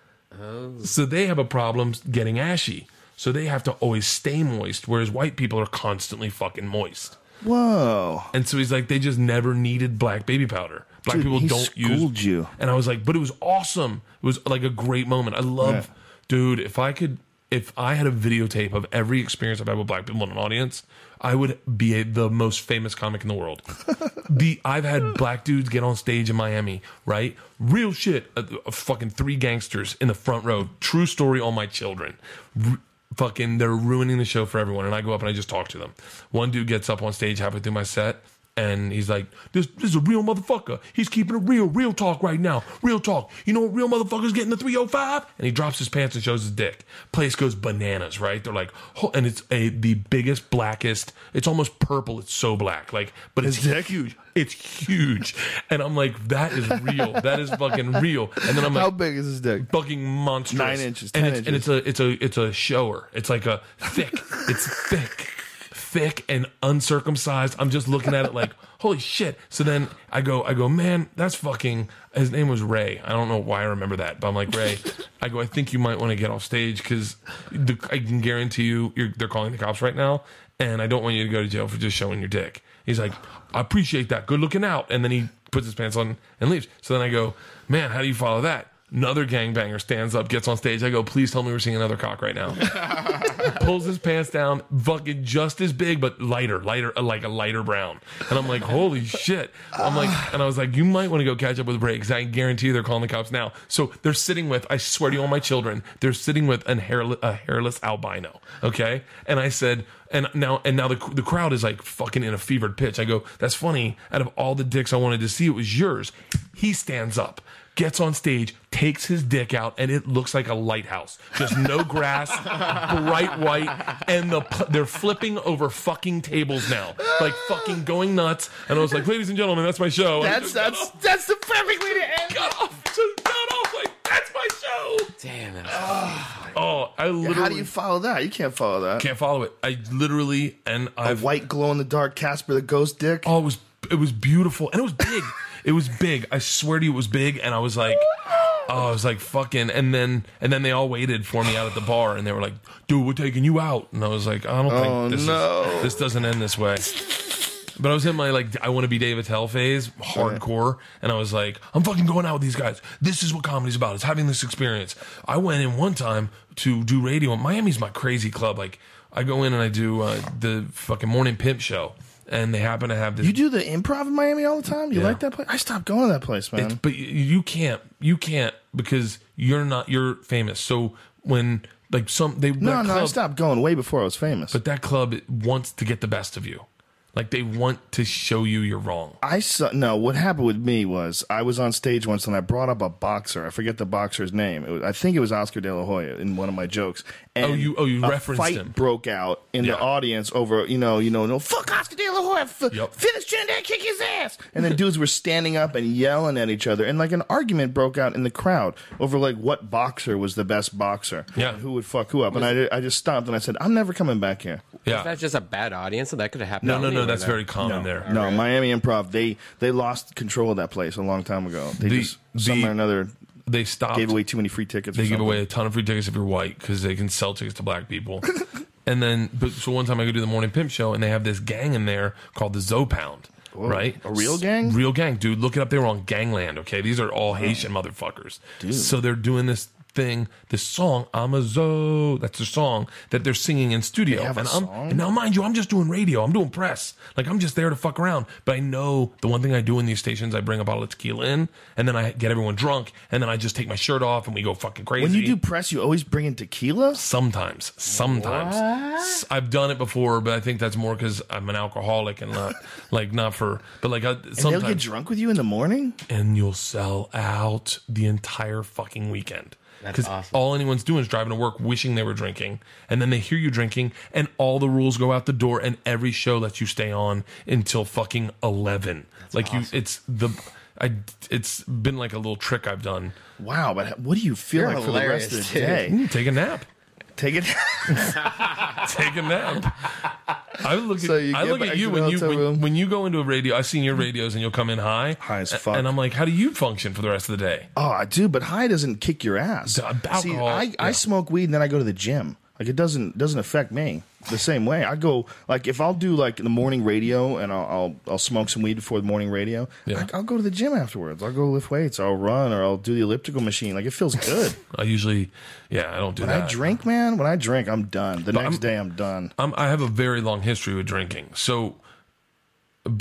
So they have a problem getting ashy. So they have to always stay moist, whereas white people are constantly fucking moist. Whoa. And so he's like, they just never needed black baby powder. Black Dude, people he don't schooled you. And I was like, but it was awesome. It was like a great moment. I love, dude, if I had a videotape of every experience I've had with black people in an audience, I would be the most famous comic in the world. I've had black dudes get on stage in Miami, right? Real shit. Fucking 3 gangsters in the front row. True story on my children. Fucking, they're ruining the show for everyone. And I go up and I just talk to them. One dude gets up on stage halfway through my set, and he's like, this is a real motherfucker. He's keeping it real talk right now. Real talk. You know what real motherfuckers getting the 305? And he drops his pants and shows his dick. Place goes bananas, right? They're like, and it's the biggest, blackest. It's almost purple. It's so black. Like, but it's huge. It's huge. And I'm like, that is real. That is fucking real. And then I'm like, how big is his dick? Fucking monstrous. 9 inches, 10 inches. And it's a shower. It's like a thick. It's thick and uncircumcised. I'm just looking at it like, holy shit. So then I go, man, that's fucking. His name was Ray. I don't know why I remember that, but I'm like, Ray. I go, I think you might want to get off stage because I can guarantee you, they're calling the cops right now, and I don't want you to go to jail for just showing your dick. He's like, I appreciate that. Good looking out. And then he puts his pants on and leaves. So then I go, man, how do you follow that? Another gangbanger stands up, gets on stage. I go, please tell me we're seeing another cock right now. pulls his pants down, fucking just as big, but lighter, like a lighter brown. And I'm like, holy shit. I'm like, and I was like, you might want to go catch up with Ray, because I guarantee they're calling the cops now. So they're sitting with, I swear to you, all my children, they're sitting with a hairless albino. Okay. And I said, and now the crowd is like fucking in a fevered pitch. I go, that's funny. Out of all the dicks I wanted to see, it was yours. He stands up, gets on stage, takes his dick out, and it looks like a lighthouse. Just no grass, bright white, and they're flipping over fucking tables now, like fucking going nuts. And I was like, ladies and gentlemen, that's my show. That's the perfect way to end. Got off like, that's my show. Damn it. Oh, I literally. How do you follow that? You can't follow that. Can't follow it. I literally, and A white glow in the dark Casper the Ghost dick. Oh, it was beautiful, and it was big. It was big. I swear to you, it was big, and I was like, fucking. And then they all waited for me out at the bar, and they were like, dude, we're taking you out. And I was like, I don't think this doesn't end this way. But I was in my I want to be Dave Attell phase, hardcore, and I was like, I'm fucking going out with these guys. This is what comedy's about. It's having this experience. I went in one time to do radio. Miami's my crazy club. Like, I go in and I do the fucking Morning Pimp show, and they happen to have this. You do the Improv in Miami all the time? You like that place? I stopped going to that place, man. But you can't because you're famous. So when I stopped going way before I was famous. But that club wants to get the best of you. Like, they want to show you you're wrong. What happened with me was I was on stage once and I brought up a boxer. I forget the boxer's name. I think it was Oscar De La Hoya in one of my jokes. And you referenced him. A fight broke out in the audience over, no, fuck Oscar De La Hoya. Finish Trinidad, kick his ass. And then dudes were standing up and yelling at each other. And an argument broke out in the crowd over what boxer was the best boxer. Yeah. And who would fuck who up. And I just stopped and I said, I'm never coming back here. Yeah. Was that just a bad audience? So that could have happened. No, that's very common there. No, Miami Improv, they lost control of that place a long time ago. They somehow or another they stopped. Gave away too many free tickets. They give away a ton of free tickets if you're white because they can sell tickets to black people. And then, so one time I go do the Morning Pimp show and they have this gang in there called the Zopound. Whoa, right? A real gang? Real gang, dude. Look it up. They were on Gangland. Okay, these are all Haitian motherfuckers. Dude. So they're doing this thing, this song, I'm a Zo. That's the song that they're singing in studio. And now, mind you, I'm just doing radio. I'm doing press. I'm just there to fuck around. But I know the one thing I do in these stations, I bring a bottle of tequila in, and then I get everyone drunk, and then I just take my shirt off, and we go fucking crazy. When you do press, you always bring in tequila? Sometimes. What? I've done it before, but I think that's more because I'm an alcoholic and not sometimes. And they'll get drunk with you in the morning? And you'll sell out the entire fucking weekend. Because awesome. All anyone's doing is driving to work wishing they were drinking, and then they hear you drinking, and all the rules go out the door, and every show lets you stay on until fucking 11. That's awesome. It's been like a little trick I've done. Wow, but what do you feel like for the rest of the day? Take a nap. Take it. Take a nap. I look at you when you go into a radio. I've seen your radios, and you'll come in high as fuck. And I'm like, how do you function for the rest of the day? Oh, I do, but high doesn't kick your ass. Alcohol. See, I smoke weed and then I go to the gym. It doesn't affect me the same way. I go if I'll do the morning radio and I'll smoke some weed before the morning radio. Yeah. I'll go to the gym afterwards. I'll go lift weights. I'll run or I'll do the elliptical machine. It feels good. I usually, I don't do that. When I drink, man, I'm done. The next day I'm done. I have a very long history with drinking. So, so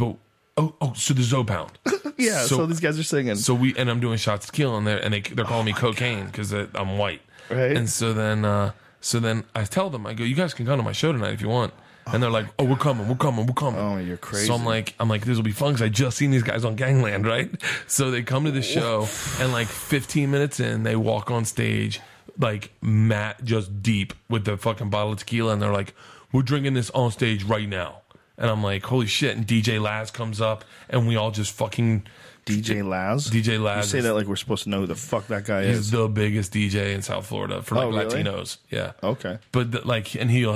the Zopound. Yeah. So these guys are singing. So and I'm doing shots of tequila in there, and they're calling me cocaine because I'm white. Right. And so then I tell them, I go, you guys can come to my show tonight if you want. And they're like, oh, we're coming. Oh, you're crazy. So I'm like, this will be fun because I just seen these guys on Gangland, right? So they come to the show, and 15 minutes in, they walk on stage, Matt just deep with the fucking bottle of tequila, and they're like, we're drinking this on stage right now. And I'm like, holy shit. And DJ Laz comes up, and we all just fucking... DJ Laz? DJ Laz. You say that like we're supposed to know who the fuck that guy is. He's the biggest DJ in South Florida for really? Latinos. Yeah. Okay. But and he'll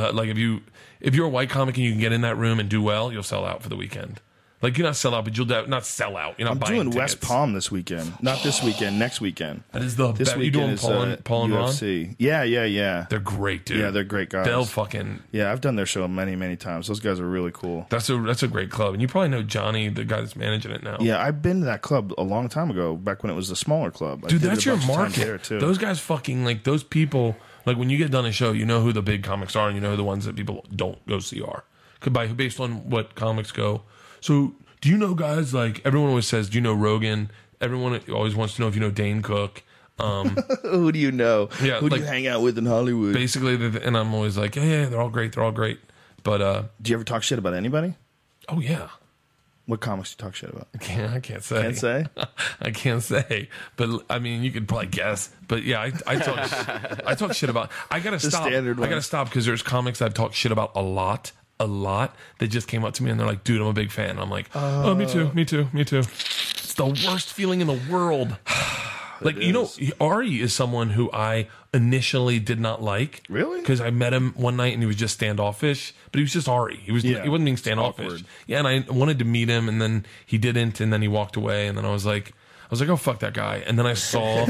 if you're a white comic and you can get in that room and do well, you'll sell out for the weekend. You're not sell out, but you'll not sell out. You're not buying doing tickets. West Palm this weekend. Not this weekend, next weekend. That is the best. You doing Paul and UFC. Ron? Yeah. They're great, dude. Yeah, they're great guys. They'll fucking... Yeah, I've done their show many, many times. Those guys are really cool. That's a great club. And you probably know Johnny, the guy that's managing it now. Yeah, I've been to that club a long time ago, back when it was a smaller club. Dude, that's your market. Those guys fucking, those people Like when you get done a show, you know who the big comics are, and you know who the ones that people don't go see are. Based on what comics go. So, do you know guys like everyone always says? Do you know Rogan? Everyone always wants to know if you know Dane Cook. Who do you know? Yeah, who do like, you hang out with in Hollywood? Basically, and I'm always like, yeah, they're all great. But do you ever talk shit about anybody? oh yeah, What comics do you talk shit about? I can't say. Can't say. I can't say, but I mean, you could probably guess. But yeah, I talk, I talk shit about. I gotta stop. standard I ones. gotta stop because there's comics I've talked shit about a lot. That just came up to me and they're like, "Dude, I'm a big fan." And I'm like, "Oh, me too. It's the worst feeling in the world. Like, you know, Ari is someone who I initially did not like. Really? Because I met him one night and he was just standoffish, but he was just Ari. He wasn't being standoffish. Awkward. Yeah, and I wanted to meet him, and then he didn't, and then he walked away, and then I was like, oh, fuck that guy. And then I saw,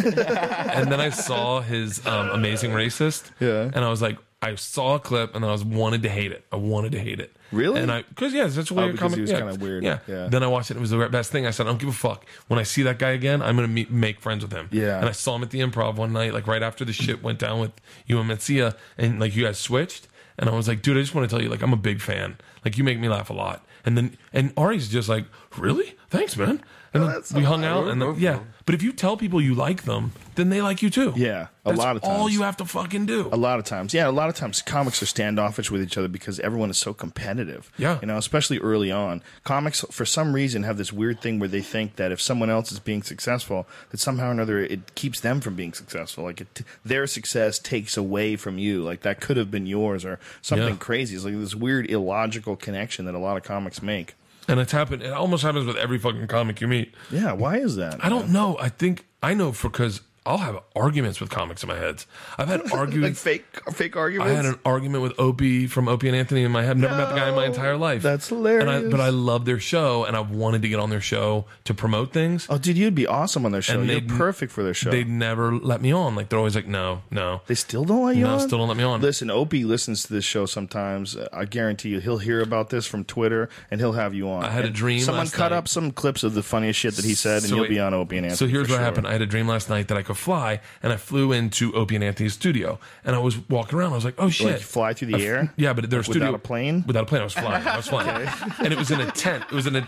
his Amazing Racist. Yeah. And I was like, I saw a clip, and I wanted to hate it. Really? And because that's the way a because comic. he was yeah, kinda weird. Yeah. Yeah. Then I watched it. It was the best thing. I said, I don't give a fuck. When I see that guy again, I'm gonna make friends with him. Yeah. And I saw him at the Improv one night, like right after the shit went down with you and Metzia, and like you guys switched. And I was like, dude, I just want to tell you, like, I'm a big fan. Like, you make me laugh a lot. And Ari's just like, really? Thanks, man. And then we hung out, and then, But if you tell people you like them, then they like you too. Yeah, That's a lot of times. all you have to fucking do. A lot of times, yeah. A lot of times, comics are standoffish with each other because everyone is so competitive. Yeah. You know, especially early on. Comics, for some reason, have this weird thing where they think that if someone else is being successful, that somehow or another it keeps them from being successful. Like, their success takes away from you. Like, that could have been yours or something crazy. It's like this weird, illogical connection that a lot of comics make. And it's happened. It almost happens with every fucking comic you meet. Yeah, why is that? I don't know. I know because I'll have arguments with comics in my head. I've had arguments. Like fake arguments? I had an argument with Opie from Opie and Anthony in my head. Never met the guy in my entire life. That's hilarious. But I love their show, and I wanted to get on their show to promote things. Oh, dude, you'd be awesome on their show. And You're perfect for their show. They'd never let me on. Like, they're always like, no. They still don't let you on? No, still don't let me on. Listen, Opie listens to this show sometimes. I guarantee you he'll hear about this from Twitter, and he'll have you on. I had a dream Someone last cut night. up some clips of the funniest shit that he said, and So you'll wait. be on Opie and Anthony. So here's for what sure. happened. I had a dream last night that I could fly, and I flew into Opie and Anthony's studio, and I was walking around. I was like, "Oh shit!" Like fly through the air? Yeah, but their Like studio without a plane? Without a plane, I was flying. And it was in a tent.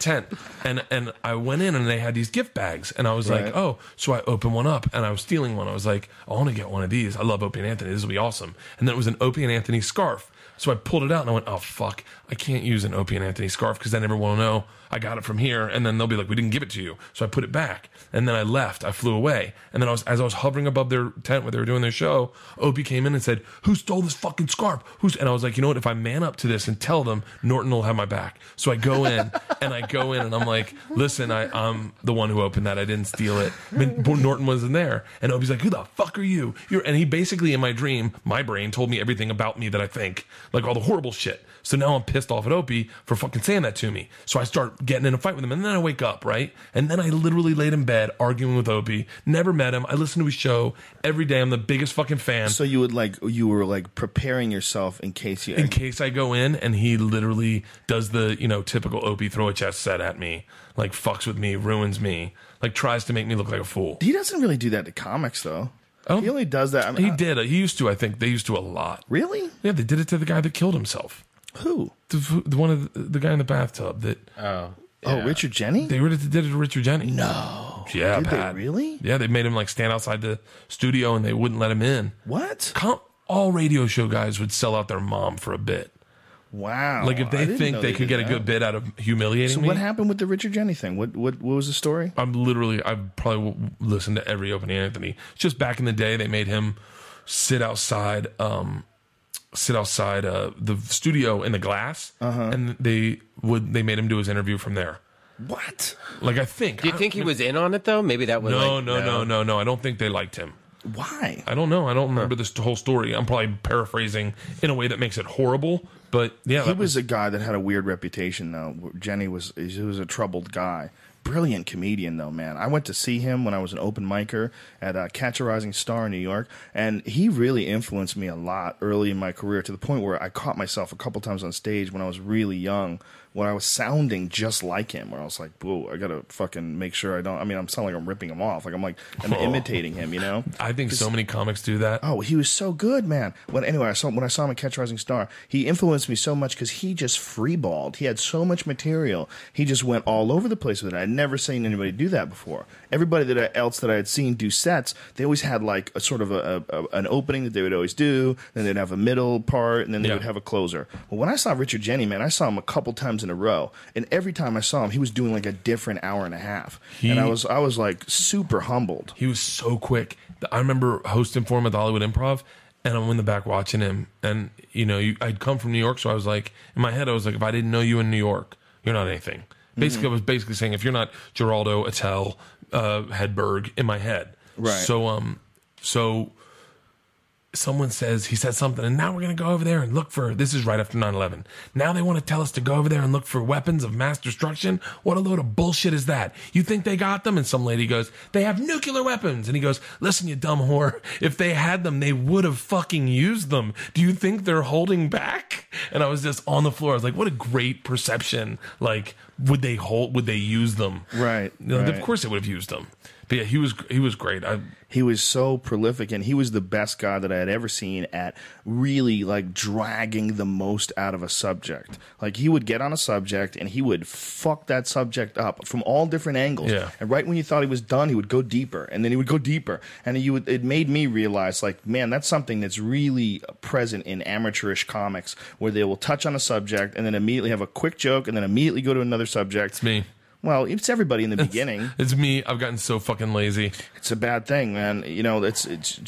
And I went in, and they had these gift bags, and I was Right. like, "Oh!" So I opened one up, and I was stealing one. I was like, "I want to get one of these. I love Opie and Anthony. This will be awesome." And then it was an Opie and Anthony scarf. So I pulled it out, and I went, "Oh fuck! I can't use an Opie and Anthony scarf because then everyone will know I got it from here, and then they'll be like, we didn't give it to you." So I put it back, and then I left. I flew away, and then as I was hovering above their tent where they were doing their show, Opie came in and said, "Who stole this fucking scarf?" And I was like, you know what? If I man up to this and tell them, Norton will have my back. So I go in, and I'm like, "Listen, I'm the one who opened that. I didn't steal it." But Norton wasn't there, and Opie's like, "Who the fuck are you?" And he basically, in my dream, my brain told me everything about me that I think, like all the horrible shit. So now I'm pissed off at Opie for fucking saying that to me. So I start getting in a fight with him, and then I wake up, right? And then I literally laid in bed arguing with Opie. Never met him. I listen to his show every day. I'm the biggest fucking fan. So you were preparing yourself in case you... In case I go in, and he literally does the, typical Opie throw a chest set at me, like fucks with me, ruins me, like tries to make me look like a fool. He doesn't really do that to comics, though. He only does that... I mean, He did. He used to, I think. They used to a lot. Really? Yeah, they did it to the guy that killed himself. Who? The one of the guy in the bathtub that... Oh, Richard Jenny? They did it to Richard Jenny. No. Yeah, Did Pat. they really? Yeah, they made him stand outside the studio, and they wouldn't let him in. What? All radio show guys would sell out their mom for a bit. Wow. Like if I they didn't think know they could did get a that. good bit out of humiliating So me. what happened with the Richard Jenny thing? What was the story? I've probably listened to every Opie and Anthony. It's just back in the day, they made him sit outside the studio in the glass, and they made him do his interview from there. What? Like I think. Do you think he was in on it though? Maybe that was No. I don't think they liked him. Why? I don't know. I don't remember this whole story. I'm probably paraphrasing in a way that makes it horrible. But yeah, He was a guy that had a weird reputation, though. Jenny he was a troubled guy. brilliant comedian, though, man. I went to see him when I was an open micer at Catch a Rising Star in New York, and he really influenced me a lot early in my career, to the point where I caught myself a couple times on stage when I was really young, where I was sounding just like him, where I was like, whoa, I gotta fucking make sure I don't, I mean, I'm sounding like I'm ripping him off. Like, I'm imitating him, you know? I think so many comics do that. Oh, he was so good, man. When I saw him at Catch a Rising Star, he influenced me so much because he just freeballed. He had so much material. He just went all over the place with it. I'd never seen anybody do that before. Everybody else that I had seen do sets, they always had like a sort of an opening that they would always do, then they'd have a middle part, and then they would have a closer. Well, when I saw Richard Jeni, man, I saw him a couple times in a row, and every time I saw him, he was doing like a different hour and a half, and I was like super humbled. He was so quick. I remember hosting for him at the Hollywood Improv, and I'm in the back watching him. And, you know, I'd come from New York, so I was like, in my head, I was like, if I didn't know you in New York, you're not anything. Basically, I was basically saying, if you're not Geraldo, Attell, Hedberg, in my head. Right. So someone says, he said something, and now we're going to go over there and look for, this is right after 9/11. Now they want to tell us to go over there and look for weapons of mass destruction. What a load of bullshit is that? You think they got them? And some lady goes, they have nuclear weapons. And he goes, listen, you dumb whore. If they had them, they would have fucking used them. Do you think they're holding back? And I was just on the floor. I was like, what a great perception. Like, would they use them? Right. You know, right. Of course they would have used them. But yeah, he was great. He was so prolific, and he was the best guy that I had ever seen at really like dragging the most out of a subject. Like, he would get on a subject and he would fuck that subject up from all different angles. Yeah. And right when you thought he was done, he would go deeper, and then he would go deeper, and it made me realize, like, man, that's something that's really present in amateurish comics, where they will touch on a subject and then immediately have a quick joke and then immediately go to another subject. It's me. Well, it's everybody in the beginning. It's me. I've gotten so fucking lazy. It's a bad thing, man. You know, it's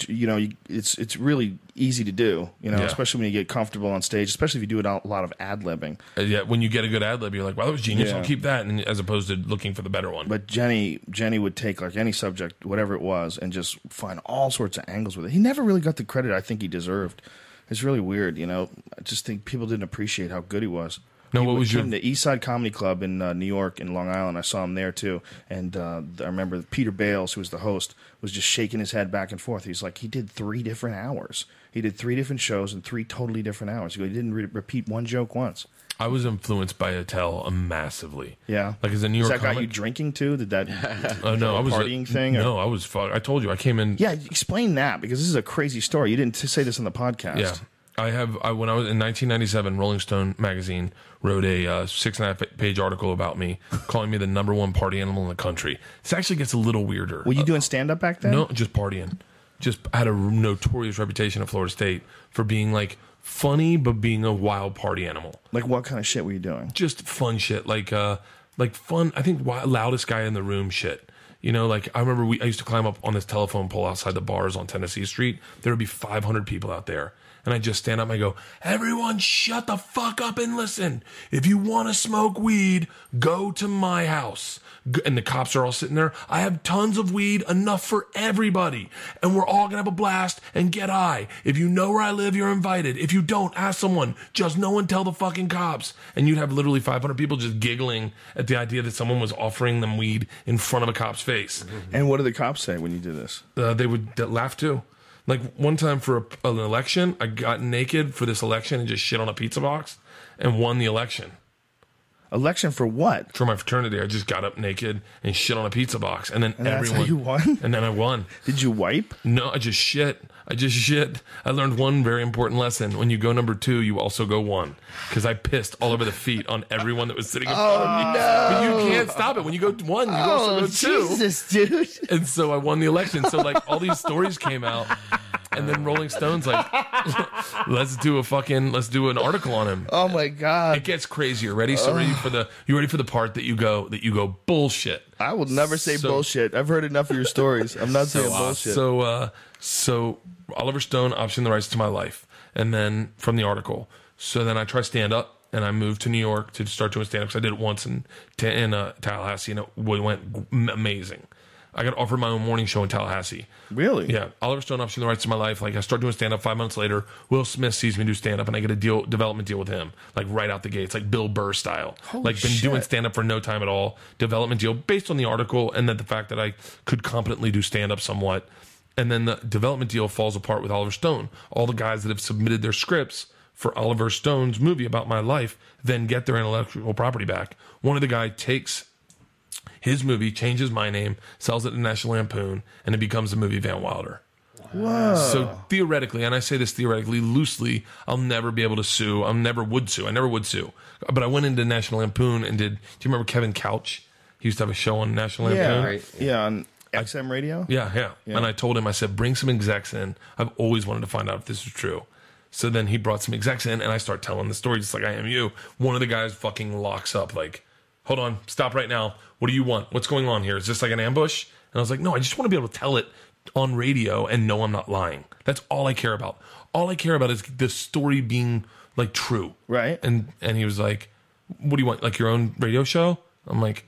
really easy to do. You know, Yeah. especially when you get comfortable on stage, especially if you do a lot of ad libbing. Yeah, when you get a good ad lib, you're like, wow, that was genius. Yeah. I'll keep that, and as opposed to looking for the better one. But Jenny would take like any subject, whatever it was, and just find all sorts of angles with it. He never really got the credit I think he deserved. It's really weird, you know. I just think people didn't appreciate how good he was. No, what was the East Side Comedy Club in New York and Long Island? I saw him there too, and I remember Peter Bales, who was the host, was just shaking his head back and forth. He's like, he did 3 different hours. He did 3 different shows in 3 totally different hours. He didn't repeat one joke once. I was influenced by Attell massively. Yeah, like as a New York that got comic. you drinking too? Did that? No, I was partying thing. No, I was. I told you, I came in. Yeah, explain that, because this is a crazy story. You didn't say this on the podcast. Yeah. When I was in 1997, Rolling Stone magazine wrote a 6.5-page article about me, calling me the #1 party animal in the country. This actually gets a little weirder. Were you doing stand-up back then? No, just partying. I had a notorious reputation at Florida State for being like funny, but being a wild party animal. Like, what kind of shit were you doing? Just fun shit, like fun. I think loudest guy in the room shit. You know, like I remember I used to climb up on this telephone pole outside the bars on Tennessee Street. There would be 500 people out there. And I just stand up and I go, everyone shut the fuck up and listen. If you want to smoke weed, go to my house. And the cops are all sitting there. I have tons of weed, enough for everybody. And we're all going to have a blast and get high. If you know where I live, you're invited. If you don't, ask someone. Just no one tell the fucking cops. And you'd have literally 500 people just giggling at the idea that someone was offering them weed in front of a cop's face. And what did the cops say when you did this? They would laugh too. Like one time for an election, I got naked for this election and just shit on a pizza box and won the election. Election for what? For my fraternity, I just got up naked and shit on a pizza box, and then That's how you won? And then I won. Did you wipe? No, I just shit. I learned one very important lesson. When you go #2, you also go 1. Because I pissed all over the feet on everyone that was sitting in front of me. No. But you can't stop it. When you go 1, you also go 2. Jesus, dude. And so I won the election. So like all these stories came out, and then Rolling Stone's like, let's do an article on him. Oh my God. It gets crazier. Ready? So you ready for the part that you go bullshit? I will never say bullshit. I've heard enough of your stories. I'm not saying bullshit. So Oliver Stone optioned the rights to my life, and then from the article. So then I tried stand up, and I moved to New York to start doing stand up because I did it once in Tallahassee, and it went amazing. I got offered my own morning show in Tallahassee. Really? Yeah, Oliver Stone, Option the Rights to My Life. Like, I start doing stand up 5 months later. Will Smith sees me do stand up, and I get a development deal with him, like right out the gates, like Bill Burr style. Been doing stand up for no time at all. Development deal based on the article, and then the fact that I could competently do stand up somewhat. And then the development deal falls apart with Oliver Stone. All the guys that have submitted their scripts for Oliver Stone's movie about my life then get their intellectual property back. One of the guys takes his movie, changes my name, sells it to National Lampoon, and it becomes the movie Van Wilder. Whoa. So theoretically, and I say this theoretically, loosely, I'll never be able to sue. I never would sue. But I went into National Lampoon and do you remember Kevin Couch? He used to have a show on National Lampoon. Right. Yeah, on XM radio? Yeah. And I told him, I said, bring some execs in. I've always wanted to find out if this is true. So then he brought some execs in, and I start telling the story just like I am you. One of the guys fucking locks up like, hold on, stop right now. What do you want? What's going on here? Is this like an ambush? And I was like, no, I just want to be able to tell it on radio and know I'm not lying. That's all I care about. All I care about is the story being like true. Right. And he was like, what do you want? Like your own radio show? I'm like,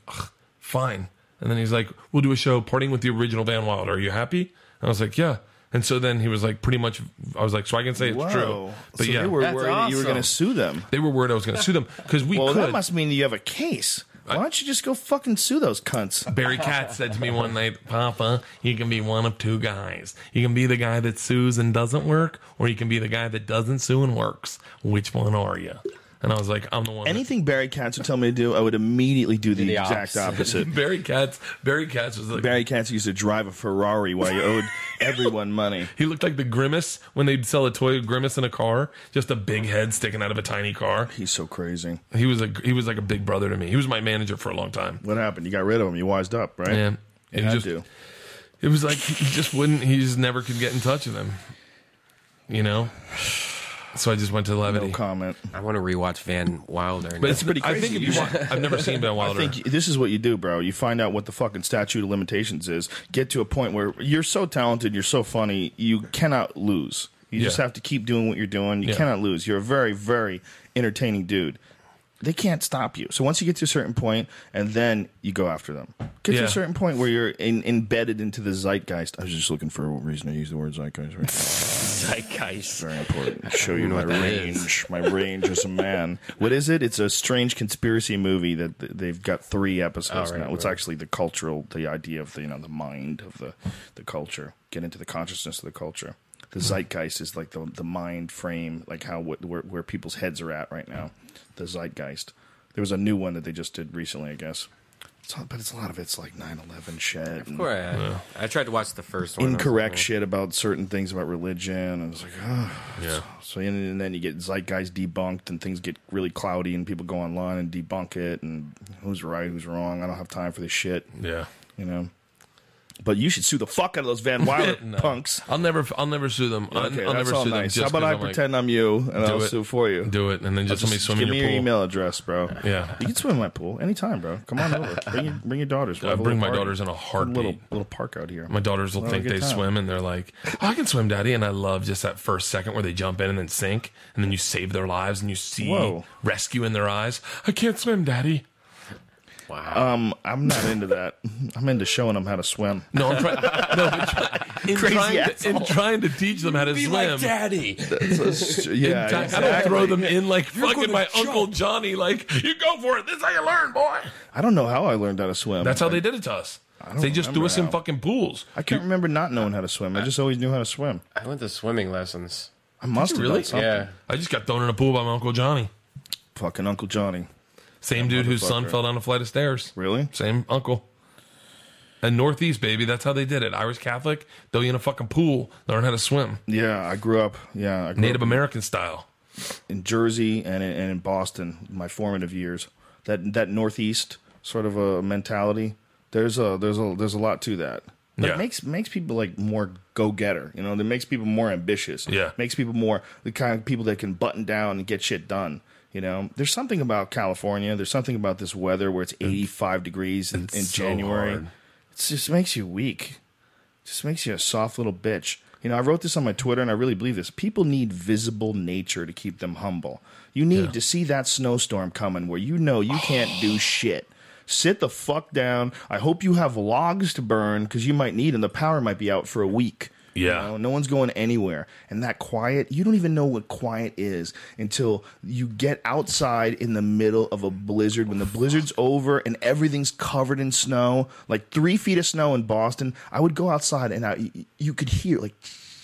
fine. And then he's like, we'll do a show partying with the original Van Wilder. Are you happy? And I was like, yeah. And so then he was like, pretty much, I was like, so I can say it's true. But so yeah, they were That's worried that you were awesome. going to sue them. they were worried I was going to sue them because we Well, could. that must mean you have a case. Why don't you just go fucking sue those cunts? Barry Katz said to me one night, Papa, you can be one of two guys. You can be the guy that sues and doesn't work, or you can be the guy that doesn't sue and works. Which one are you? And I was like, I'm the one. Anything Barry Katz would tell me to do, I would immediately do the the exact opposite. Barry Katz was like, Barry Katz used to drive a Ferrari while he owed everyone money. he looked like the Grimace when they'd sell a toy Grimace in a car, just a big head sticking out of a tiny car. He's so crazy. He was like a big brother to me. He was my manager for a long time. What happened? You got rid of him. You wised up, right? And You he had just, to. it was like he just never could get in touch with him. You know? So I just went to Levity. No comment. I want to rewatch Van Wilder. But it's pretty I crazy. think if you want, I've never seen Van I Wilder. think this is what you do, bro. You find out what the fucking statute of limitations is. Get to a point where you're so talented, you're so funny, you cannot lose. You just Yeah. have to keep doing what you're doing. You Yeah. cannot lose. You're a very, very entertaining dude. They can't stop you. So once you get to a certain point, and then you go after them. Get to Yeah. a certain point where you're embedded into the zeitgeist. I was just looking for a reason to use the word zeitgeist. Right? Zeitgeist. Very important. Show you my what that range. My range as a man. What is it? It's a strange conspiracy movie that they've got 3 episodes right, now. It's right. actually the idea of the mind of the culture. Get into the consciousness of the culture. The zeitgeist is like the mind frame, like where people's heads are at right now. The zeitgeist. There was a new one that they just did recently, I guess. But it's a lot of it's like 9/11 shit. Of course, I tried to watch the first one. Incorrect shit about certain things about religion, and it's like, oh. Yeah. So and then you get zeitgeist debunked, and things get really cloudy, and people go online and debunk it, and who's right, who's wrong. I don't have time for this shit, Yeah. you know. But you should sue the fuck out of those Van Wilder punks. I'll never sue them. Okay, I'll that's never all sue nice. them. How about I pretend I'm you, and I'll it. sue for you? Do it, and then just let me swim give in me your your pool. email address, bro. Yeah. You can swim in my pool anytime, bro. Come on over. Bring your daughters. We'll I have a bring little my party. daughters in a heartbeat. Little park out here. My daughters will We'll have think a good they time. swim, and they're like, oh, I can swim, Daddy. And I love just that first second where they jump in and then sink, and then you save their lives, and you see Whoa. rescue in their eyes. I can't swim, Daddy. Wow. I'm not into that. I'm into showing them how to swim. No, I'm trying. In Crazy trying to teach them how to swim. Daddy. Yeah, I don't throw them in like fucking my Uncle Johnny. Like, you go for it. This is how you learn, boy. I don't know how I learned how to swim. That's how they did it to us. They just threw remember us in how. fucking pools. I can't remember not knowing how to swim. I just always knew how to swim. I went to swimming lessons. I must have really? done something. Yeah. I just got thrown in a pool by my Uncle Johnny. Fucking Uncle Johnny. Same dude whose son motherfucker. fell down a flight of stairs. Really? Same uncle. And Northeast, baby. That's how they did it. Irish Catholic. Throw you in a fucking pool. Learn how to swim. Yeah, I grew up. I grew Native up American style. in Jersey and in Boston. My formative years. That Northeast sort of a mentality. There's a lot to that. But Yeah. it makes people like more go getter. You know, it makes people more ambitious. Yeah. Makes people more the kind of people that can button down and get shit done. You know, there's something about California. There's something about this weather where it's 85 degrees in so January. hard. It just makes you weak. It just makes you a soft little bitch. You know, I wrote this on my Twitter, and I really believe this. People need visible nature to keep them humble. You need to see that snowstorm coming where you know you can't do shit. Sit the fuck down. I hope you have logs to burn because you might need them. The power might be out for a week. Yeah. You know, no one's going anywhere. And that quiet, you don't even know what quiet is until you get outside in the middle of a blizzard. When the blizzard's over and everything's covered in snow, like 3 feet of snow in Boston, I would go outside and you could hear like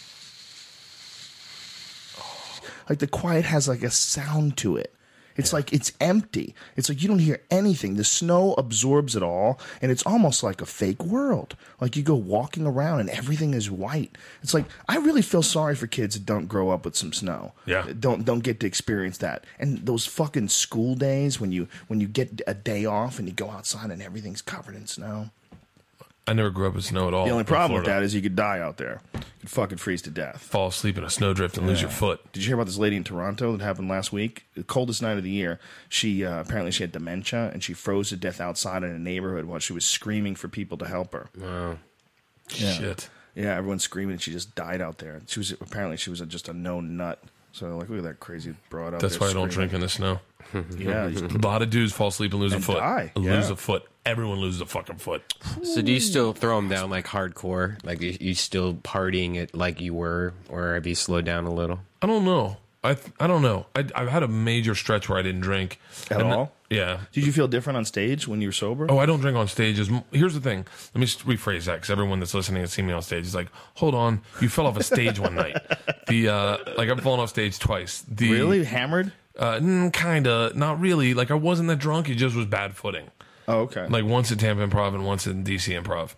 the quiet has like a sound to it. It's like it's empty. It's like you don't hear anything. The snow absorbs it all, and it's almost like a fake world. Like you go walking around and everything is white. It's like I really feel sorry for kids that don't grow up with some snow. Yeah. Don't get to experience that. And those fucking school days when you get a day off and you go outside and everything's covered in snow. I never grew up with snow at all. The only in problem with Florida. that is you could die out there. You could fucking freeze to death. Fall asleep in a snowdrift and lose your foot. Did you hear about this lady in Toronto that happened last week? The coldest night of the year. She apparently she had dementia and she froze to death outside in a neighborhood while she was screaming for people to help her. Wow. Shit. Yeah, everyone's screaming and she just died out there. She was just a known nut. So like, look at that crazy broad out That's there. why I don't screaming. drink in the snow. Yeah, A lot of dudes fall asleep and lose a And foot. die, Lose yeah. a foot. Everyone loses a fucking foot. So do you still throw them down like hardcore? Like you still partying it like you were, or have you slowed down a little? I don't know. I don't know. I've had a major stretch where I didn't drink At And all? Yeah. Did you feel different on stage when you were sober? Oh, I don't drink on stage. Here's the thing. Let me just rephrase that because everyone that's listening and seeing me on stage is like, hold on, you fell off a stage one night. Like I've fallen off stage twice. Really? Hammered? Kinda. Not really. Like I wasn't that drunk. It just was bad footing. Oh, okay. Like once at Tampa Improv and once in DC Improv.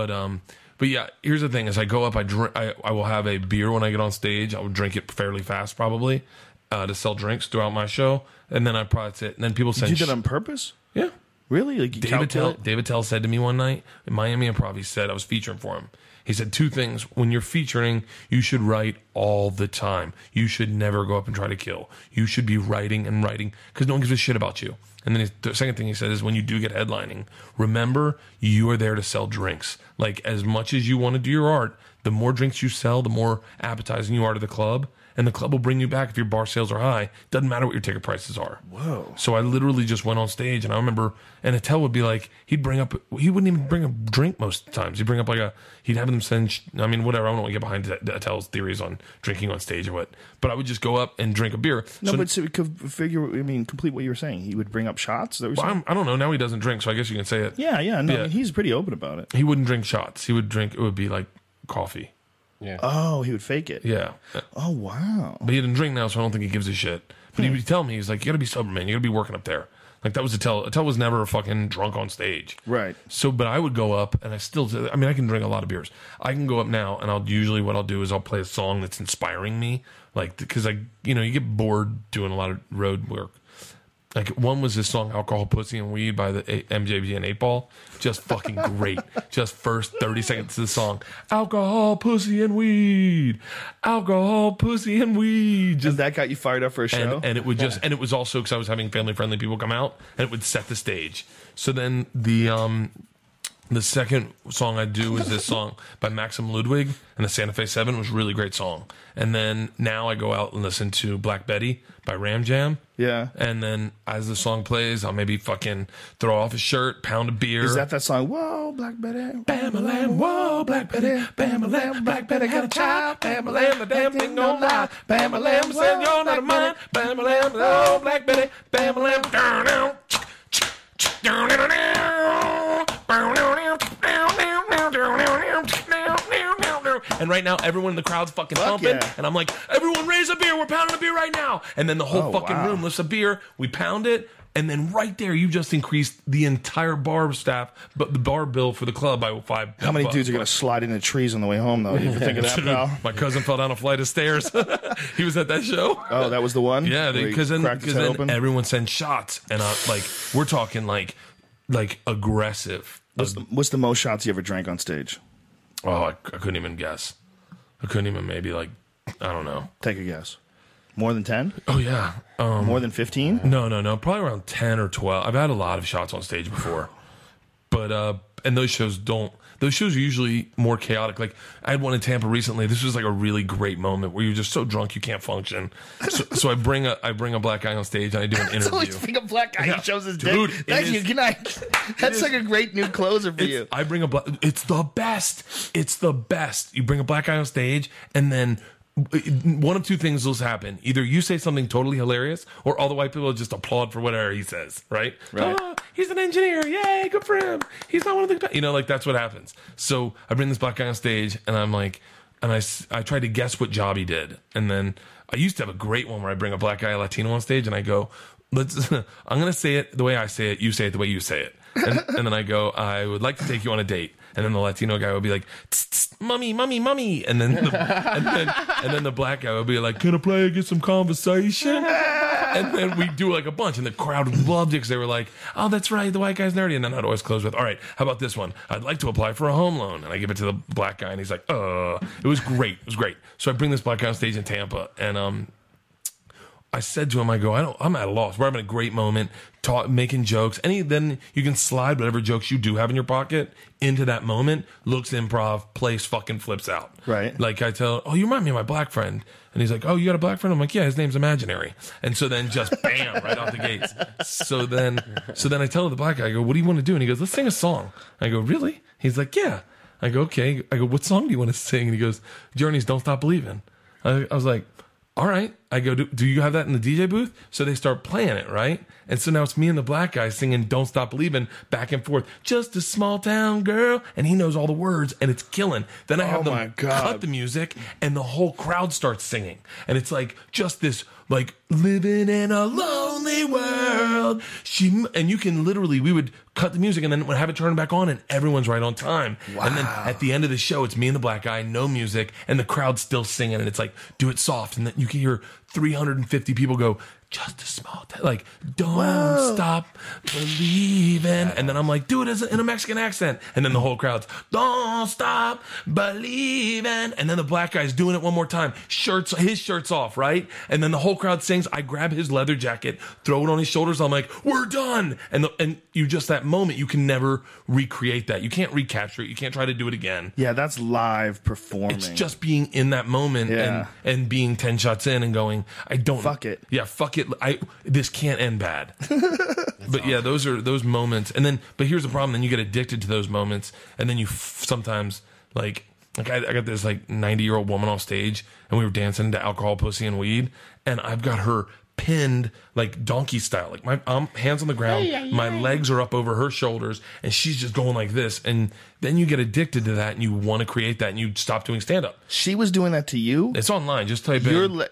But yeah, here's the thing: as I go up, I will have a beer when I get on stage. I will drink it fairly fast, probably, to sell drinks throughout my show, and then I probably sit. And then people send. Did you do that on purpose? Yeah. Really? Like you calculate it? David Tell said to me one night in Miami Improv, he said, I was featuring for him. He said 2 things. When you're featuring, you should write all the time. You should never go up and try to kill. You should be writing and writing because no one gives a shit about you. And then the second thing he said is when you do get headlining, remember you are there to sell drinks. Like as much as you want to do your art, the more drinks you sell, the more appetizing you are to the club. And the club will bring you back if your bar sales are high. Doesn't matter what your ticket prices are. Whoa. So I literally just went on stage, and I remember, and Attell would be like, he wouldn't even bring a drink most of the times. He'd bring up he'd have them send, whatever. I don't want to get behind Attell's theories on drinking on stage or what. But I would just go up and drink a beer. No, but so complete what you were saying. He would bring up shots? Is that what you're saying? I don't know. Now he doesn't drink, so I guess you can say it. Yeah. No, Yeah. I mean, he's pretty open about it. He wouldn't drink shots. He would drink, it would be like coffee. Yeah. Oh, he would fake it. Yeah. Oh, wow. But he didn't drink now, so I don't think he gives a shit. But he would tell me, he's like, you gotta be sober, man. You gotta be working up there. Like, that was Attell. Attell was never fucking drunk on stage. Right. So, but I would go up, and I can drink a lot of beers. I can go up now, and what I'll do is I'll play a song that's inspiring me. Like, because you get bored doing a lot of road work. Like, one was this song, Alcohol, Pussy, and Weed by the MJB and 8 Ball. Just fucking great. Just first 30 seconds of the song. Alcohol, pussy, and weed. Alcohol, pussy, and weed. Just that got you fired up for a show? And it would and it was also because I was having family-friendly people come out, and it would set the stage. So then the second song I do is this song by Maxim Ludwig and the Santa Fe 7 was a really great song. And then now I go out and listen to Black Betty by Ram Jam. Yeah. And then as the song plays, I'll maybe fucking throw off a shirt, pound a beer. Is that song? Whoa, Black Betty. Bam-a-lam, whoa, Black Betty. Bam-a-lam, Black Betty got a child. Bam-a-lam, the damn thing don't lie. Bam-a-lam, said you're not a mine. Bam-a-lam, oh, Black Betty. Bam-a-lam, down, and right now, everyone in the crowd's fucking pumping. Yeah. And I'm like, everyone raise a beer. We're pounding a beer right now. And then the whole fucking wow. room lifts a beer. We pound it. And then right there, you just increased the entire bar staff, but the bar bill for the club by 5. How many dudes are going to slide into trees on the way home, though? You ever think of that, pal? My cousin fell down a flight of stairs. He was at that show. Oh, that was the one? Yeah, Where he because then cracked his head open? everyone sends shots, and we're talking like aggressive. What's the most shots you ever drank on stage? Oh, I couldn't even guess. I couldn't even maybe I don't know. Take a guess. More than 10? Oh yeah, More than 15? no, probably around 10 or 12. I've had a lot of shots on stage before, but and those shows don't. Those shows are usually more chaotic. Like I had one in Tampa recently. This was like a really great moment where you're just so drunk you can't function. So I bring a black guy on stage and I do an interview. So always bring a black guy who shows his Dude, dick. Thank you. Good night. That's like a great new closer for you. I bring a black. It's the best. It's the best. You bring a black guy on stage and then one of two things will happen. Either you say something totally hilarious or all the white people just applaud for whatever he says, right? Oh, he's an engineer. Yay, good for him. He's not one of the... like that's what happens. So I bring this black guy on stage and I'm like... And I tried to guess what job he did. And then I used to have a great one where I bring a black guy, a Latino on stage and I go, I'm going to say it the way I say it. You say it the way you say it. And then I go, I would like to take you on a date. And then the Latino guy would be like, tss, tss, mommy, mommy, mommy. And then the black guy would be like, can I play and get some conversation? And then we do like a bunch. And the crowd loved it because they were like, oh, that's right. The white guy's nerdy. And then I'd always close with, all right, how about this one? I'd like to apply for a home loan. And I give it to the black guy. And he's like, it was great. It was great. So I bring this black guy on stage in Tampa. And I said to him, I go, I'm at a loss. We're having a great moment, making jokes. Then you can slide whatever jokes you do have in your pocket into that moment. Looks improv, place fucking flips out. Right. Like I tell, you remind me of my black friend. And he's like, oh, you got a black friend? I'm like, yeah, his name's Imaginary. And so then just bam, right off the gates. So then I tell the black guy, I go, what do you want to do? And he goes, let's sing a song. I go, really? He's like, yeah. I go, okay. I go, what song do you want to sing? And he goes, Journey's Don't Stop Believing. I was like, all right. I go, do you have that in the DJ booth? So they start playing it, right? And so now it's me and the black guy singing Don't Stop Believing back and forth. Just a small town girl. And he knows all the words and it's killing. Then I have them cut the music and the whole crowd starts singing. And it's like just this like living in a lonely world. And you can literally, we would cut the music and then we'd have it turn back on and everyone's right on time. Wow. And then at the end of the show, it's me and the black guy, no music, and the crowd's still singing and it's like, do it soft. And then you can hear 350 people go, just a small like, don't stop believing. And then I'm like, do it in a Mexican accent. And then the whole crowd's, don't stop believing. And then the black guy's doing it one more time. His shirt's off, right? And then the whole crowd sings. I grab his leather jacket, throw it on his shoulders. I'm like, we're done. And you just, that moment, you can never recreate that. You can't recapture it. You can't try to do it again. Yeah, that's live performing. It's just being in that moment and being 10 shots in and going, fuck it. Yeah, fuck it. This can't end bad. But yeah, those are those moments. And then, but here's the problem. Then you get addicted to those moments. And then you sometimes like I got this like 90-year-old woman off stage and we were dancing to Alcohol, Pussy and Weed. And I've got her pinned like donkey style, like my hands on the ground, my legs are up over her shoulders and she's just going like this. And then you get addicted to that and you want to create that and you stop doing stand-up. She was doing that to you? It's online. Just type in.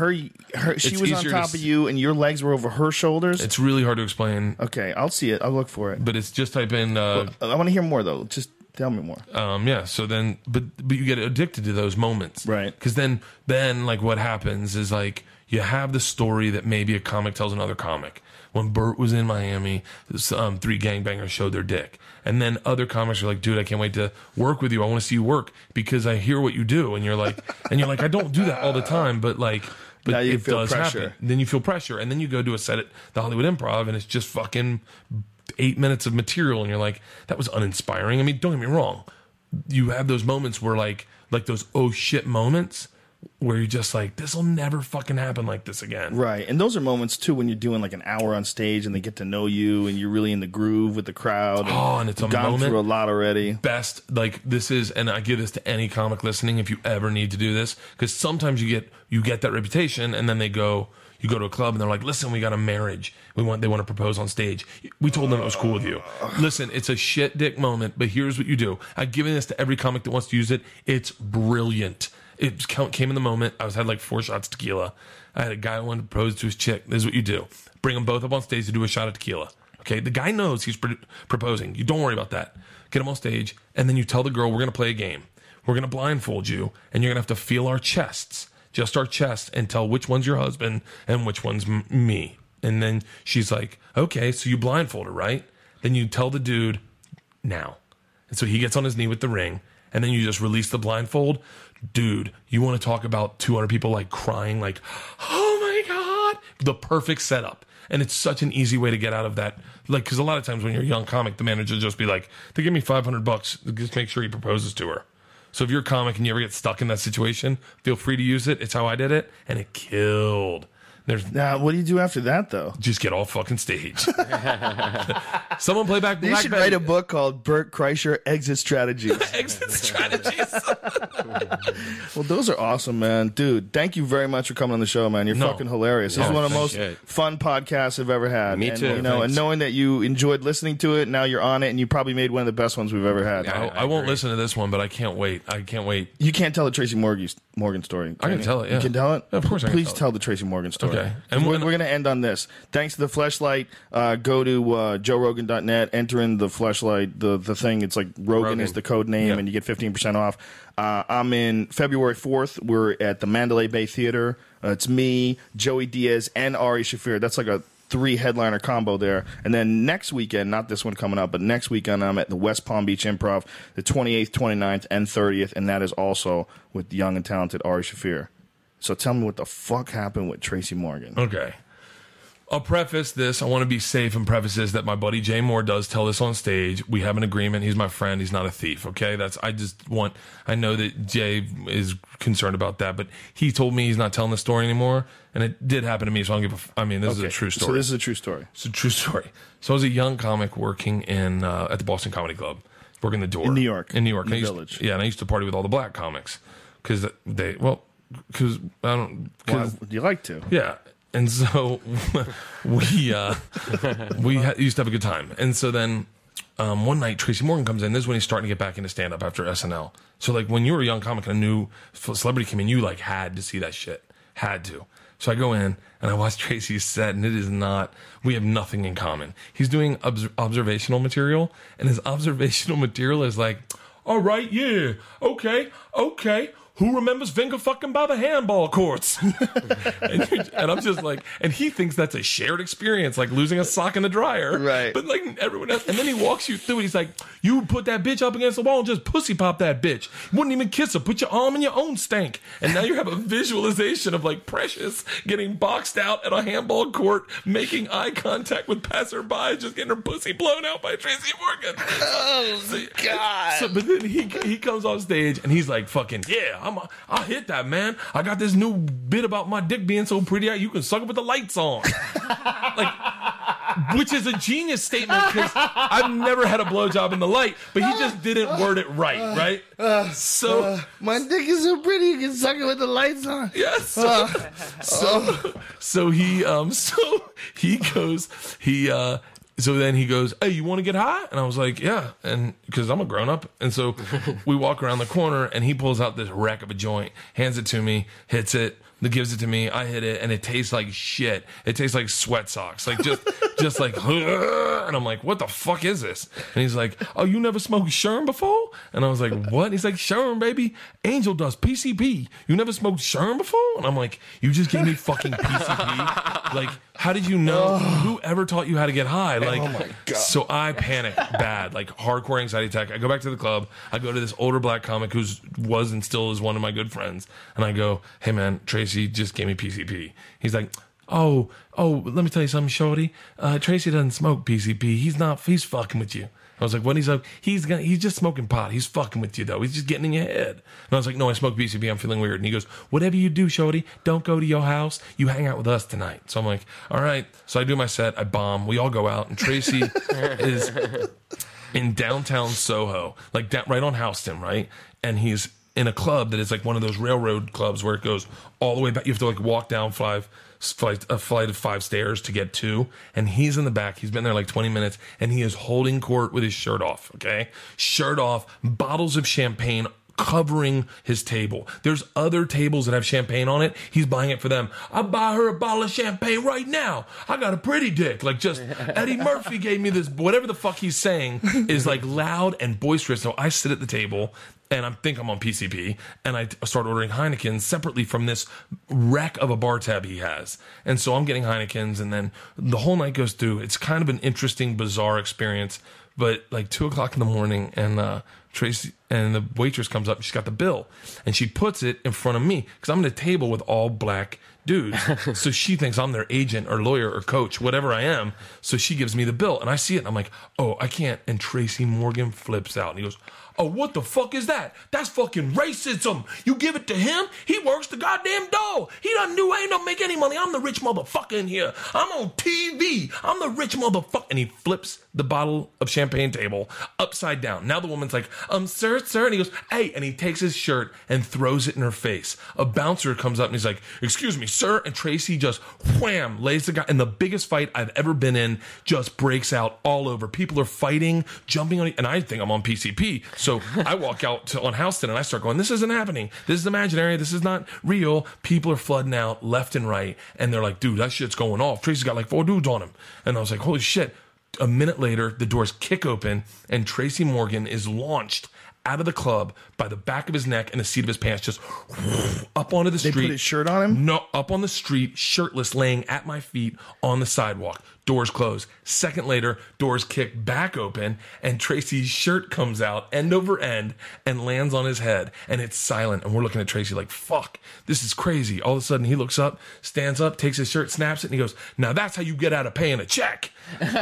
She was on top of you and your legs were over her shoulders? It's really hard to explain. Okay, I'll see it. I'll look for it. But it's just type in. I want to hear more though. Just tell me more. Yeah. So then, but you get addicted to those moments, right? Because then like what happens is like you have the story that maybe a comic tells another comic. When Bert was in Miami, 3 gangbangers showed their dick. And then other comics are like, dude, I can't wait to work with you. I want to see you work because I hear what you do. And you're like, I don't do that all the time, but it does happen. Then you feel pressure. And then you go do a set at the Hollywood Improv and it's just fucking 8 minutes of material. And you're like, that was uninspiring. I mean, don't get me wrong. You have those moments where like those oh shit moments where you're just like, this will never fucking happen like this again. Right. And those are moments too when you're doing like an hour on stage and they get to know you and you're really in the groove with the crowd. And it's a gone moment. Through a lot already. Best, like this is, and I give this to any comic listening if you ever need to do this, because sometimes you get that reputation and then you go to a club and they're like, listen, we got a marriage. They want to propose on stage. We told them it was cool with you. Listen, it's a shit dick moment, but here's what you do. I've given this to every comic that wants to use it. It's brilliant. It came in the moment. I had like 4 shots of tequila. I had a guy who wanted to propose to his chick. This is what you do. Bring them both up on stage to do a shot of tequila. Okay? The guy knows he's proposing. You don't worry about that. Get him on stage, and then you tell the girl, we're going to play a game. We're going to blindfold you, and you're going to have to feel our chests. Just our chests, and tell which one's your husband and which one's me. And then she's like, okay, so you blindfold her, right? Then you tell the dude, now. And so he gets on his knee with the ring, and then you just release the blindfold. Dude, you want to talk about 200 people like crying, like, oh my God, the perfect setup. And it's such an easy way to get out of that. Like, because a lot of times when you're a young comic, the manager will just be like, they give me $500, just make sure he proposes to her. So if you're a comic and you ever get stuck in that situation, feel free to use it. It's how I did it, and it killed. Now, what do you do after that, though? Just get off fucking stage. Someone play back. You should write a book called Bert Kreischer Exit Strategies. Exit strategies. Well, those are awesome, man. Dude, thank you very much for coming on the show, man. You're fucking hilarious. This is one of the most fun podcasts I've ever had. Me too. And knowing that you enjoyed listening to it, now you're on it, and you probably made one of the best ones we've ever had. I won't listen to this one, but I can't wait. You can't tell the Tracy Morgan story. I can tell it, yeah. You can tell it? Yeah, of course I can Please tell it. tell the Tracy Morgan story. Okay. And we're going to end on this. Thanks to the Fleshlight. Go to joerogan.net, enter in the Fleshlight, the thing. It's like Rogan is the code name, and you get 15% off. I'm in February 4th. We're at the Mandalay Bay Theater. It's me, Joey Diaz, and Ari Shaffir. That's like a 3 headliner combo there. And then next weekend, not this one coming up, but next weekend I'm at the West Palm Beach Improv, the 28th, 29th, and 30th, and that is also with young and talented Ari Shaffir. So tell me what the fuck happened with Tracy Morgan. Okay. I'll preface this. I want to be safe and preface this that my buddy Jay Moore does tell this on stage. We have an agreement. He's my friend. He's not a thief. Okay. I know that Jay is concerned about that, but he told me he's not telling the story anymore. And it did happen to me. So this is a true story. So this is a true story. It's a true story. So I was a young comic working at the Boston Comedy Club, working the door. In New York. In New York. In the Village. And I used to party with all the black comics because You like to. Yeah. And so we used to have a good time. And so then one night Tracy Morgan comes in. This is when he's starting to get back into stand-up after SNL. So like when you were a young comic and a new celebrity came in, you like had to see that shit. Had to. So I go in and I watch Tracy's set, and we have nothing in common. He's doing observational material, and his observational material is like, all right, yeah, okay. Who remembers finger fucking by the handball courts? and I'm just like, and he thinks that's a shared experience, like losing a sock in the dryer. Right. But like everyone else, and then he walks you through it. He's like, you put that bitch up against the wall and just pussy pop that bitch. Wouldn't even kiss her. Put your arm in your own stank. And now you have a visualization of like Precious getting boxed out at a handball court, making eye contact with passerby, just getting her pussy blown out by Tracy Morgan. Oh, God. So, but then he comes on stage and he's like, fucking, yeah, I'll hit that, man. I got this new bit about my dick being so pretty out you can suck it with the lights on. Which is a genius statement because I've never had a blowjob in the light, but he just didn't word it right? My dick is so pretty you can suck it with the lights on. Yes. So then he goes, hey, you want to get high? And I was like, yeah. And because I'm a grown up. And so we walk around the corner and he pulls out this wreck of a joint, hands it to me, hits it, gives it to me. I hit it and it tastes like shit. It tastes like sweat socks. Like just like, and I'm like, what the fuck is this? And he's like, oh, you never smoked Sherm before? And I was like, what? And he's like, Sherm, baby. Angel dust, PCP. You never smoked Sherm before? And I'm like, you just gave me fucking PCP? Like, how did you know? Who ever taught you how to get high? Like, oh my God. So I panic bad, like hardcore anxiety attack. I go back to the club. I go to this older black comic who was and still is one of my good friends. And I go, hey man, Tracy just gave me PCP. He's like, oh, let me tell you something, shorty. Tracy doesn't smoke PCP. He's fucking with you. I was like, what? He's like, he's just smoking pot. He's fucking with you though. He's just getting in your head. And I was like, no, I smoke PCP. I'm feeling weird. And he goes, whatever you do, shorty, don't go to your house. You hang out with us tonight. So I'm like, all right. So I do my set. I bomb. We all go out. And Tracy is in downtown Soho, like right on Houston, right? And he's in a club that is like one of those railroad clubs where it goes all the way back. You have to like walk down a flight of 5 stairs to get to, and he's in the back. He's been there like 20 minutes, and he is holding court with his shirt off, okay? Shirt off, bottles of champagne covering his table. There's other tables that have champagne on it. He's buying it for them. I'll buy her a bottle of champagne right now. I got a pretty dick. Like just Eddie Murphy gave me this, whatever the fuck he's saying is like loud and boisterous. So I sit at the table and I think I'm on PCP, and I start ordering Heinekens separately from this wreck of a bar tab he has. And so I'm getting Heinekens, and then the whole night goes through. It's kind of an interesting, bizarre experience. But like 2:00 in the morning, and Tracy, and the waitress comes up. She's got the bill, and she puts it in front of me because I'm at a table with all black dudes. So she thinks I'm their agent or lawyer or coach, whatever I am. So she gives me the bill, and I see it, and I'm like, oh, I can't. And Tracy Morgan flips out, and he goes, oh, what the fuck is that? That's fucking racism. You give it to him, he works the goddamn dough. He doesn't do, ain't don't make any money. I'm the rich motherfucker in here. I'm on TV. I'm the rich motherfucker. And he flips the bottle of champagne table upside down. Now the woman's like, sir. And he goes, hey, and he takes his shirt and throws it in her face. A bouncer comes up and he's like, excuse me, sir. And Tracy just wham, lays the guy. And the biggest fight I've ever been in just breaks out all over. People are fighting, jumping on, and I think I'm on PCP. So I walk out on Houston and I start going, this isn't happening. This is imaginary. This is not real. People are flooding out left and right. And they're like, dude, that shit's going off. Tracy's got like 4 dudes on him. And I was like, holy shit. A minute later, the doors kick open and Tracy Morgan is launched out of the club by the back of his neck and the seat of his pants, just up onto the street. They put his shirt on him? No, up on the street, shirtless, laying at my feet on the sidewalk. Doors close. Second later, doors kick back open, and Tracy's shirt comes out end over end and lands on his head, and it's silent. And we're looking at Tracy like, fuck, this is crazy. All of a sudden, he looks up, stands up, takes his shirt, snaps it, and he goes, now that's how you get out of paying a check.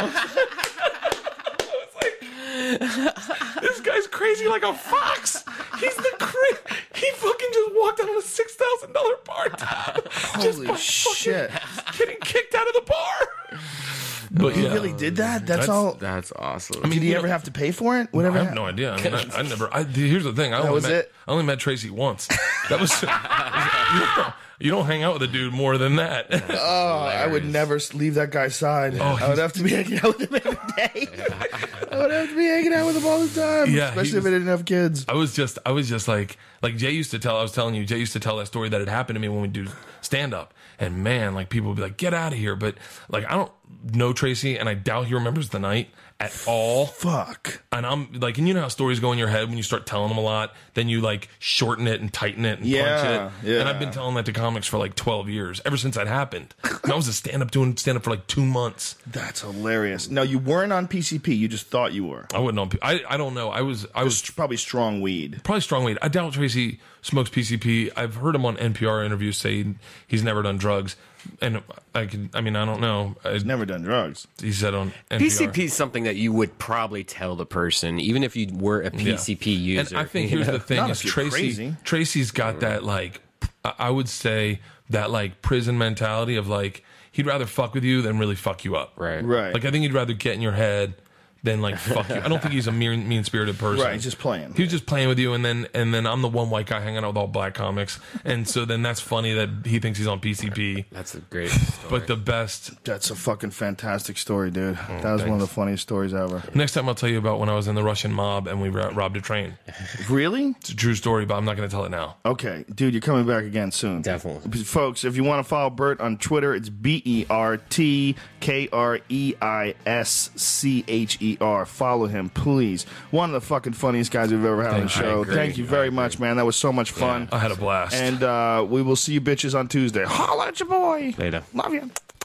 This guy's crazy like a fox. He's he fucking just walked out on a $6,000 bar tab. Holy shit. Getting kicked out of the bar. But He really did that? That's all. That's awesome. Did he ever have to pay for it? Whatever. I have no idea. I mean, I never. Here's the thing. I only met Tracy once. That was. You don't hang out with a dude more than that. Oh, I would never leave that guy's side. Oh, I would have to be hanging out with him every day. I would have to be hanging out with him all the time. Yeah, especially if I didn't have kids. I was just like Jay used to tell. I was telling you, Jay used to tell that story that had happened to me when we do stand up. And man, like people would be like, "Get out of here!" But like, I don't know Tracy, and I doubt he remembers the night at all. Fuck. And I'm like, and you know how stories go in your head when you start telling them a lot, then you like shorten it and tighten it and punch it. Yeah. And I've been telling that to comics for like 12 years, ever since that happened. And I was doing stand up for like 2 months. That's hilarious. No, you weren't on PCP. You just thought you were. I wouldn't know. I don't know. I was Probably strong weed. probably strong weed. I doubt Tracy smokes PCP. I've heard him on NPR interviews say he's never done drugs. And I don't know. He's never done drugs. He said on NPR. PCP is something that you would probably tell the person, even if you were a PCP user. And I think here's the thing: Not is if you're crazy. Tracy's got that like, I would say that like prison mentality of like he'd rather fuck with you than really fuck you up. Right. Like I think he'd rather get in your head than like fuck you. I don't think he's a mean spirited person. Right, he's just playing. He was just playing with you, and then I'm the one white guy hanging out with all black comics, and so then that's funny that he thinks he's on PCP. That's a great story. But the best. That's a fucking fantastic story, dude. That was one of the funniest stories ever. Next time I'll tell you about when I was in the Russian mob and we robbed a train. Really? It's a true story, but I'm not going to tell it now. Okay, dude, you're coming back again soon. Definitely. Folks, if you want to follow Bert on Twitter, it's BertKreischer. Follow him, please. One of the fucking funniest guys we've ever had on the show. Thank you very much, man. That was so much fun. I had a blast. And we will see you bitches on Tuesday. Holla at your boy. Later. Love you.